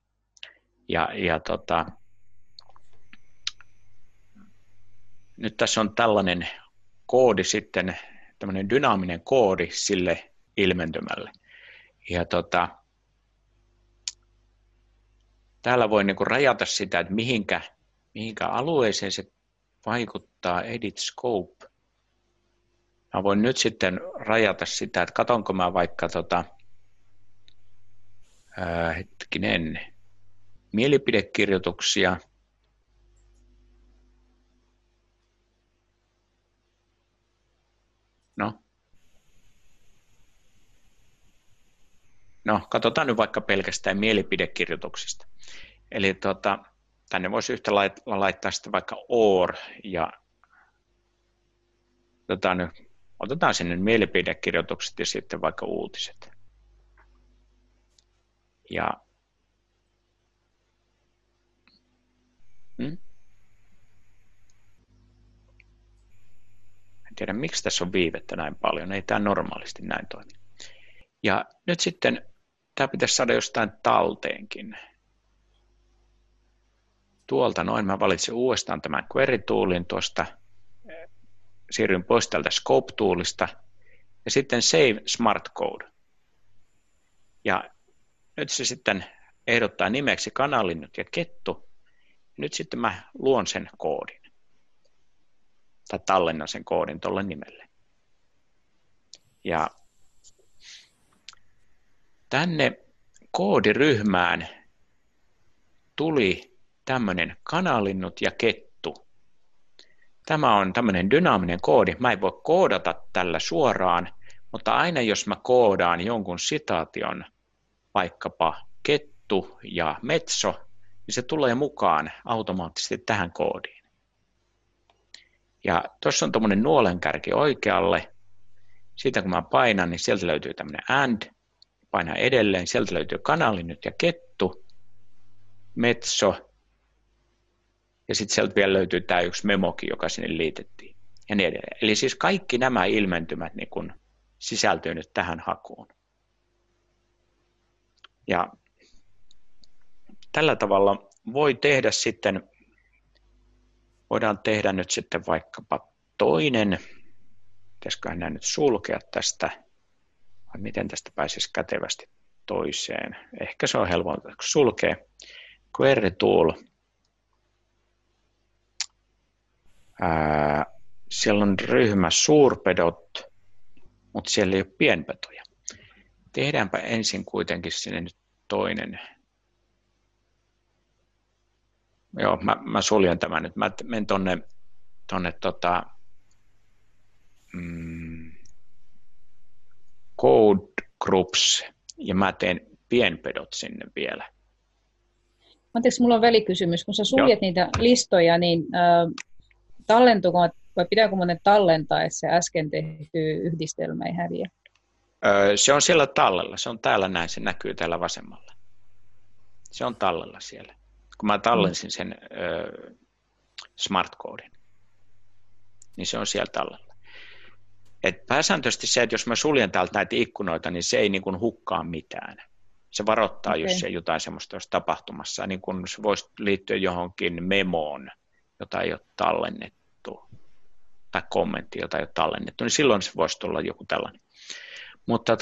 Nyt tässä on tällainen koodi sitten, tämmöinen dynaaminen koodi sille ilmentymälle. Ja täällä voi niinku rajata sitä, että mihinkä alueeseen se vaikuttaa, edit scope. Mä voin nyt sitten rajata sitä, että katonko mä vaikka mielipidekirjoituksia. No, katsotaan nyt vaikka pelkästään mielipidekirjoituksista. Eli tänne voisi yhtä laittaa sitten vaikka or ja otetaan sinne mielipidekirjoitukset ja sitten vaikka uutiset. Ja en tiedä, miksi tässä on viivettä näin paljon. Ei tämä normaalisti näin toimi. Ja nyt sitten tämä pitäisi saada jostain talteenkin. Tuolta noin mä valitsin uudestaan tämän query-toolin tuosta. Siirryn pois tältä scope-toolista ja sitten save smart code. Ja nyt se sitten ehdottaa nimeksi kanalinnut ja kettu. Nyt sitten mä luon sen koodin. Tai tallennan sen koodin tuolle nimelle. Ja tänne koodiryhmään tuli tämmöinen kanalinnut ja kettu. Tämä on tämmöinen dynaaminen koodi. Mä en voi koodata tällä suoraan, mutta aina jos mä koodaan jonkun sitaation, vaikkapa kettu ja metso, niin se tulee mukaan automaattisesti tähän koodiin. Ja tuossa on tuommoinen nuolenkärki oikealle. Siitä kun mä painan, niin sieltä löytyy tämmöinen and. Painaa edelleen, sieltä löytyy kanalinnut ja kettu, metso. Ja sitten sieltä vielä löytyy tämä yksi memokin, joka sinne liitettiin. Ja niin edelleen. Eli siis kaikki nämä ilmentymät niin kun sisältyy nyt tähän hakuun. Ja tällä tavalla voidaan tehdä nyt sitten vaikkapa toinen. Pitäisiköhän nämä nyt sulkea tästä, vai miten tästä pääsisi kätevästi toiseen. Ehkä se on helpointa, kun sulkee. Query tool. Siellä on ryhmä suurpedot, mutta siellä ei ole pienpetoja. Tehdäänpä ensin kuitenkin sinne nyt toinen. Joo, mä suljen tämän nyt. Mä menen tonne code groups ja mä teen pienpedot sinne vielä. Anteeksi, mulla on välikysymys. Kun sä suljet niitä listoja, niin tallentuko vai pitääkö monen tallentaa, että se äsken tehty yhdistelmä ei häviä? Se on siellä tallella. Se on täällä näin. Se näkyy täällä vasemmalla. Se on tallella siellä. Kun mä tallensin sen smart codin, niin se on siellä tallella. Et pääsääntöisesti se, että jos mä suljen täältä näitä ikkunoita, niin se ei niin kuin hukkaa mitään. Se varoittaa, jos se jotain semmoista olisi tapahtumassa, niin kun se voisi liittyä johonkin memoon, jota ei ole tallennettu, tai kommentti, jota ei ole tallennettu, niin silloin se voisi tulla joku tällainen. Mutta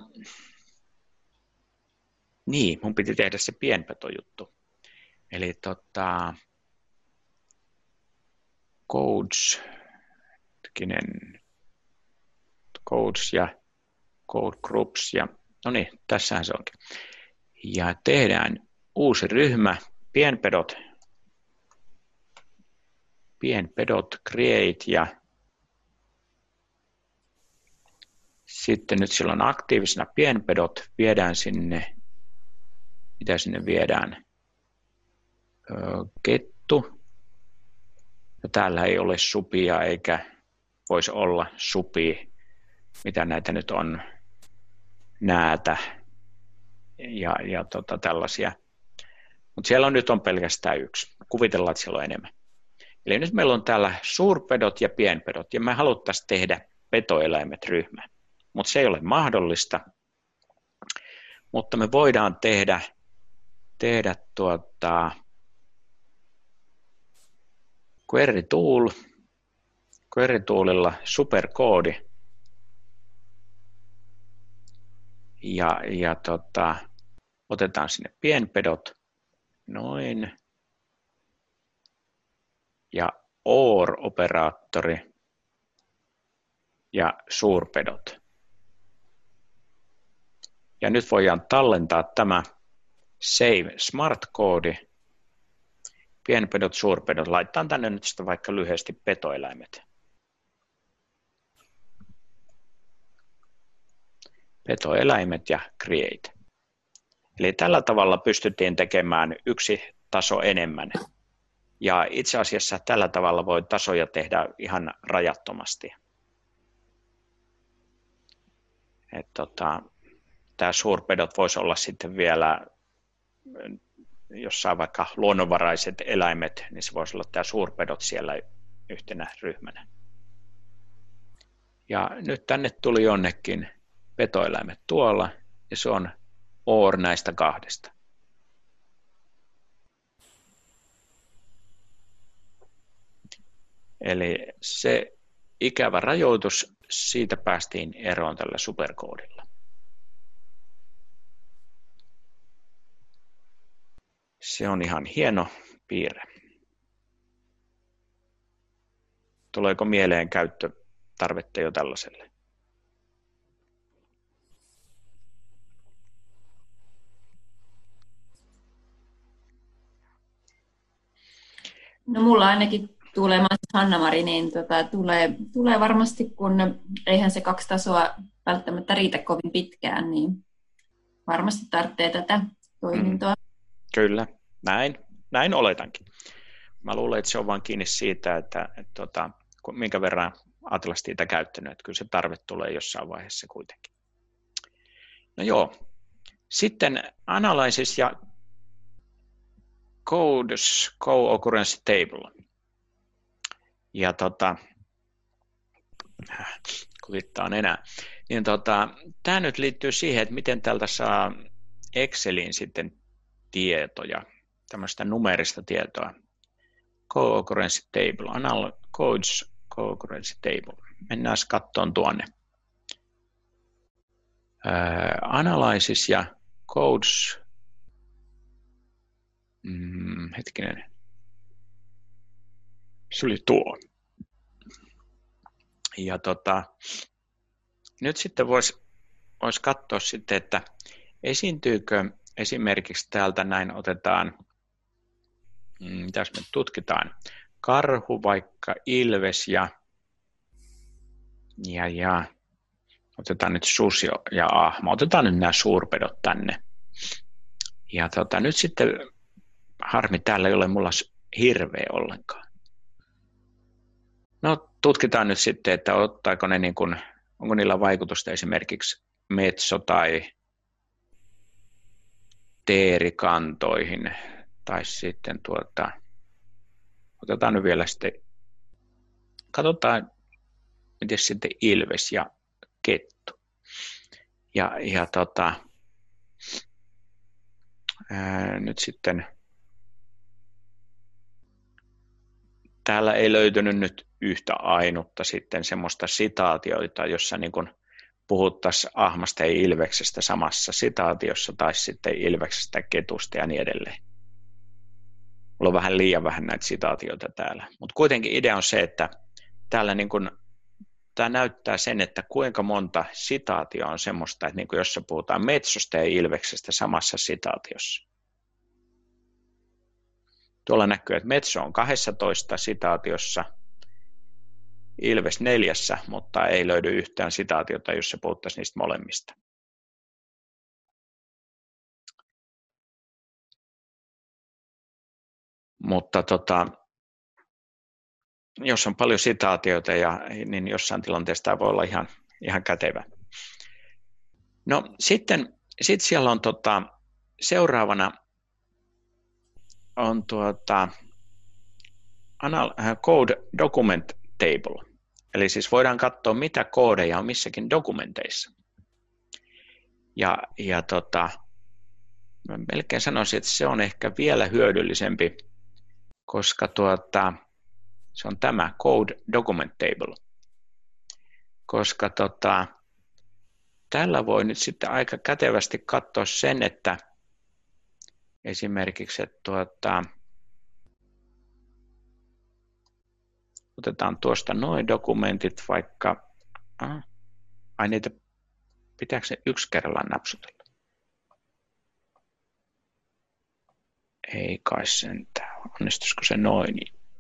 niin, mun piti tehdä se pienpetojuttu. Eli codes, codes ja code groups ja no niin, tässähän se onkin. Ja tehdään uusi ryhmä, pienpedot create ja sitten nyt silloin aktiivisena pienpedot viedään sinne, mitä sinne viedään, kettu. Ja täällä ei ole supia eikä voisi olla supia, mitä näitä nyt on, näätä ja tällaisia. Mutta siellä nyt on pelkästään yksi. Kuvitellaan, että siellä on enemmän. Eli nyt meillä on täällä suurpedot ja pienpedot, ja me haluttaisiin tehdä petoeläimet ryhmä. Mutta se ei ole mahdollista. Mutta me voidaan tehdä query toolilla superkoodi. Ja otetaan sinne pienpedot, noin, ja OR-operaattori ja suurpedot. Ja nyt voidaan tallentaa tämä save smart-koodi, pienpedot, suurpedot, laitetaan tänne nyt sitä vaikka lyhyesti petoeläimet. Petoeläimet ja create. Eli tällä tavalla pystyttiin tekemään yksi taso enemmän. Ja itse asiassa tällä tavalla voi tasoja tehdä ihan rajattomasti. Tämä suurpedot voisi olla sitten vielä, jossain vaikka luonnonvaraiset eläimet, niin se voisi olla tämä suurpedot siellä yhtenä ryhmänä. Ja nyt tänne tuli jonnekin petoeläimet tuolla, ja se on OR näistä kahdesta. Eli se ikävä rajoitus, siitä päästiin eroon tällä superkoodilla. Se on ihan hieno piirre. Tuleeko mieleen käyttötarvetta jo tällaiselle? No mulla ainakin tulee, mä Hanna-Mari, niin tulee varmasti, kun eihän se 2 tasoa välttämättä riitä kovin pitkään, niin varmasti tarvitsee tätä toimintoa. Kyllä, näin oletankin. Mä luulen, että se on vaan kiinni siitä, että minkä verran Atlas-tiitä käyttänyt, että kyllä se tarve tulee jossain vaiheessa kuitenkin. No joo, sitten analysis ja codes co-occurrence table. Ja kuvittaa enää. Niin tämä nyt liittyy siihen, että miten täältä saa Exceliin sitten tietoja, tämmöistä numerista tietoa. Co-occurence table, codes co-occurence table. Mennään katsomaan tuonne. Analysis ja codes. Hetkinen. Se oli tuo. Ja nyt sitten voisi katsoa sitten, että esiintyykö esimerkiksi täältä näin otetaan, mitäs me tutkitaan, karhu, vaikka ilves ja otetaan nyt susi ja ahma. Otetaan nyt nämä suurpedot tänne. Ja nyt sitten harmi, täällä ei ole mulla hirveä ollenkaan. No tutkitaan nyt sitten, että ottaako ne niin kuin, onko niillä vaikutusta esimerkiksi metso- tai teerikantoihin, tai sitten otetaan nyt vielä sitten, katsotaan, miten sitten ilves ja kettu. Ja nyt sitten täällä ei löytynyt nyt yhtä ainutta sitten semmoista sitaatioita, jossa niin kuin puhuttaisiin ahmasta ja ilveksestä samassa sitaatiossa tai sitten ilveksestä, ketusta ja niin edelleen. Mulla on vähän liian vähän näitä sitaatioita täällä. Mutta kuitenkin idea on se, että täällä niin kuin tämä näyttää sen, että kuinka monta sitaatioa on semmoista, että niin kuin jossa puhutaan metsosta ja ilveksestä samassa sitaatiossa. Tuolla näkyy, että metso on 12 sitaatiossa, ilves 4, mutta ei löydy yhtään sitaatiota, jossa puhuttaisiin niistä molemmista. Mutta jos on paljon sitaatioita, niin jossain tilanteessa tämä voi olla ihan kätevä. No sitten siellä on seuraavana on Code Document Table. Eli siis voidaan katsoa, mitä koodeja on missäkin dokumenteissa. Ja mä melkein sanoisin, että se on ehkä vielä hyödyllisempi, koska se on tämä Code Document Table. Koska tällä voi nyt sitten aika kätevästi katsoa sen, että esimerkiksi, että otetaan tuosta noin dokumentit vaikka, niitä pitääkö se yksi kerrallaan napsutella? Ei kai sentään, onnistuisiko se noin?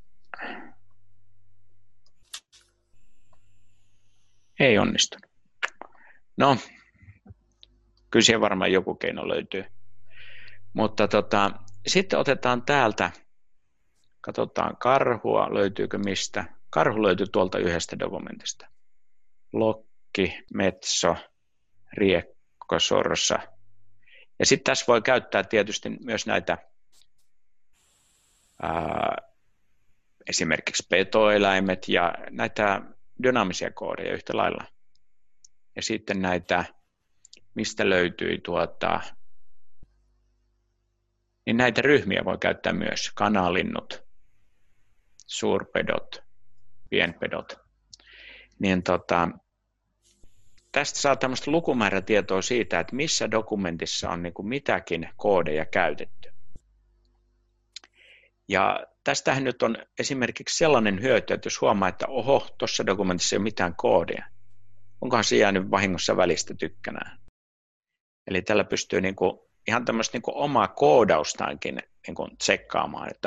Ei onnistunut. No, kyllä siihen varmaan joku keino löytyy. Mutta sitten otetaan täältä, katsotaan karhua, löytyykö mistä. Karhu löytyy tuolta yhdestä dokumentista. Lokki, metso, riekko, sorsa. Ja sitten tässä voi käyttää tietysti myös näitä esimerkiksi petoeläimet ja näitä dynaamisia koodeja yhtä lailla. Ja sitten näitä, mistä löytyi niin näitä ryhmiä voi käyttää myös, kanalinnut, suurpedot, pienpedot. Niin tästä saa tämmöistä lukumäärätietoa siitä, että missä dokumentissa on niin kuin mitäkin koodeja käytetty. Ja tästähän nyt on esimerkiksi sellainen hyöty, että jos huomaa, että oho, tuossa dokumentissa ei ole mitään koodia, onkohan se jäänyt vahingossa välistä tykkänään. Eli tällä pystyy niin kuin ihan tämmöistä niin kuin omaa koodaustaankin niin kuin tsekkaamaan, että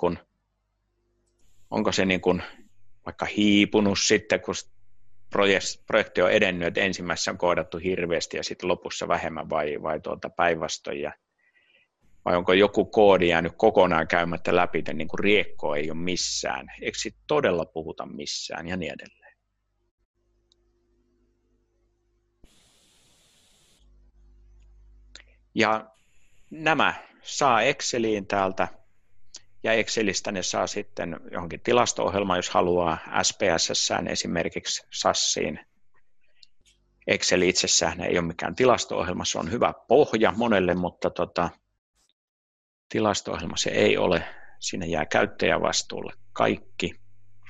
onko se niin kuin vaikka hiipunut sitten, kun projekti on edennyt, että ensimmäisessä on koodattu hirveästi ja sitten lopussa vähemmän vai päinvastoin. Vai onko joku koodi jäänyt kokonaan käymättä läpi, niin kuin riekkoa ei ole missään, eikö sitten todella puhuta missään ja niin edelleen. Ja nämä saa Exceliin täältä, ja Excelistä ne saa sitten johonkin tilasto-ohjelmaan, jos haluaa SPSS:ään esimerkiksi SASiin. Excel itsessään ei ole mikään tilasto-ohjelma, se on hyvä pohja monelle, mutta tilasto-ohjelma se ei ole. Siinä jää käyttäjävastuulle kaikki.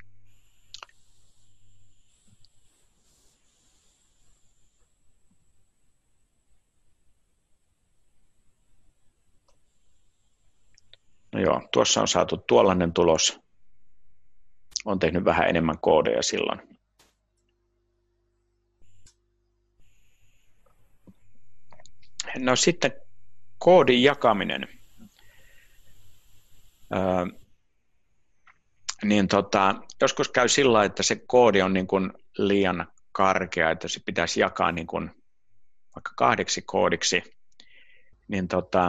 No joo, tuossa on saatu tuollainen tulos. Olen tehnyt vähän enemmän koodeja silloin. No sitten koodin jakaminen. Joskus käy sillä lailla, että se koodi on niin kuin liian karkea, että se pitäisi jakaa niin kuin vaikka 2 koodiksi, niin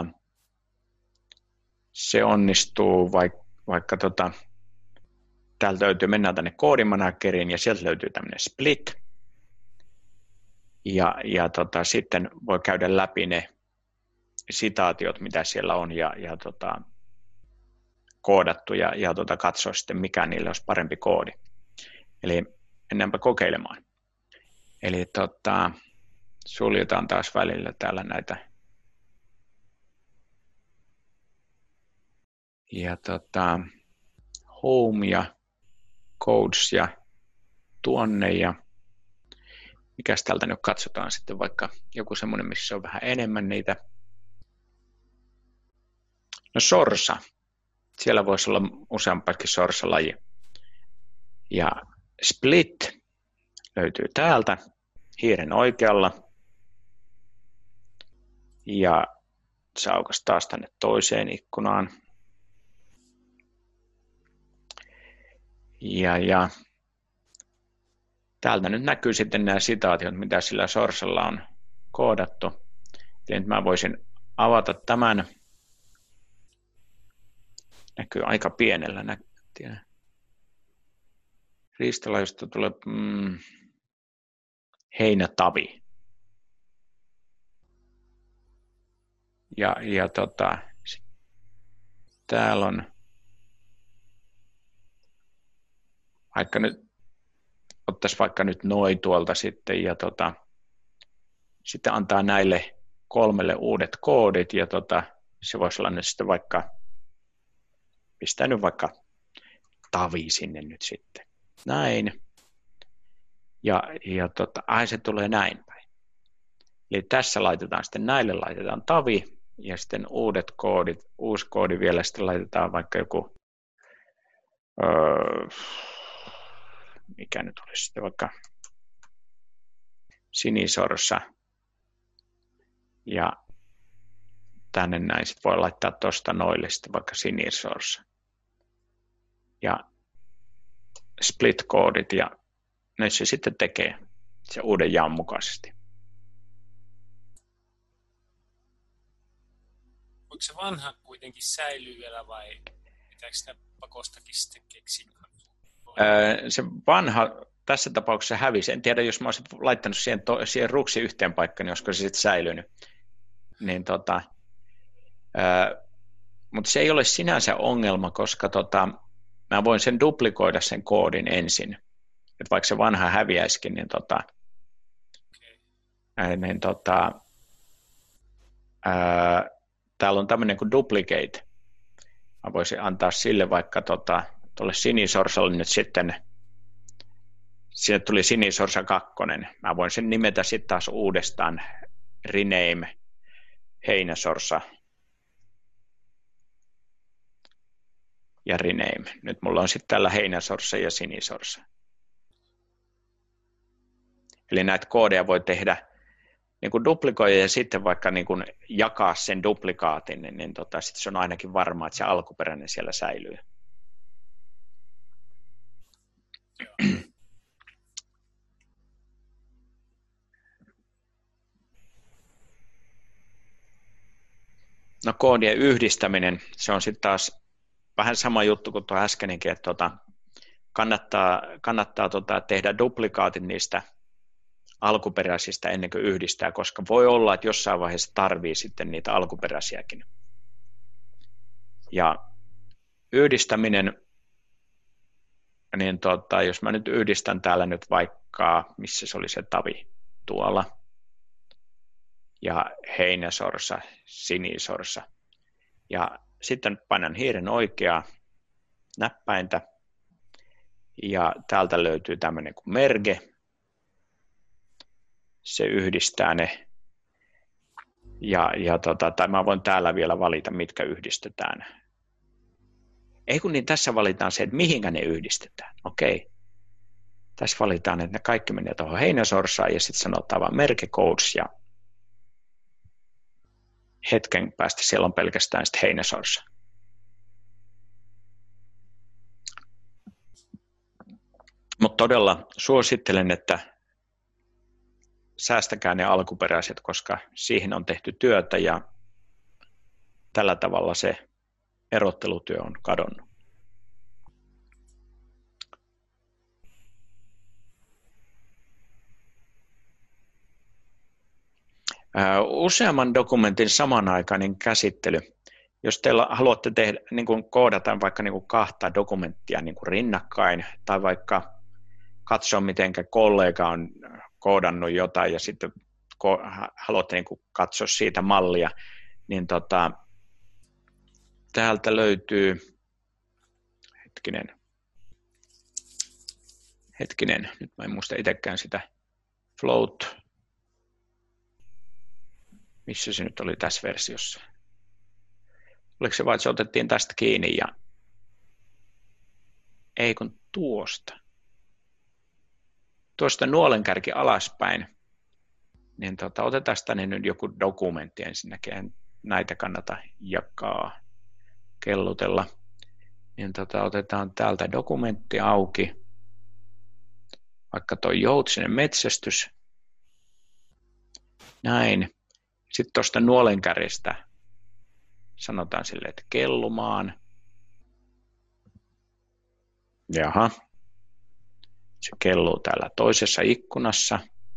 se onnistuu vaikka täältä löytyy, mennään tänne koodimanageriin ja sieltä löytyy tämmöinen split ja sitten voi käydä läpi ne sitaatiot, mitä siellä on ja koodattu ja katsoa sitten, mikä niille olisi parempi koodi. Eli mennäänpä kokeilemaan. Eli suljetaan taas välillä täällä näitä. Ja home ja codes ja tuonne ja mikäs täältä nyt katsotaan sitten vaikka joku semmoinen, missä on vähän enemmän niitä. No sorsa. Siellä voisi olla useampakin sorsalaji. Ja split löytyy täältä hiiren oikealla. Ja se aukasi taas tänne toiseen ikkunaan. Ja täältä nyt näkyy sitten nämä sitaatiot, mitä sillä sorsalla on koodattu. Eli nyt mä voisin avata tämän. Näkyy aika pienellä. Riistalaista tulee heinätavi. Ja täällä on, vaikka nyt, ottaisi vaikka nyt noi tuolta sitten ja sitten antaa näille 3 uudet koodit ja se voisi olla nyt sitten vaikka, pistää nyt tavi sinne nyt sitten. Näin. Ja se tulee näin päin. Eli tässä laitetaan sitten näille laitetaan tavi ja sitten uudet koodit, uusi koodi vielä sitten laitetaan vaikka joku, mikä nyt olisi sitten vaikka sinisorsa ja tänne näin sitten voi laittaa tuosta noille sitten vaikka sinisorsa ja split-koodit ja nyt se sitten tekee se uuden jaon mukaisesti. Voiko se vanha kuitenkin säilyy vielä vai pitääkö sitä pakostakin sitten keksiä? Se vanha tässä tapauksessa hävisi. En tiedä, jos mä olisin laittanut siihen ruksi yhteen paikkaan, niin olisiko se sitten säilynyt. Niin, mutta se ei ole sinänsä ongelma, koska mä voin sen duplikoida sen koodin ensin. Et vaikka se vanha häviäisikin, niin, täällä on tämmöinen kuin duplicate. Mä voisin antaa sille vaikka tuolle sinisorsalle nyt sitten, sinne tuli sinisorsa 2. Mä voin sen nimetä sitten taas uudestaan rename heinäsorsa ja rename. Nyt mulla on sitten täällä heinäsorsa ja sinisorsa. Eli näitä koodeja voi tehdä niin kuin duplikoida ja sitten vaikka niin kuin jakaa sen duplikaatin, niin sitten se on ainakin varmaa, että se alkuperäinen siellä säilyy. No koodien yhdistäminen, se on sitten taas vähän sama juttu kuin tuo äskenenkin, että kannattaa tehdä duplikaatit niistä alkuperäisistä ennen kuin yhdistää, koska voi olla, että jossain vaiheessa tarvii sitten niitä alkuperäisiäkin. Ja yhdistäminen, niin jos mä nyt yhdistän täällä nyt vaikka, missä se oli se tavi tuolla, ja heinäsorsa, sinisorsa, ja sitten painan hiiren oikeaa näppäintä, ja täältä löytyy tämmöinen kuin merge, se yhdistää ne, tai mä voin täällä vielä valita, mitkä yhdistetään. Ei kun niin, tässä valitaan se, että mihinkä ne yhdistetään. Okei. Tässä valitaan, että ne kaikki menee tuohon heinäsorsaan ja sitten sanotaan vaan merge codes ja hetken päästä siellä on pelkästään sitten heinäsorsa. Mutta todella suosittelen, että säästäkää ne alkuperäiset, koska siihen on tehty työtä ja tällä tavalla se erottelutyö on kadonnut. Useamman dokumentin samanaikainen käsittely. Jos teillä haluatte tehdä, niin kuin koodata vaikka niin kuin 2 dokumenttia niin kuin rinnakkain tai vaikka katsoa, miten kollega on koodannut jotain ja sitten haluatte niin kuin katsoa siitä mallia, niin täältä löytyy, hetkinen, nyt mä en muista itsekään sitä, float, missä se nyt oli tässä versiossa. Oliko se vaan, että se otettiin tästä kiinni ja ei kun tuosta. tuosta nuolenkärki alaspäin, niin otetaan tänne nyt joku dokumentti ensinnäkin. Näitä kannata jakaa, kellutella. Niin otetaan täältä dokumentti auki, vaikka tuo joutsenen metsästys. Näin. Sitten tuosta nuolenkärjestä sanotaan sille, että kellumaan. Jaha. Se kelluu täällä toisessa ikkunassa.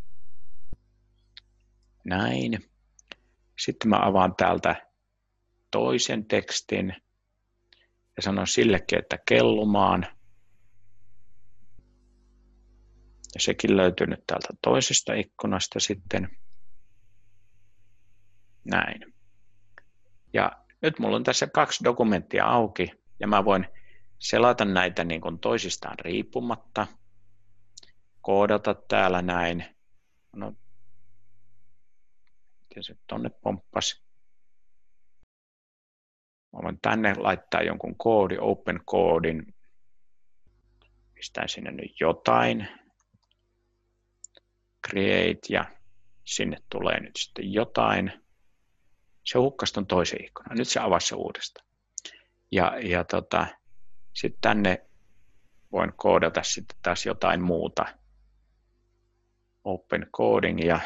Näin. Sitten mä avaan täältä toisen tekstin ja sanon sillekin, että kellumaan. Ja sekin löytyy nyt täältä toisesta ikkunasta sitten. Näin. Ja nyt mulla on tässä 2 dokumenttia auki ja mä voin selata näitä niin kuin toisistaan riippumatta. Koodata täällä näin. No, miten se tonne pomppasi? Mä voin tänne laittaa jonkun koodi, open koodin. Pistän sinne nyt jotain. Create ja sinne tulee nyt sitten jotain. Se hukkasi ton toisen ikkunan. Nyt se avasi se uudestaan. Ja sitten tänne voin koodata sitten taas jotain muuta. Open coding ja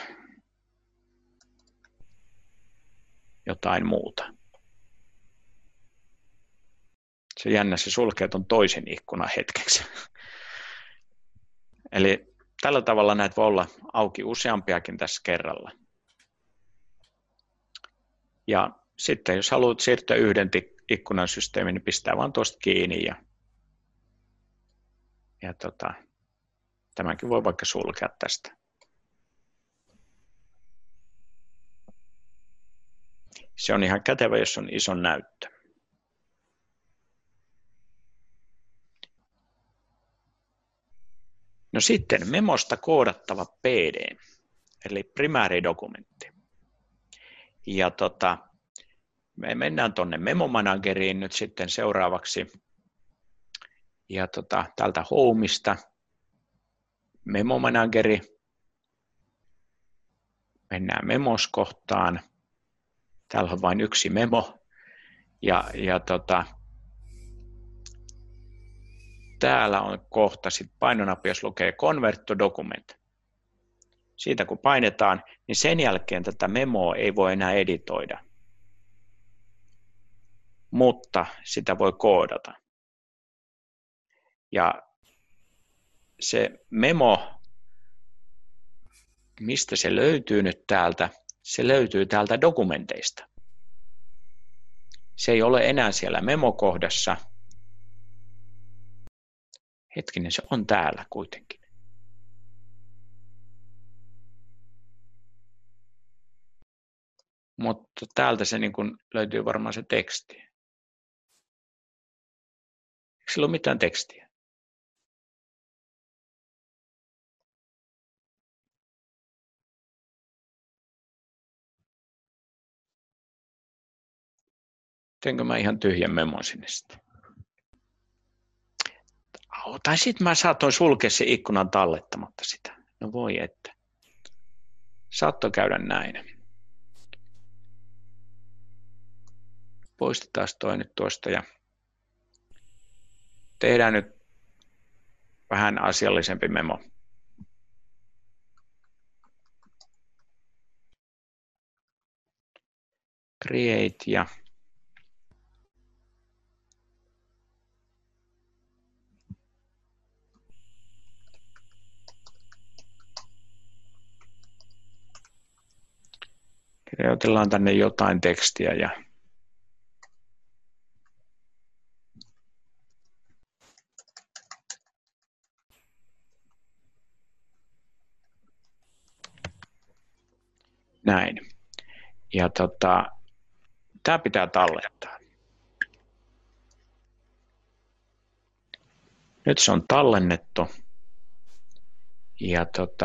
jotain muuta. Se jännä, se sulkee ton toisen ikkunan hetkeksi. Eli tällä tavalla näitä voi olla auki useampiakin tässä kerralla. Ja sitten jos haluat siirtyä yhden ikkunan systeemiin, niin pistää vaan tuosta kiinni ja tämänkin voi vaikka sulkea tästä. Se on ihan kätevä, jos on iso näyttö. No sitten memosta koodattava PD, eli primääridokumentti. Ja me mennään tuonne memomanageriin nyt sitten seuraavaksi. Ja täältä Homeista memomanageri. Mennään memoskohtaan. Täällä on vain yksi memo. Ja täällä on kohta sitten painonappi, jos lukee Convert to Document. Siitä kun painetaan, niin sen jälkeen tätä memoa ei voi enää editoida. Mutta sitä voi koodata. Ja se memo, mistä se löytyy nyt täältä, se löytyy täältä dokumenteista. Se ei ole enää siellä memokohdassa. Hetkinen, se on täällä kuitenkin. Mutta täältä se niin kuin löytyy varmaan se teksti. Eikö sillä ole mitään tekstiä? Teenkö mä ihan tyhjän memon sinne sitten? Tai sitten mä saatoin sulkea se ikkunan tallettamatta sitä. No voi että. Saattoi käydä näin. Poistetaan toi nyt tuosta ja tehdään nyt vähän asiallisempi memo. Create ja kirjoitellaan tänne jotain tekstiä ja näin. Ja tämä pitää tallettaa. Nyt se on tallennettu. Ja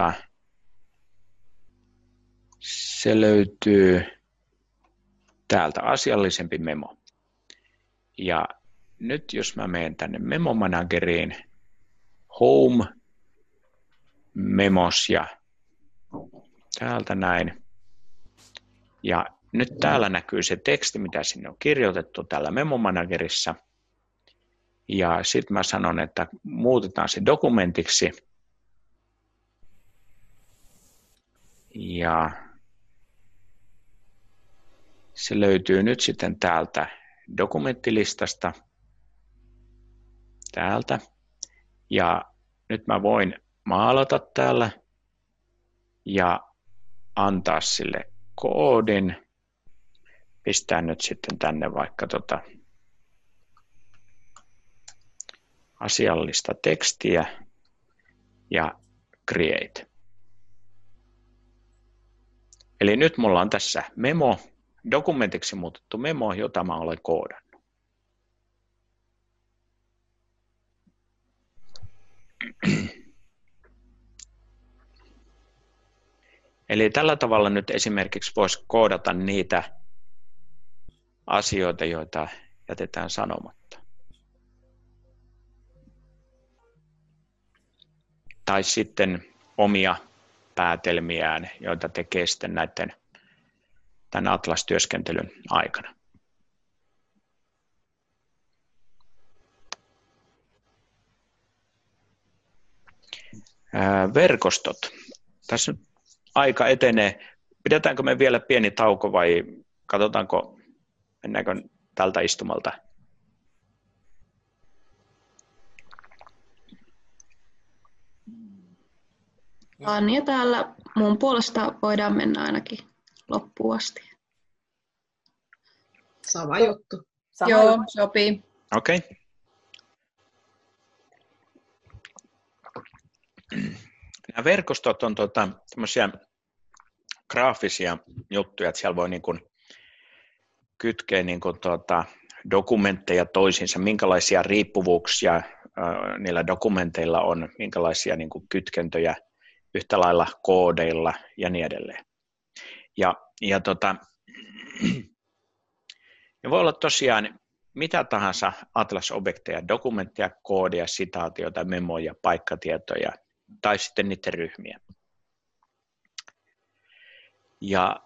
se löytyy täältä asiallisempi memo. Ja nyt jos mä menen tänne memomanageriin, Home, memos ja täältä näin. Ja nyt täällä näkyy se teksti, mitä sinne on kirjoitettu täällä memomanagerissa. Ja sitten mä sanon, että muutetaan se dokumentiksi. Ja se löytyy nyt sitten täältä dokumenttilistasta. Täältä. Ja nyt mä voin maalata täällä ja antaa sille koodin. Pistää nyt sitten tänne vaikka asiallista tekstiä ja create. Eli nyt mulla on tässä memo, dokumentiksi muutettu memo, jota mä olen koodannut. Eli tällä tavalla nyt esimerkiksi voisi koodata niitä asioita, joita jätetään sanomatta. Tai sitten omia päätelmiään, joita tekee sitten tämän Atlas-työskentelyn aikana. Verkostot. Tässä nyt aika etenee. Pidetäänkö me vielä pieni tauko vai katsotaanko, mennäänkö tältä istumalta? Ja täällä mun puolesta voidaan mennä ainakin loppuun asti. Sama juttu. Joo, sopii. Okei. Nämä verkostot on tämmöisiä graafisia juttuja, että siellä voi niin kuin kytkeä niin kuin dokumentteja toisiinsa, minkälaisia riippuvuuksia niillä dokumenteilla on, minkälaisia niin kuin kytkentöjä yhtä lailla koodeilla ja niin edelleen. Ja voi olla tosiaan mitä tahansa Atlas-objekteja, dokumentteja, koodia, sitaatioita, memoja, paikkatietoja tai sitten niiden ryhmiä. Ja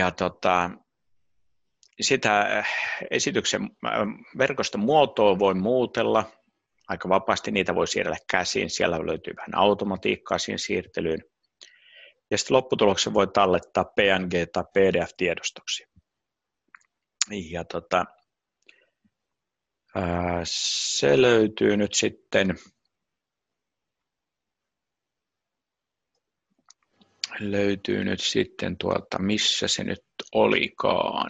sitä esityksen verkoston muotoa voi muutella aika vapaasti, niitä voi siirrellä käsiin, siellä löytyy vähän automatiikkaa siihen siirtelyyn. Ja sitten lopputuloksen voi tallettaa PNG- tai PDF-tiedostoksi. Ja se löytyy nyt sitten missä se nyt olikaan.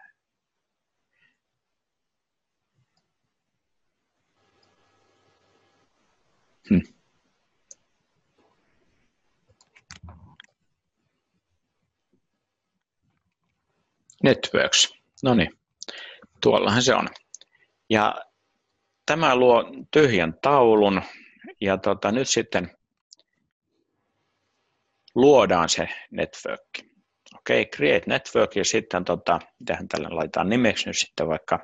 Networks. No niin, tuollahan se on. Ja tämä luo tyhjän taulun ja nyt sitten luodaan se network. Okei, create network ja sitten mitähän tällä laitetaan nimeksi nyt sitten vaikka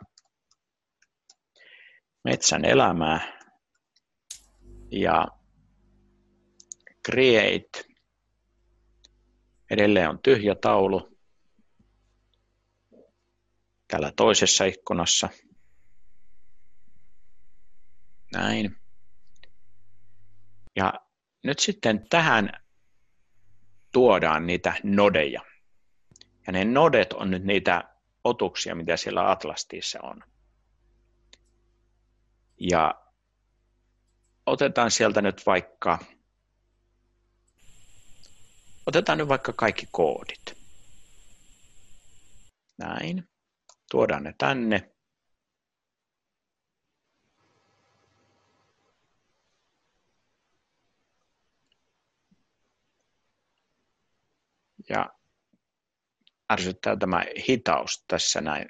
metsän elämää ja create. Edelleen on tyhjä taulu täällä toisessa ikkunassa. Näin. Ja nyt sitten tähän tuodaan niitä nodeja. Ja ne nodet on nyt niitä otuksia, mitä siellä Atlastiissa on. Ja otetaan sieltä nyt vaikka kaikki koodit. Näin. Tuodaan ne tänne. Ja ärsyttää tämä hitaus tässä näin.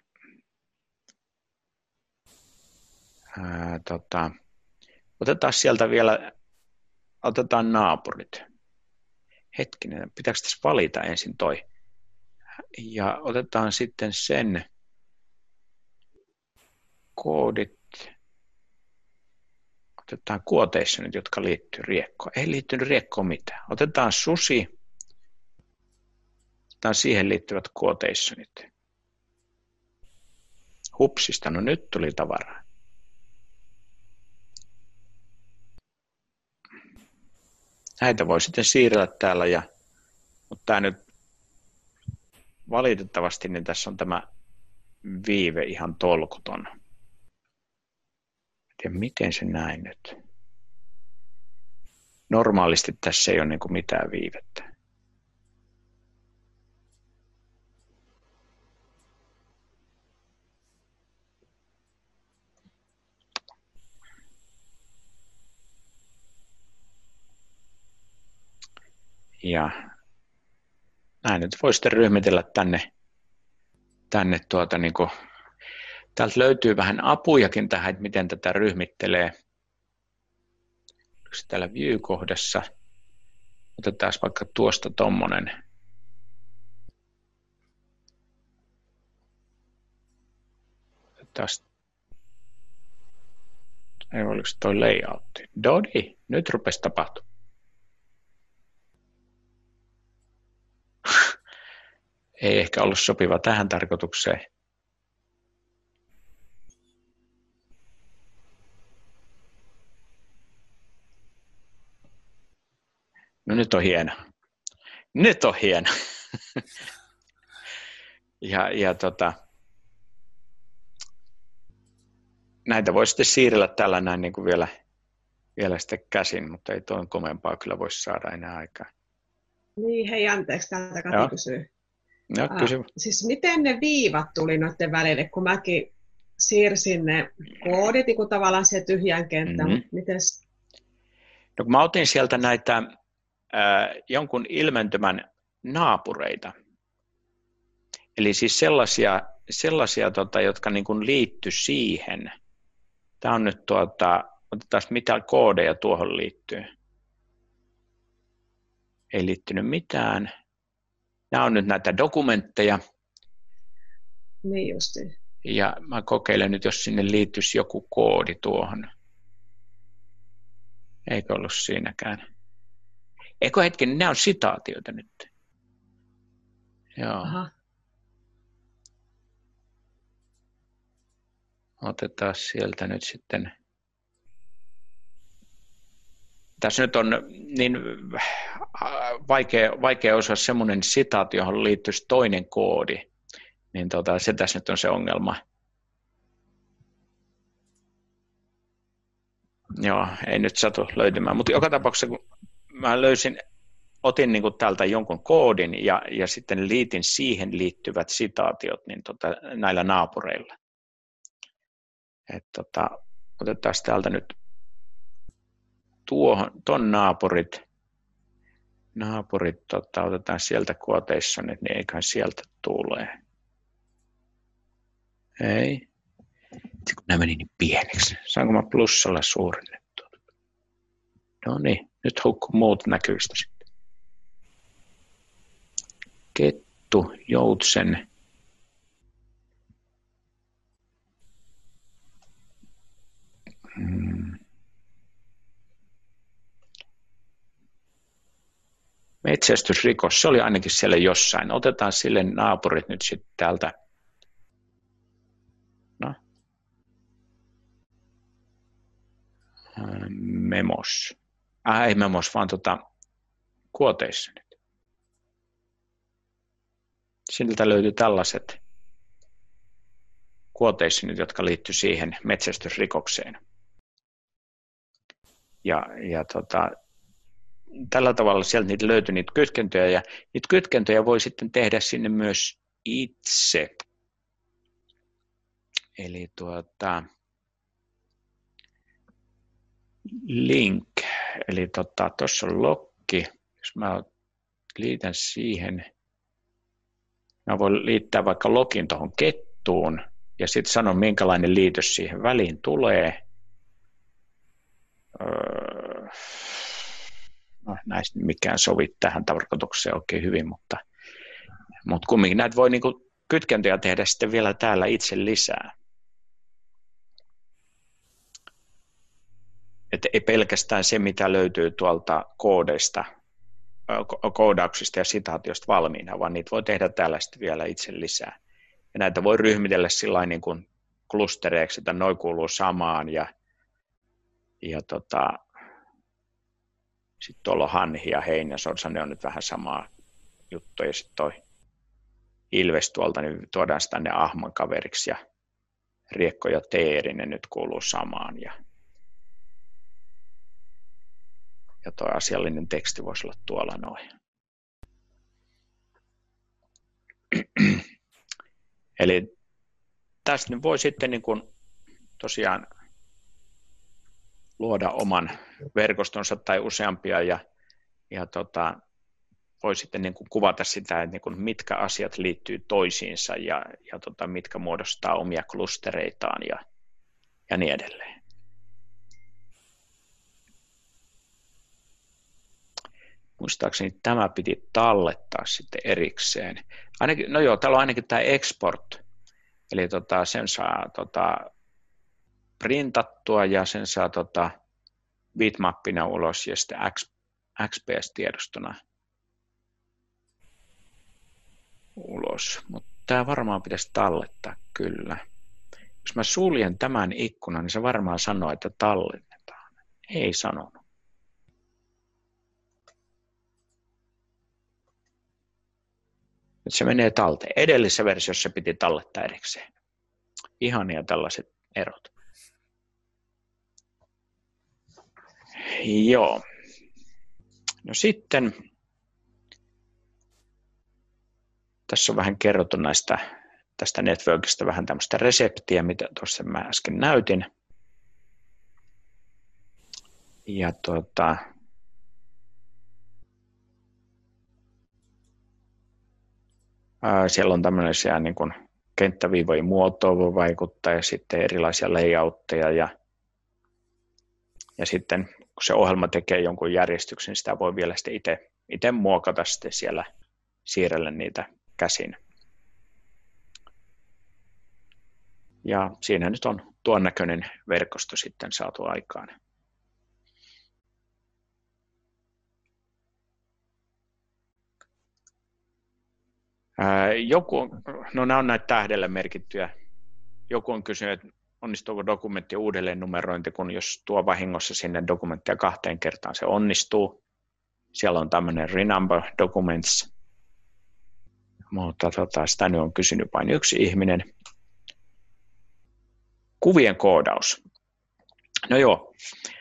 Otetaan sieltä vielä, otetaan naapurit. Hetkinen, pitääkö tässä valita ensin toi? Ja otetaan sitten sen koodit. Otetaan quotationit, jotka liittyy riekkoon. Ei liittynyt riekkoon mitään. Otetaan susi. Otetaan siihen liittyvät quotationit. Hupsista, no nyt tuli tavaraa. Näitä voi sitten siirrellä täällä, mutta tämä nyt valitettavasti niin tässä on tämä viive ihan tolkuton. En tiedä, miten se näin nyt. Normaalisti tässä ei ole niin kuin mitään viivettä. Ja näin nyt voi sitten ryhmitellä tänne niin kuin, täältä löytyy vähän apujakin tähän, että miten tätä ryhmittelee. Täällä view-kohdassa otetaan vaikka tuosta tommonen. Ei oliko se toi layout? Dodi, nyt rupesi tapahtumaan. Ei ehkä ollut sopiva tähän tarkoitukseen. No nyt on hieno. Nyt on hieno. Näitä voi sitten siirrellä tällä näin niin kuin vielä sitten käsin, mutta ei tuon komeampaa kyllä voisi saada enää aikaa. Niin, hei anteeksi, täältä Kati kysyy. No, kysy. Siis miten ne viivat tuli noiden välille, kun mäkin siirsin ne koodit, kun tavallaan se tyhjään kenttään, mites? No, kun mä otin sieltä näitä jonkun ilmentymän naapureita, eli siis sellaisia jotka niin kuin liitty siihen. Tämä on nyt otetaan mitä koodeja tuohon liittyy. Ei liittynyt mitään. Nämä on nyt näitä dokumentteja. Niin justiin. Ja mä kokeilen nyt, jos sinne liittyisi joku koodi tuohon. Eikö ollut siinäkään? Eikö hetken, nämä on sitaatioita nyt. Joo. Aha. Otetaan sieltä nyt sitten. Tässä nyt on niin vaikea osaa semmoinen sitaatio, johon liittyisi toinen koodi. Niin se tässä nyt on se ongelma. Joo, ei nyt satu löytymään. Mutta joka tapauksessa, kun mä otin niin kuin täältä jonkun koodin ja sitten liitin siihen liittyvät sitaatiot niin näillä naapureilla. Otetaan täältä nyt tuon naapurit otetaan sieltä quotationit, niin eiköhän sieltä tule. Ei. Kun nämä meni niin pieneksi. Saanko mä plussalla suurennettua? No niin, nyt hukku muut näkyvistä sitten. Kettu, joutsen. Metsästysrikos, se oli ainakin siellä jossain. Otetaan sille naapurit nyt sitten täältä. No. Memos. Ei memos, vaan quotationit. Siltä löytyy tällaiset quotationit, jotka liittyy siihen metsästysrikokseen. Ja tällä tavalla sieltä niitä löytyy niitä kytkentöjä, ja niitä kytkentöjä voi sitten tehdä sinne myös itse. Eli link, eli tuossa on lokki, jos mä liitän siihen, mä voin liittää vaikka lokin tuohon kettuun, ja sitten sanon, minkälainen liitys siihen väliin tulee. No, näistä mikään sovi tähän tarkoitukseen oikein hyvin, mutta kumminkin näitä voi niinku kytkentöjä tehdä sitten vielä täällä itse lisää. että ei pelkästään se, mitä löytyy tuolta koodauksista ja sitaatiosta valmiina, vaan niitä voi tehdä tällaista vielä itse lisää. Ja näitä voi ryhmitellä sillain niin kuin klustereiksi, että noi kuuluu samaan ja sitten tuolla on hanhi ja heinäsorsa, ne on nyt vähän samaa juttua. Ja sitten toi ilves tuolta, niin tuodaan sitä tänne ahman kaveriksi ja riekko ja teeri, ne nyt kuuluu samaan. Ja tuo asiallinen teksti voisi olla tuolla noin. Eli tästä nyt voi sitten niin kuin tosiaan luoda oman verkostonsa tai useampia ja voi sitten niin kuin kuvata sitä, että niin kuin mitkä asiat liittyy toisiinsa ja mitkä muodostaa omia klustereitaan ja niin edelleen. Muistaakseni tämä piti tallettaa sitten erikseen. Ainakin, no joo, täällä on ainakin tämä export, eli sen saa printattua ja sen saa bitmappina ulos ja sitten XPS-tiedostona ulos. Mutta tämä varmaan pitäisi tallettaa kyllä. Jos mä suljen tämän ikkunan, niin se varmaan sanoo, että tallennetaan. Ei sanonut. Nyt se menee talteen. Edellisessä versiossa piti tallettaa erikseen. Ihania tällaiset erot. Joo. No sitten tässä on vähän kerrottu tästä networkista vähän tämmöistä reseptiä, mitä tuossa mä äsken näytin. Ja siellä on tämmöisiä niin kuin kenttäviivojen muotoon voi vaikuttaa ja sitten erilaisia layoutteja ja sitten kun se ohjelma tekee jonkun järjestyksen, sitä voi vielä sitten itse muokata sitten siellä siirrellä niitä käsin. Ja siinä nyt on tuon näköinen verkosto sitten saatu aikaan. No nämä on näitä tähdellä merkittyjä. Joku on kysynyt, että onnistuuko dokumentti uudelleen numerointi, kun jos tuo vahingossa sinne dokumenttia 2 kertaan, se onnistuu. Siellä on tämmöinen renumber documents, mutta sitä nyt on kysynyt vain yksi ihminen. Kuvien koodaus. No joo,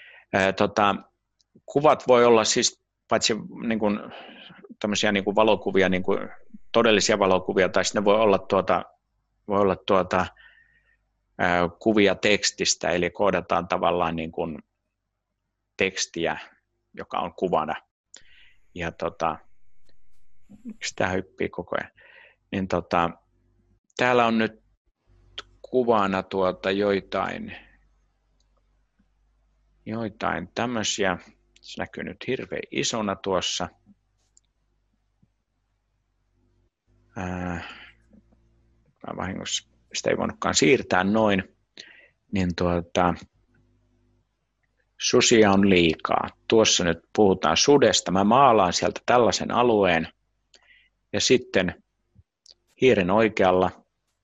kuvat voi olla siis paitsi niin kuin tämmöisiä niin kuin valokuvia, niin kuin todellisia valokuvia, tai sitten ne voi olla kuvia tekstistä, eli koodataan tavallaan niin kuin tekstiä, joka on kuvana. Ja sitä hyppii koko ajan. Niin täällä on nyt kuvana joitain tämmöisiä, se näkyy nyt hirveän isona tuossa. Vahingossa sitä ei voinutkaan siirtää noin, niin susia on liikaa. Tuossa nyt puhutaan sudesta. Mä maalaan sieltä tällaisen alueen ja sitten hiiren oikealla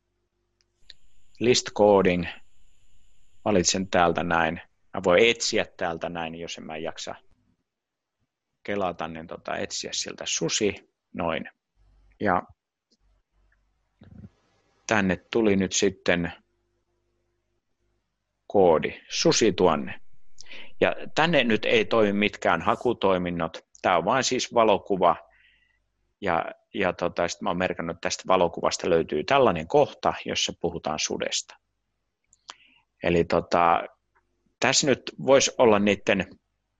list coding. Valitsen täältä näin. Mä voin etsiä täältä näin, jos en mä jaksa kelata, niin etsiä sieltä susi noin. Ja tänne tuli nyt sitten koodi, susi tuonne. Ja tänne nyt ei toimi mitkään hakutoiminnot. Tämä on vain siis valokuva. Ja sitten mä oon merkannut, että tästä valokuvasta löytyy tällainen kohta, jossa puhutaan sudesta. Eli tässä nyt voisi olla niiden,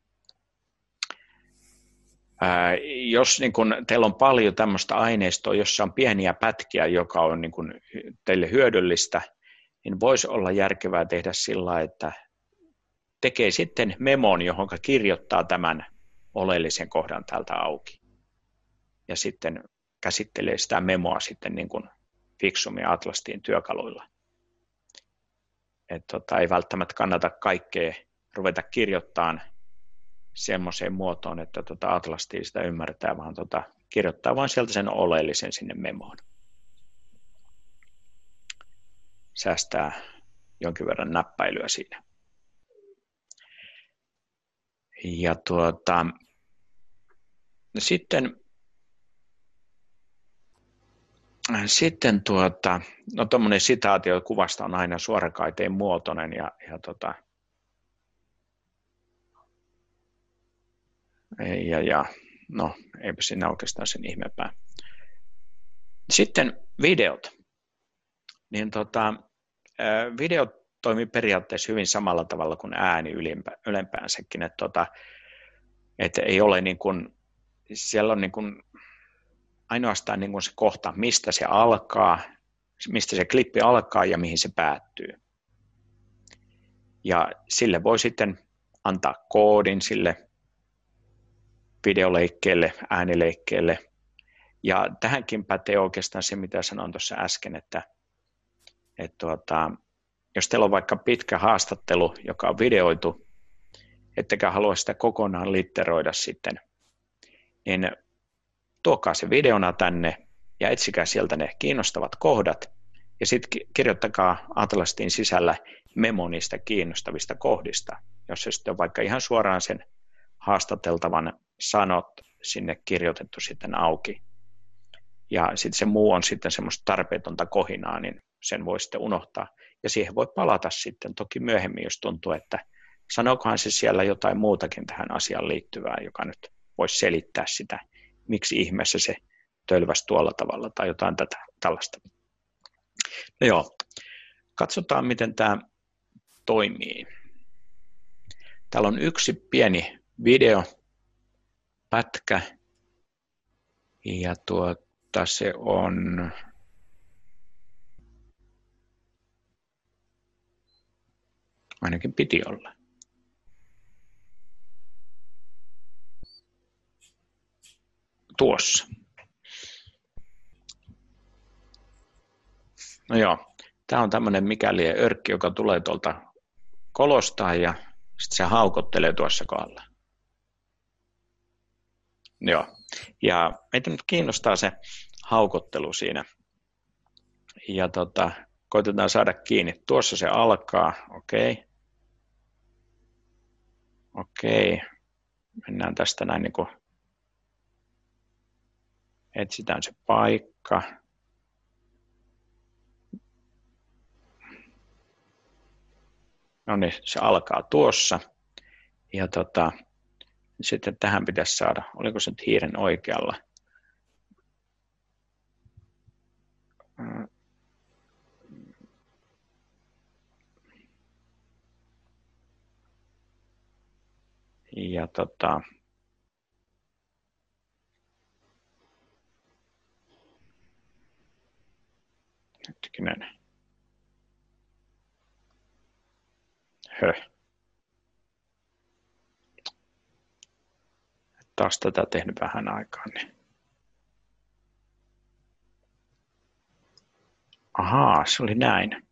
jos niin kun teillä on paljon tämmöistä aineistoa, jossa on pieniä pätkiä, joka on niin kun teille hyödyllistä, niin voisi olla järkevää tehdä sillä, että tekee sitten memon, johon kirjoittaa tämän oleellisen kohdan täältä auki. Ja sitten käsittelee sitä memoa sitten niin kuin fiksummin Atlastiin työkaluilla. Ei välttämättä kannata kaikkea ruveta kirjoittamaan semmoiseen muotoon, että Atlastia sitä ymmärtää, vaan kirjoittaa vain sieltä sen oleellisen sinne memoon. Säästää jonkin verran näppäilyä siinä. Ja sitten no tuommoinen sitaatio kuvasta on aina suorakaiteen muotoinen ja no eipä siinä oikeastaan sen ihmeempää. Sitten videot. Niin videot toimii periaatteessa hyvin samalla tavalla kuin ääni ylempäänsäkin, että ei ole niin kuin, siellä on niin kuin ainoastaan niin kuin se kohta, mistä se alkaa, mistä se klippi alkaa ja mihin se päättyy. Ja sille voi sitten antaa koodin sille videoleikkeelle, äänileikkeelle. Ja tähänkin pätee oikeastaan se, mitä sanoin tuossa äsken, että jos teillä on vaikka pitkä haastattelu, joka on videoitu, ettekä halua sitä kokonaan litteroida sitten, niin tuokaa se videona tänne ja etsikää sieltä ne kiinnostavat kohdat ja sitten kirjoittakaa Atlastin sisällä memo niistä kiinnostavista kohdista, jos se sitten on vaikka ihan suoraan sen haastateltavan sanot sinne kirjoitettu sitten auki. Ja sitten se muu on sitten semmoista tarpeetonta kohinaa, niin sen voi sitten unohtaa. Ja siihen voi palata sitten toki myöhemmin, jos tuntuu, että sanokohan se siellä jotain muutakin tähän asiaan liittyvää, joka nyt voisi selittää sitä, miksi ihmeessä se tölväsi tuolla tavalla tai jotain tällaista. No joo, katsotaan miten tämä toimii. Täällä on yksi pieni videopätkä ja se on ainakin piti olla. Tuossa. No joo, tämä on tämmöinen mikäli örkki, joka tulee tuolta kolostaa ja sitten se haukottelee tuossa kohdalla. Joo, ja meitä nyt kiinnostaa se haukottelu siinä. Ja koitetaan saada kiinni. Tuossa se alkaa, okei. Mennään tästä näin niin kuin etsitään se paikka. No niin, se alkaa tuossa. Ja sitten tähän pitäisi saada, oliko se nyt hiiren oikealla? Ja hetkinen. Taas tätä tehnyt vähän aikaa. Niin. Ahaa, se oli näin.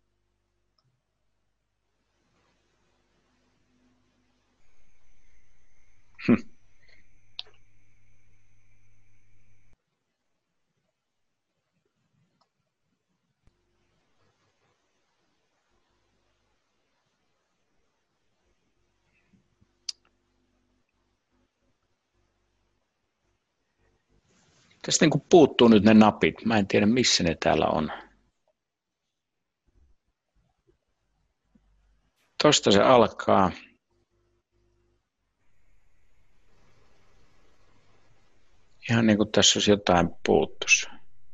Tästä niin kuin puuttuu nyt ne napit. Mä en tiedä, missä ne täällä on. Tuosta se alkaa. Ihan niin kuin tässä olisi jotain puuttuisi.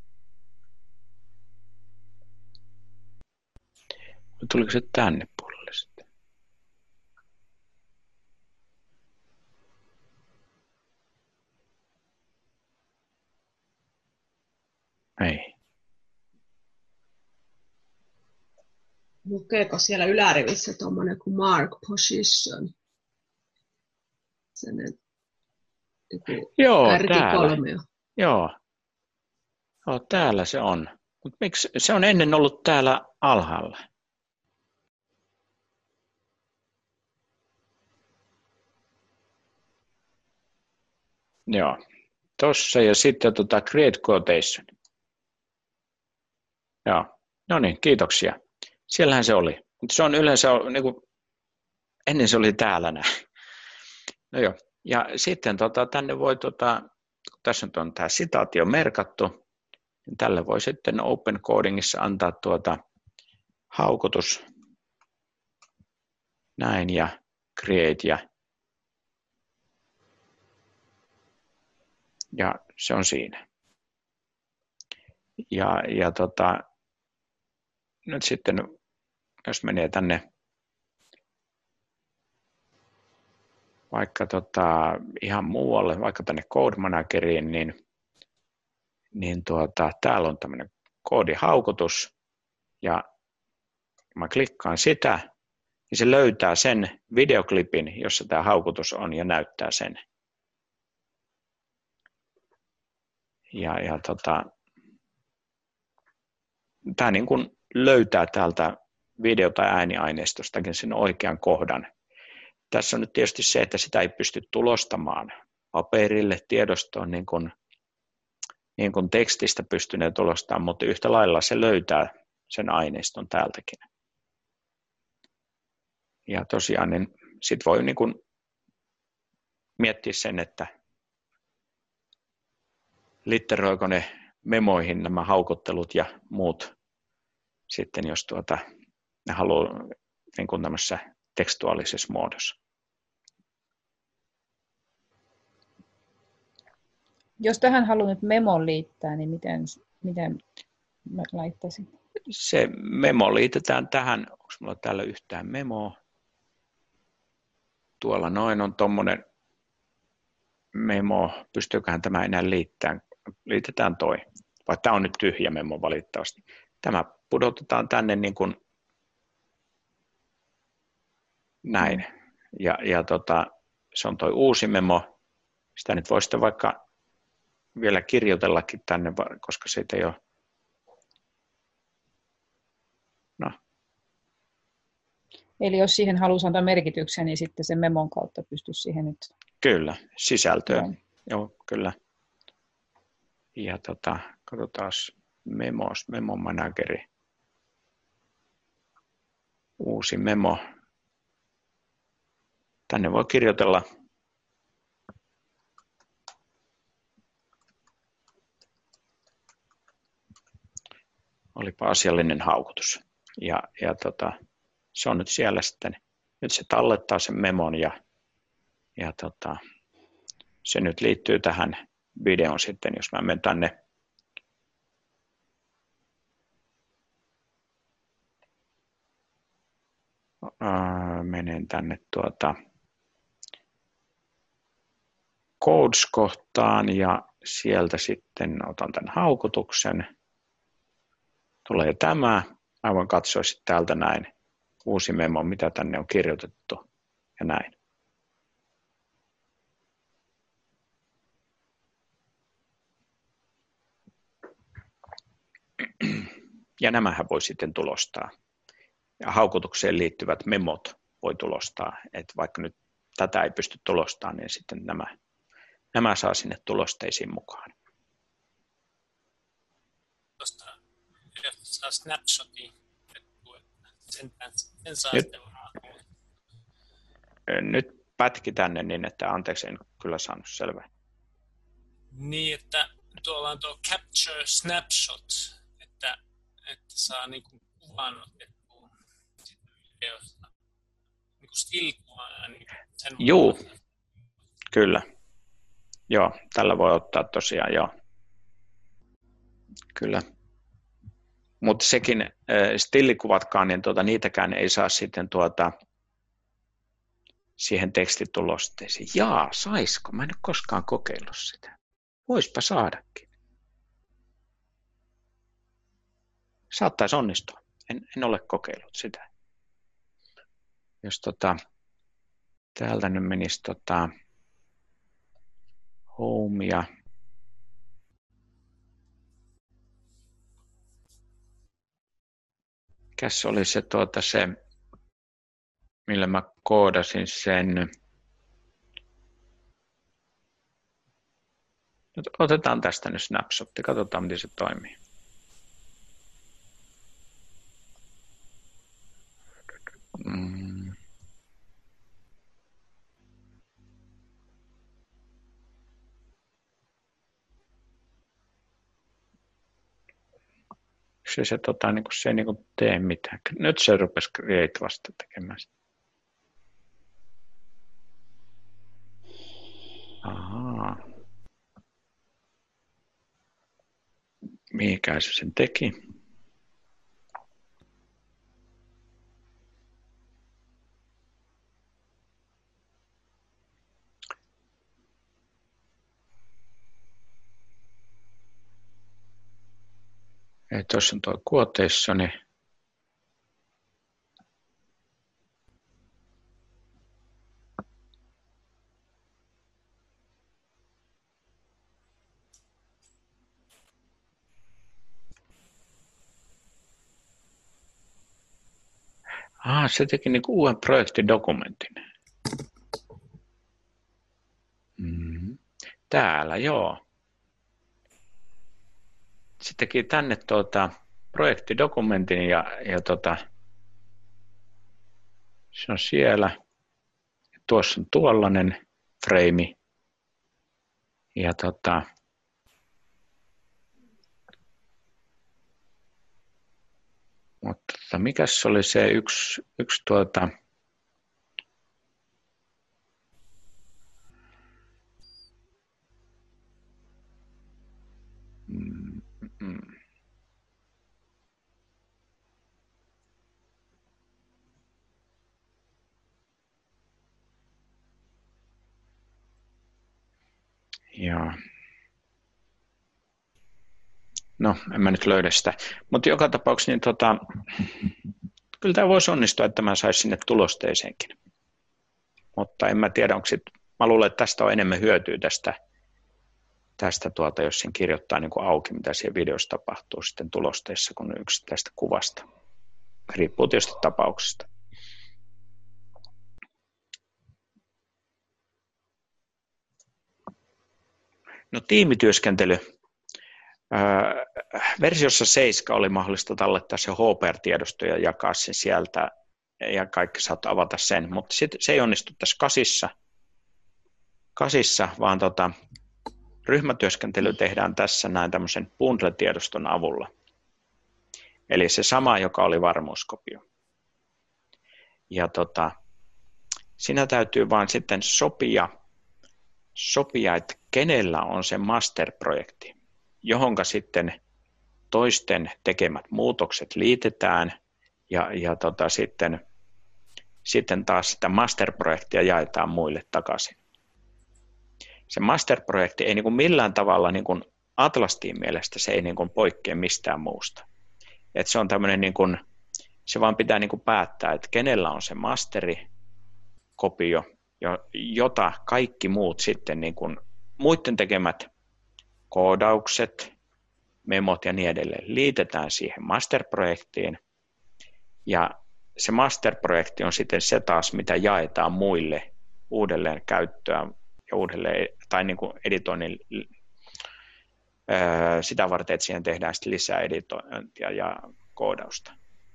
Tuliko se tänne puolelle sitten? Ei. Lukeeko siellä ylärivissä tuommoinen kuin mark position? Joo, täällä. Joo, täällä se on. Mutta miksi se on ennen ollut täällä alhaalla? Joo, tossa ja sitten create quotation. Joo, no niin, kiitoksia. Siellähän se oli. Se on yleensä, niin kuin, ennen se oli täällä näin. No joo, ja sitten tänne voi, kun tässä nyt on tämä sitaatio merkattu, niin tälle voi sitten Open Codingissa antaa haukotus näin ja create ja se on siinä. Ja nyt sitten, jos menee tänne vaikka ihan muualle, vaikka tänne Code Manageriin, niin täällä on tämmöinen koodihaukotus, ja mä klikkaan sitä, niin se löytää sen videoklipin, jossa tämä haukotus on, ja näyttää sen. Tämä niin kuin löytää täältä video- tai ääniaineistostakin sen oikean kohdan. Tässä on nyt tietysti se, että sitä ei pysty tulostamaan paperille, tiedostoon, niin kuin tekstistä pystynee tulostamaan, mutta yhtä lailla se löytää sen aineiston täältäkin. Ja tosiaan, niin sitten voi niin kuin miettiä sen, että litteroiko ne memoihin nämä haukottelut ja muut sitten, jos ne haluaa niin kuin tämmöisessä tekstuaalisessa muodossa. Jos tähän haluan nyt memon liittää, niin miten mä laittaisin? Se memo liitetään tähän. Onko minulla täällä yhtään memoa? Tuolla noin on tuommoinen memo. Pystyyköhän tämä enää liittämään? Liitetään toi. Vai tämä on nyt tyhjä memo valitettavasti. Tämä pudotetaan tänne niin kuin näin. Ja se on toi uusi memo. Sitä nyt voi sitten vaikka vielä kirjoitellakin tänne, koska siitä ei ole. No. Eli jos siihen haluaa antaa merkityksen, niin sitten sen memon kautta pystyisi siihen nyt. Kyllä, sisältöä. Joo, kyllä. Ja katsotaan memo manageri. Uusi memo. Tänne voi kirjoitella olipa asiallinen haukotus. Ja se on nyt siellä sitten. Nyt se tallettaa sen memon ja se nyt liittyy tähän videoon sitten, jos mä menen tänne Codes-kohtaan ja sieltä sitten otan tämän haukotuksen. Tulee tämä. Mä voin katsoa sitten täältä näin uusi memo, mitä tänne on kirjoitettu ja näin. Ja nämähän voi sitten tulostaa. Ja haukotukseen liittyvät memot voi tulostaa, että vaikka nyt tätä ei pysty tulostamaan, niin sitten nämä saa sinne tulosteisiin mukaan. Tuosta saa snapshotin, sen saa sitten varmaan. Nyt pätki tänne niin, että anteeksi, en kyllä saanut selvää. Niin, että tuolla on tuo capture snapshot, että saa niin kuin kuvan otettua videosta, niin kuin still-kuvana. Niin juu, kyllä. Joo, tällä voi ottaa tosiaan, joo. Kyllä. Mutta sekin stillikuvatkaan, niin niitäkään ei saa sitten siihen tekstitulosteisiin. Jaa, saisko? Mä en ole koskaan kokeillut sitä. Voispa saadakin. Saattaisi onnistua. En ole kokeillut sitä. Jos täältä nyt menisi home ja mikäs oli se se, millä mä koodasin sen. Nyt otetaan tästä nyt snapshotti, katsotaan miten se toimii. Se ei tee mitään. Nyt se rupesi create vasta tekemään sitä. Ahaa. Mikä se sen teki? Tuossa on tuo quotationi. Se teki niinku uuden projektidokumentin. Täällä, joo. Se teki tänne projektidokumentin ja se on siellä. Tuossa on tuollainen frame. Ja mutta mikäs oli se yksi Joo. No, en mä nyt löydä sitä. Mutta joka tapauksessa niin kyllä tämä voisi onnistua, että mä saisin sinne tulosteeseenkin. Mutta en mä tiedä, onko mä luulen, että tästä on enemmän hyötyä tästä jos sen kirjoittaa niin kuin auki, mitä siellä videossa tapahtuu sitten tulosteessa, kun yksittäistä kuvasta. Riippuu tietysti tapauksesta. No, tiimityöskentely. Versiossa 7 oli mahdollista tallettaa se HPR-tiedosto ja jakaa sen sieltä, ja kaikki saat avata sen, mutta se ei onnistu tässä 8, vaan ryhmätyöskentely tehdään tässä näin tämmöisen bundle-tiedoston avulla. Eli se sama, joka oli varmuuskopio. Ja siinä täytyy vaan sitten sopia, että kenellä on se master-projekti, johonka sitten toisten tekemät muutokset liitetään ja sitten taas sitä master-projektia jaetaan muille takaisin. Se master-projekti ei niin kuin millään tavalla niin kuin Atlas-tiimin mielestä se ei niin kuin poikkea mistään muusta. Et se on tämmöinen niin kuin, se vaan pitää niin kuin päättää, että kenellä on se masterikopio, jota kaikki muut sitten niin kuin muiden tekemät koodaukset, memot ja niin edelleen liitetään siihen masterprojektiin. Ja se masterprojekti on sitten se taas, mitä jaetaan muille uudelleen käyttöön ja uudelleen, tai niin kuin editoinnin sitä varten, että siihen tehdään sitten lisää editointia ja koodausta.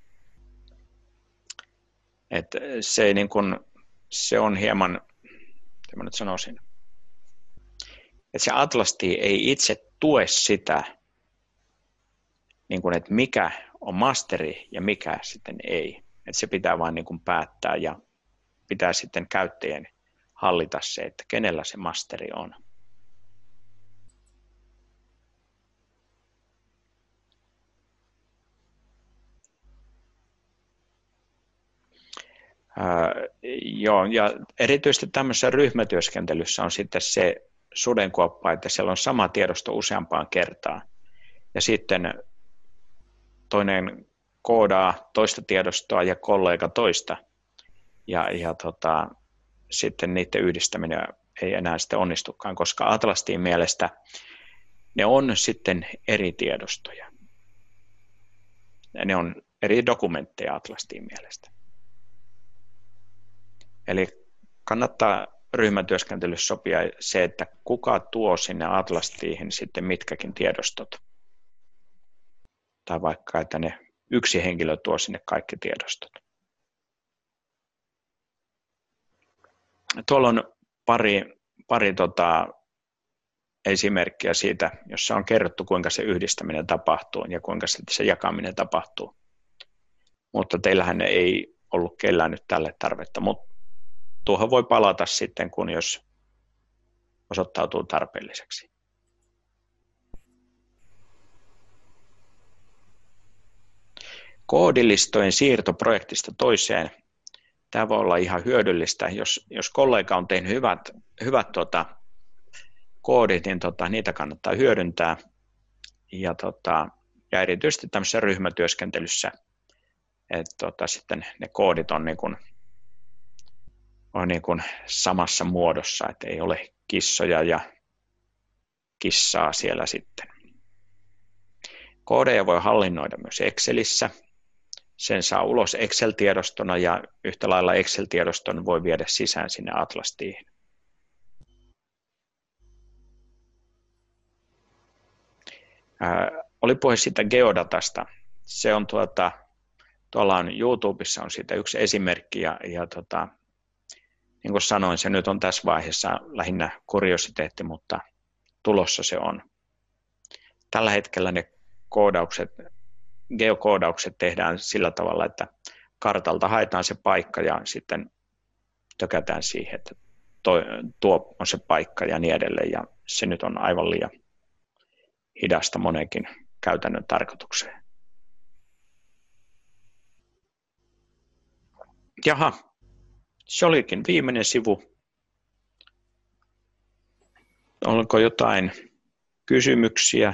Et se, niin kuin, se on hieman, mitä mä nyt sanoisin, että se Atlas-tiimi ei itse tue sitä, niin kuin, että mikä on masteri ja mikä sitten ei. Että se pitää vain niin kuin päättää ja pitää sitten käyttäjien hallita se, että kenellä se masteri on. Joo, ja erityisesti tämmöisessä ryhmätyöskentelyssä on sitten se sudenkuoppa, että siellä on sama tiedosto useampaan kertaan. Ja sitten toinen koodaa toista tiedostoa ja kollega toista. Ja sitten niiden yhdistäminen ei enää sitten onnistukaan, koska Atlas-tiimin mielestä ne on sitten eri tiedostoja. Ja ne on eri dokumentteja Atlas-tiimin mielestä. Eli kannattaa ryhmätyöskentelyssä sopia se, että kuka tuo sinne Atlastiihin sitten mitkäkin tiedostot. Tai vaikka, että yksi henkilö tuo sinne kaikki tiedostot. Tuolla on pari esimerkkiä siitä, jossa on kerrottu, kuinka se yhdistäminen tapahtuu ja kuinka se jakaminen tapahtuu. Mutta teillähän ei ollut kellään nyt tälle tarvetta, mutta tuohon voi palata sitten, jos osoittautuu tarpeelliseksi. Koodilistojen siirto projektista toiseen. Tämä voi olla ihan hyödyllistä, jos kollega on tehnyt hyvät koodit, niin niitä kannattaa hyödyntää. Ja erityisesti tämmöisessä ryhmätyöskentelyssä, että sitten ne koodit on niin kuin samassa muodossa, että ei ole kissoja ja kissaa siellä sitten. Koodeja voi hallinnoida myös Excelissä. Sen saa ulos Excel-tiedostona ja yhtä lailla Excel-tiedoston voi viedä sisään sinne Atlastiin. Oli puhe siitä geodatasta. Se on tuolla on YouTubessa on siitä yksi esimerkki ja niin kuin sanoin, se nyt on tässä vaiheessa lähinnä kuriositeetti, mutta tulossa se on. Tällä hetkellä ne geokoodaukset tehdään sillä tavalla, että kartalta haetaan se paikka ja sitten tökätään siihen, että tuo on se paikka ja niin edelleen. Ja se nyt on aivan liian hidasta monenkin käytännön tarkoitukseen. Jaha, se olikin viimeinen sivu. Onko jotain kysymyksiä,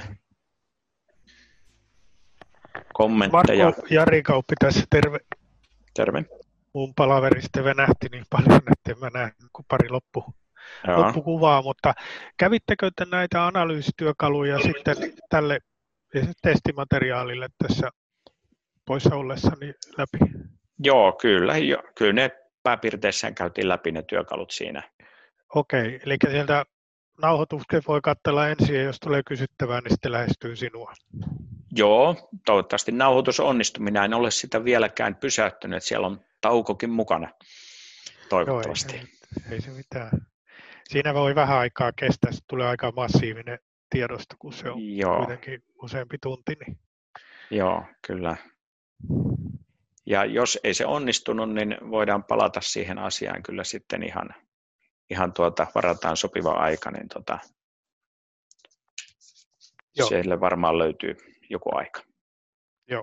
kommentteja? Marko Jari Kauppi tässä, terve. Terve. Mun palaveri sitten venähti niin paljon, että en mä nähnyt kuin pari loppukuvaa, mutta kävittekö te näitä analyysityökaluja sitten tälle testimateriaalille tässä poissa ollessani läpi? Joo, kyllä ne pääpiirteissään käytiin läpi ne työkalut siinä. Okei, eli sieltä nauhoituksen voi katsella ensin ja jos tulee kysyttävää, niin sitten lähestyy sinua. Joo, toivottavasti nauhoitus onnistuu. Minä en ole sitä vieläkään pysäyttänyt, että siellä on taukokin mukana, toivottavasti. Joo, ei se mitään. Siinä voi vähän aikaa kestää, se tulee aika massiivinen tiedosto, kun se on kuitenkin useampi tunti. Niin. Joo, kyllä. Ja jos ei se onnistunut, niin voidaan palata siihen asiaan kyllä sitten ihan varataan sopiva aika, niin siellä varmaan löytyy joku aika. Joo.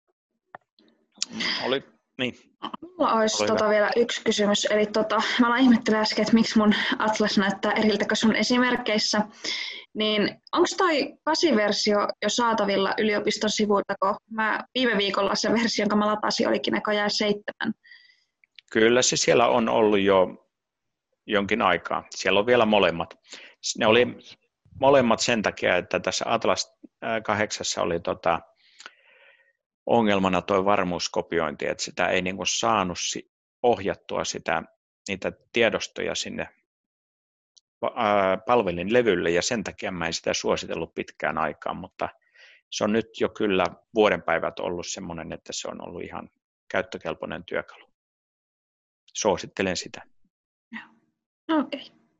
Niin. Mulla olisi vielä yksi kysymys. Eli mä aloin ihmettellä äsken, että miksi mun Atlas näyttää eriltä kuin sun esimerkkeissä. Niin onko toi 8-versio jo saatavilla yliopiston sivuilta, kun viime viikolla se versio, jonka mä latasin, olikin näköjään 7? Kyllä se siellä on ollut jo jonkin aikaa. Siellä on vielä molemmat. Ne oli molemmat sen takia, että tässä Atlas 8 oli ongelmana tuo varmuuskopiointi, että sitä ei niin kuin saanut ohjattua niitä tiedostoja sinne palvelinlevylle, ja sen takia mä en sitä suositellut pitkään aikaan, mutta se on nyt jo kyllä vuoden päivät ollut semmoinen, että se on ollut ihan käyttökelpoinen työkalu. Suosittelen sitä. Okei.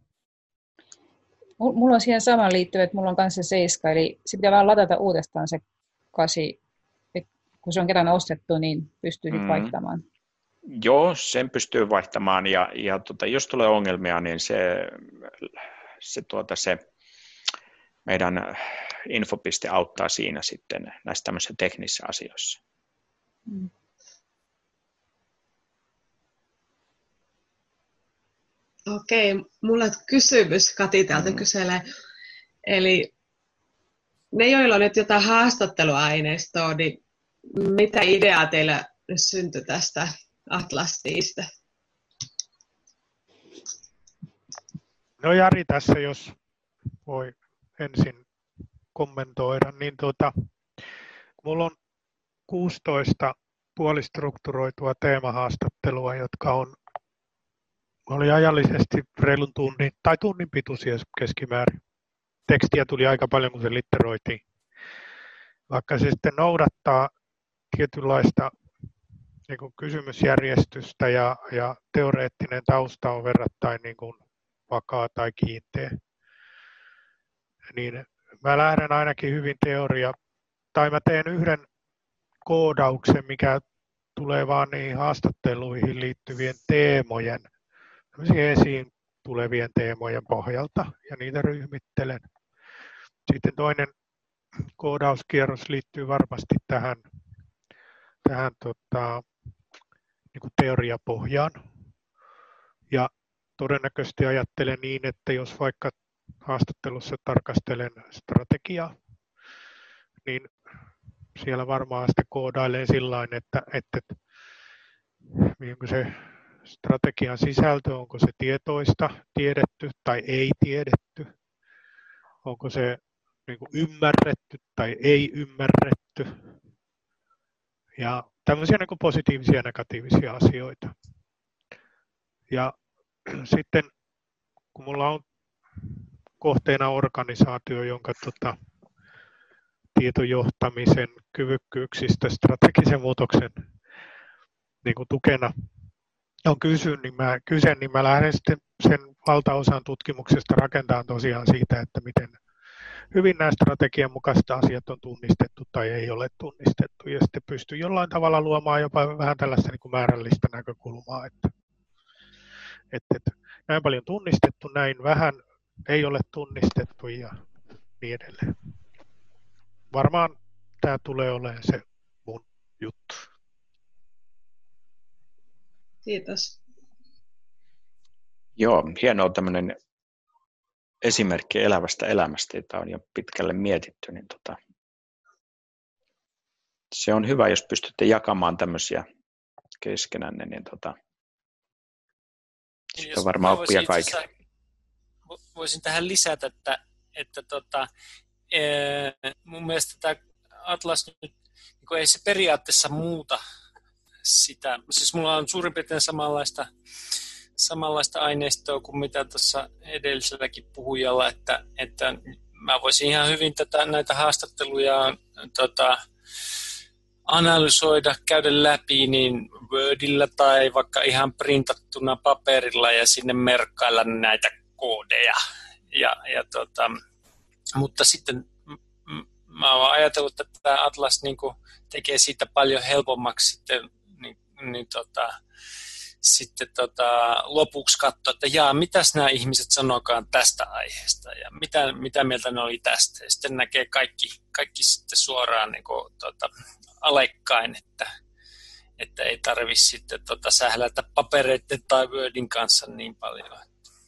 Mulla on siihen samaan liittyvä, että mulla on kanssa 7, eli se pitää vaan ladata uudestaan se 8, kun se on kerran ostettu, niin pystyy sitten vaihtamaan. Joo, sen pystyy vaihtamaan, ja jos tulee ongelmia, niin se meidän infopiste auttaa siinä sitten näissä tämmöisissä teknisissä asioissa. Okei, mulla on kysymys, Kati täältä kyselee. Eli ne, joilla on nyt jotain haastatteluaineistoa, niin mitä ideaa teillä syntyi tästä Atlastiista? No Jari tässä, jos voi ensin kommentoida, niin mulla on 16 puolistrukturoitua teemahaastattelua, jotka on oli ajallisesti reilun tunnin tai tunnin pituisia keskimäärin. Tekstiä tuli aika paljon, kun se litteroitiin. Vaikka se sitten noudattaa tietynlaista niin kuin kysymysjärjestystä ja teoreettinen tausta on verrattain niin kuin vakaa tai kiinteä, niin mä lähden ainakin hyvin tai mä teen yhden koodauksen, mikä tulee vaan niihin haastatteluihin liittyvien teemojen, esiin tulevien teemojen pohjalta, ja niitä ryhmittelen. Sitten toinen koodauskierros liittyy varmasti tähän niin kuin teoriapohjaan. Ja todennäköisesti ajattelen niin, että jos vaikka haastattelussa tarkastelen strategiaa, niin siellä varmaan sitten koodailen sillain, että onko se strategian sisältö, onko se tietoista, tiedetty tai ei tiedetty, onko se niin kuin ymmärretty tai ei ymmärretty, ja tämmöisiä niin kuin positiivisia ja negatiivisia asioita. Ja sitten kun mulla on kohteena organisaatio, jonka tietojohtamisen kyvykkyyksistä strategisen muutoksen niin kuin tukena on kyse, niin mä lähden sitten sen valtaosan tutkimuksesta rakentamaan tosiaan siitä, että miten hyvin nämä strategian mukaiset asiat on tunnistettu tai ei ole tunnistettu, ja sitten pystyy jollain tavalla luomaan jopa vähän tällaista niin kuin määrällistä näkökulmaa, että näin paljon tunnistettu, näin vähän ei ole tunnistettu ja niin edelleen. Varmaan tämä tulee olemaan se mun juttu. Kiitos. Joo, hienoa tämmöinen esimerkki elävästä elämästä, jota on jo pitkälle mietitty. Niin se on hyvä, jos pystytte jakamaan tämmöisiä keskenänne, niin sitten on varmaan oppia kaikille. Voisin tähän lisätä, että mun mielestä tämä Atlas nyt, niin ei se periaatteessa muuta sitä. Siis mulla on suurin piirtein samanlaista aineistoa kuin mitä tuossa edelliselläkin puhujalla, että mä voisin ihan hyvin näitä haastatteluja analysoida, käydä läpi niin Wordillä tai vaikka ihan printattuna paperilla ja sinne merkkailla näitä koodeja. Mutta sitten mä oon ajatellut, että tämä Atlas niin kuin tekee siitä paljon helpommaksi sitten lopuksi katsoa, että mitäs nämä ihmiset sanokaan tästä aiheesta ja mitä mieltä ne oli tästä. Ja sitten näkee kaikki sitten suoraan niin kuin, alekkain, että ei tarvitse sitten sählätä papereiden tai Wordin kanssa niin paljon.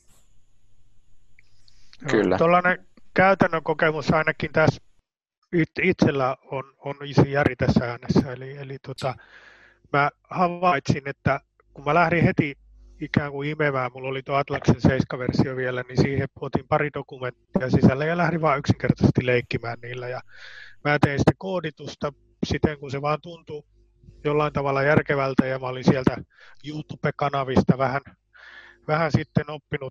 Kyllä. Tuollainen käytännön kokemus ainakin tässä itsellä on isi Jari tässä äänessä. Eli mä havaitsin, että kun mä lähdin heti ikään kuin imevään, mulla oli tuo Atlaksen 7-versio vielä, niin siihen otin pari dokumenttia sisälle ja lähdin vaan yksinkertaisesti leikkimään niillä. Ja mä tein sitten kooditusta siten, kun se vaan tuntui jollain tavalla järkevältä, ja mä olin sieltä YouTube-kanavista vähän sitten oppinut,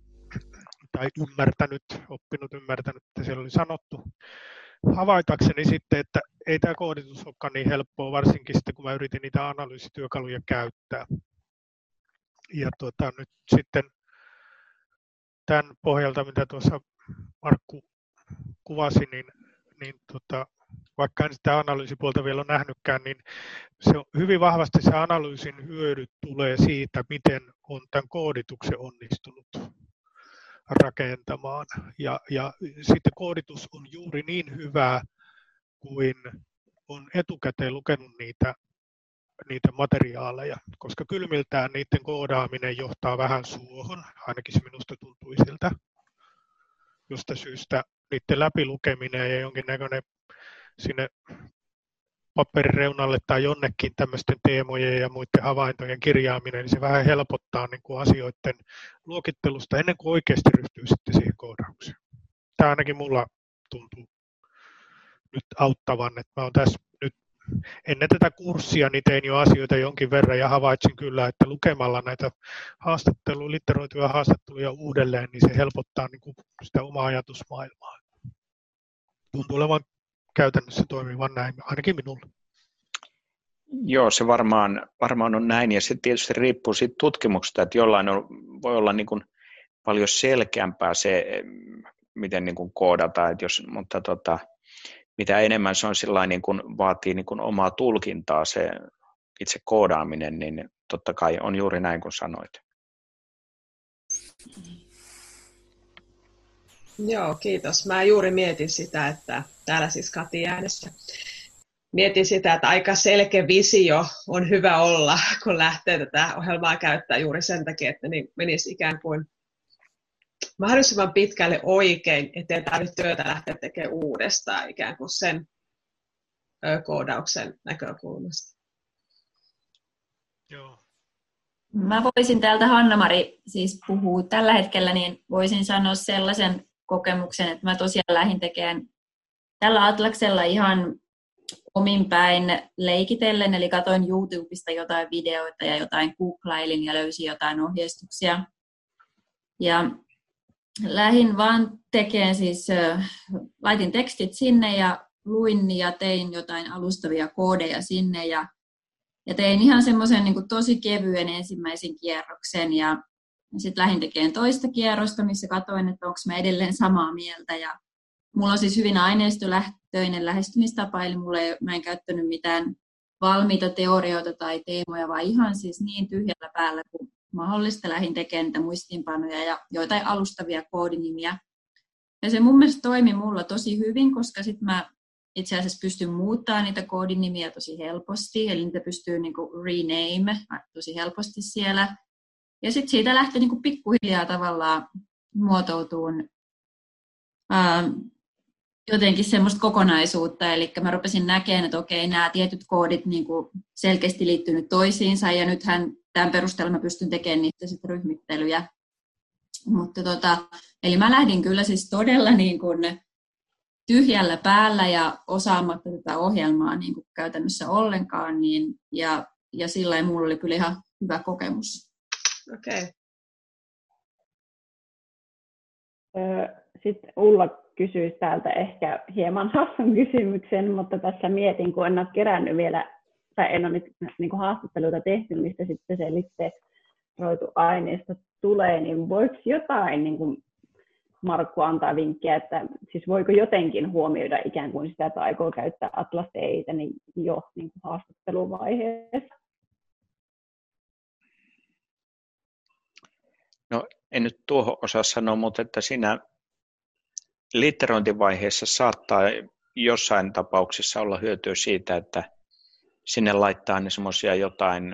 ymmärtänyt, että siellä oli sanottu. Havaitakseni sitten, että ei tämä kooditus olekaan niin helppoa, varsinkin sitten kun mä yritin niitä analyysityökaluja käyttää. Ja nyt sitten tämän pohjalta, mitä tuossa Markku kuvasi, niin vaikka en sitä analyysipuolta vielä ole nähnytkään, niin se on hyvin vahvasti se analyysin hyödyt tulee siitä, miten on tämän koodituksen onnistunut rakentamaan. Ja sitten kooditus on juuri niin hyvää kuin on etukäteen lukenut niitä materiaaleja, koska kylmiltään niiden koodaaminen johtaa vähän suohon, ainakin se minusta tuntui siltä, josta syystä niiden läpilukeminen ja jonkinnäköinen sinne paperireunalle tai jonnekin tämmöisten teemojen ja muiden havaintojen kirjaaminen, niin se vähän helpottaa niin kuin asioiden luokittelusta ennen kuin oikeasti ryhtyy sitten siihen koodaukseen. Tämä ainakin mulla tuntuu nyt auttavan, että mä oon tässä nyt ennen tätä kurssia niin tein jo asioita jonkin verran ja havaitsin kyllä, että lukemalla näitä litteroituja haastatteluja uudelleen, niin se helpottaa niin kuin sitä omaa ajatusmaailmaa. Tuntuu olevan käytännössä toimivan näin, ainakin minulle. Joo, se varmaan on näin, ja se tietysti riippuu siitä tutkimuksesta, että jollain voi olla niin kuin paljon selkeämpää se, miten niin kuin koodataan, mutta mitä enemmän se on niin kuin vaatii niin kuin omaa tulkintaa se itse koodaaminen, niin totta kai on juuri näin kuin sanoit. Joo, kiitos. Mä juuri mietin sitä, että täällä siis Kati äänessä. Mietin sitä, että aika selkeä visio on hyvä olla, kun lähtee tätä ohjelmaa käyttää juuri sen takia, että niin menisi ikään kuin mahdollisimman pitkälle oikein, ettei tarvitse työtä lähteä tekemään uudestaan ikään kuin sen koodauksen näkökulmasta. Joo. Mä voisin täältä Hanna-Mari siis puhua tällä hetkellä, niin voisin sanoa sellaisen kokemuksen, että mä tosiaan lähdin tekemään tällä Atlaksella ihan omin päin leikitellen, eli katsoin YouTubesta jotain videoita ja jotain googlailin ja löysin jotain ohjeistuksia. Ja lähdin vaan tekemään siis, laitin tekstit sinne ja luin ja tein jotain alustavia koodeja sinne ja tein ihan semmoisen niin kuin tosi kevyen ensimmäisen kierroksen ja sitten lähdin tekemään toista kierrosta, missä katsoin, että onko mä edelleen samaa mieltä. Ja mulla on siis hyvin aineistolähtöinen lähestymistapa, eli mä en käyttänyt mitään valmiita teorioita tai teemoja, vaan ihan siis niin tyhjällä päällä kuin mahdollista lähdin tekemään niitä muistiinpanoja ja joitain alustavia koodinimiä. Ja se mun mielestä toimi mulla tosi hyvin, koska sitten mä itse asiassa pystyn muuttamaan niitä koodinimiä tosi helposti, eli niitä pystyy niinku rename tosi helposti siellä. Ja sitten siitä lähti niinku pikkuhiljaa tavallaan muotoutumaan jotenkin semmoista kokonaisuutta, eli mä rupesin näkemään, että okei, nämä tietyt koodit niinku selkeästi liittynyt toisiinsa, ja nythän tämän perusteella mä pystyn tekemään niistä sitten ryhmittelyjä. Mutta eli mä lähdin kyllä siis todella niin kuin tyhjällä päällä ja osaamatta tätä ohjelmaa niin kuin käytännössä ollenkaan, niin, ja sillä lailla mulla oli kyllä ihan hyvä kokemus. Okei. Sitten Ulla kysyisi täältä ehkä hieman hassun kysymyksen, mutta tässä mietin, kun en ole kerännyt vielä, tai en ole nyt niin kuin haastatteluita tehty, mistä sitten se litteroitu aineisto tulee, niin voiko jotain niin kuin Markku antaa vinkkiä, että siis voiko jotenkin huomioida ikään kuin sitä, että aikoo käyttää atlasteitä niin jo niin kuin haastatteluvaiheessa? No en nyt tuohon osaa sanoa, mutta että siinä litterointivaiheessa saattaa jossain tapauksissa olla hyötyä siitä, että sinne laittaa ne semmoisia jotain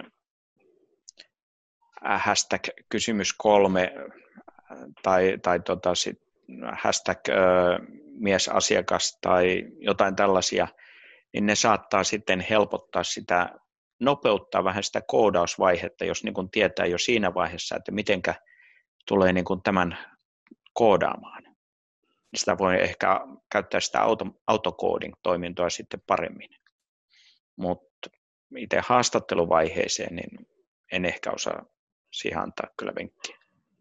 hashtag kysymys 3 tai sit hashtag miesasiakas tai jotain tällaisia, niin ne saattaa sitten helpottaa sitä, nopeuttaa vähän sitä koodausvaihetta, jos niin kuin tietää jo siinä vaiheessa, että mitenkä tulee niin kuin tämän koodaamaan. Sitä voi ehkä käyttää sitä autocoding-toimintoa sitten paremmin. Mutta itse haastatteluvaiheeseen niin en ehkä osaa siihen antaa kyllä vinkkiä.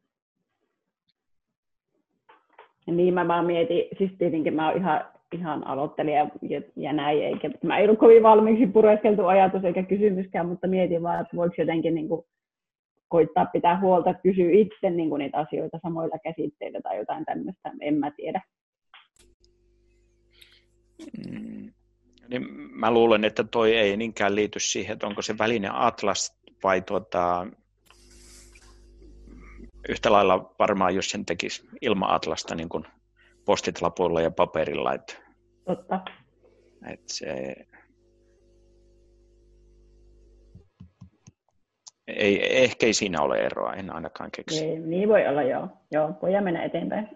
Niin mä vaan mietin, siis tietenkin mä oon ihan aloittelija ja näin, eikä mä ei ollut kovin valmiiksi pureskeltu ajatus eikä kysymyskään, mutta mietin vaan, että voiko jotenkin niin kuin koittaa pitää huolta, että kysyy itse niin kuin niitä asioita samoilla käsitteillä tai jotain tämmöistä, en mä tiedä. Niin mä luulen, että toi ei niinkään liity siihen, että onko se väline Atlas vai yhtä lailla varmaan, jos sen tekisi ilman Atlasta niin kuin postit-lapuilla ja paperilla. Totta. Ehkä ei siinä ole eroa, en ainakaan keksi. Ei, niin voi olla, joo. Voidaan mennä eteenpäin.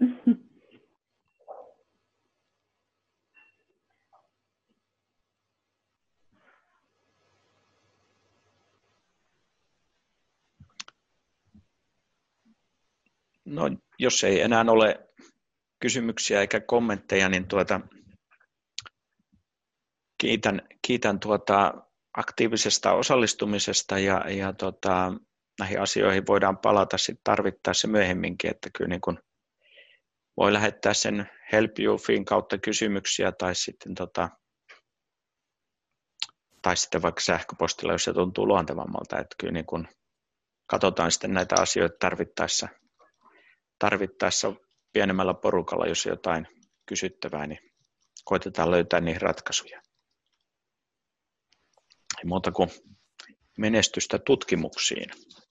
No, jos ei enää ole kysymyksiä eikä kommentteja, niin kiitän aktiivisesta osallistumisesta ja näihin asioihin voidaan palata sitten tarvittaessa myöhemminkin, että kyllä niin kun voi lähettää sen Help You-fein kautta kysymyksiä tai sitten vaikka sähköpostilla, jos se tuntuu luontevammalta, että kyllä niin kun katsotaan sitten näitä asioita tarvittaessa pienemmällä porukalla, jos on jotain kysyttävää, niin koitetaan löytää niihin ratkaisuja. Ei muuta kuin menestystä tutkimuksiin.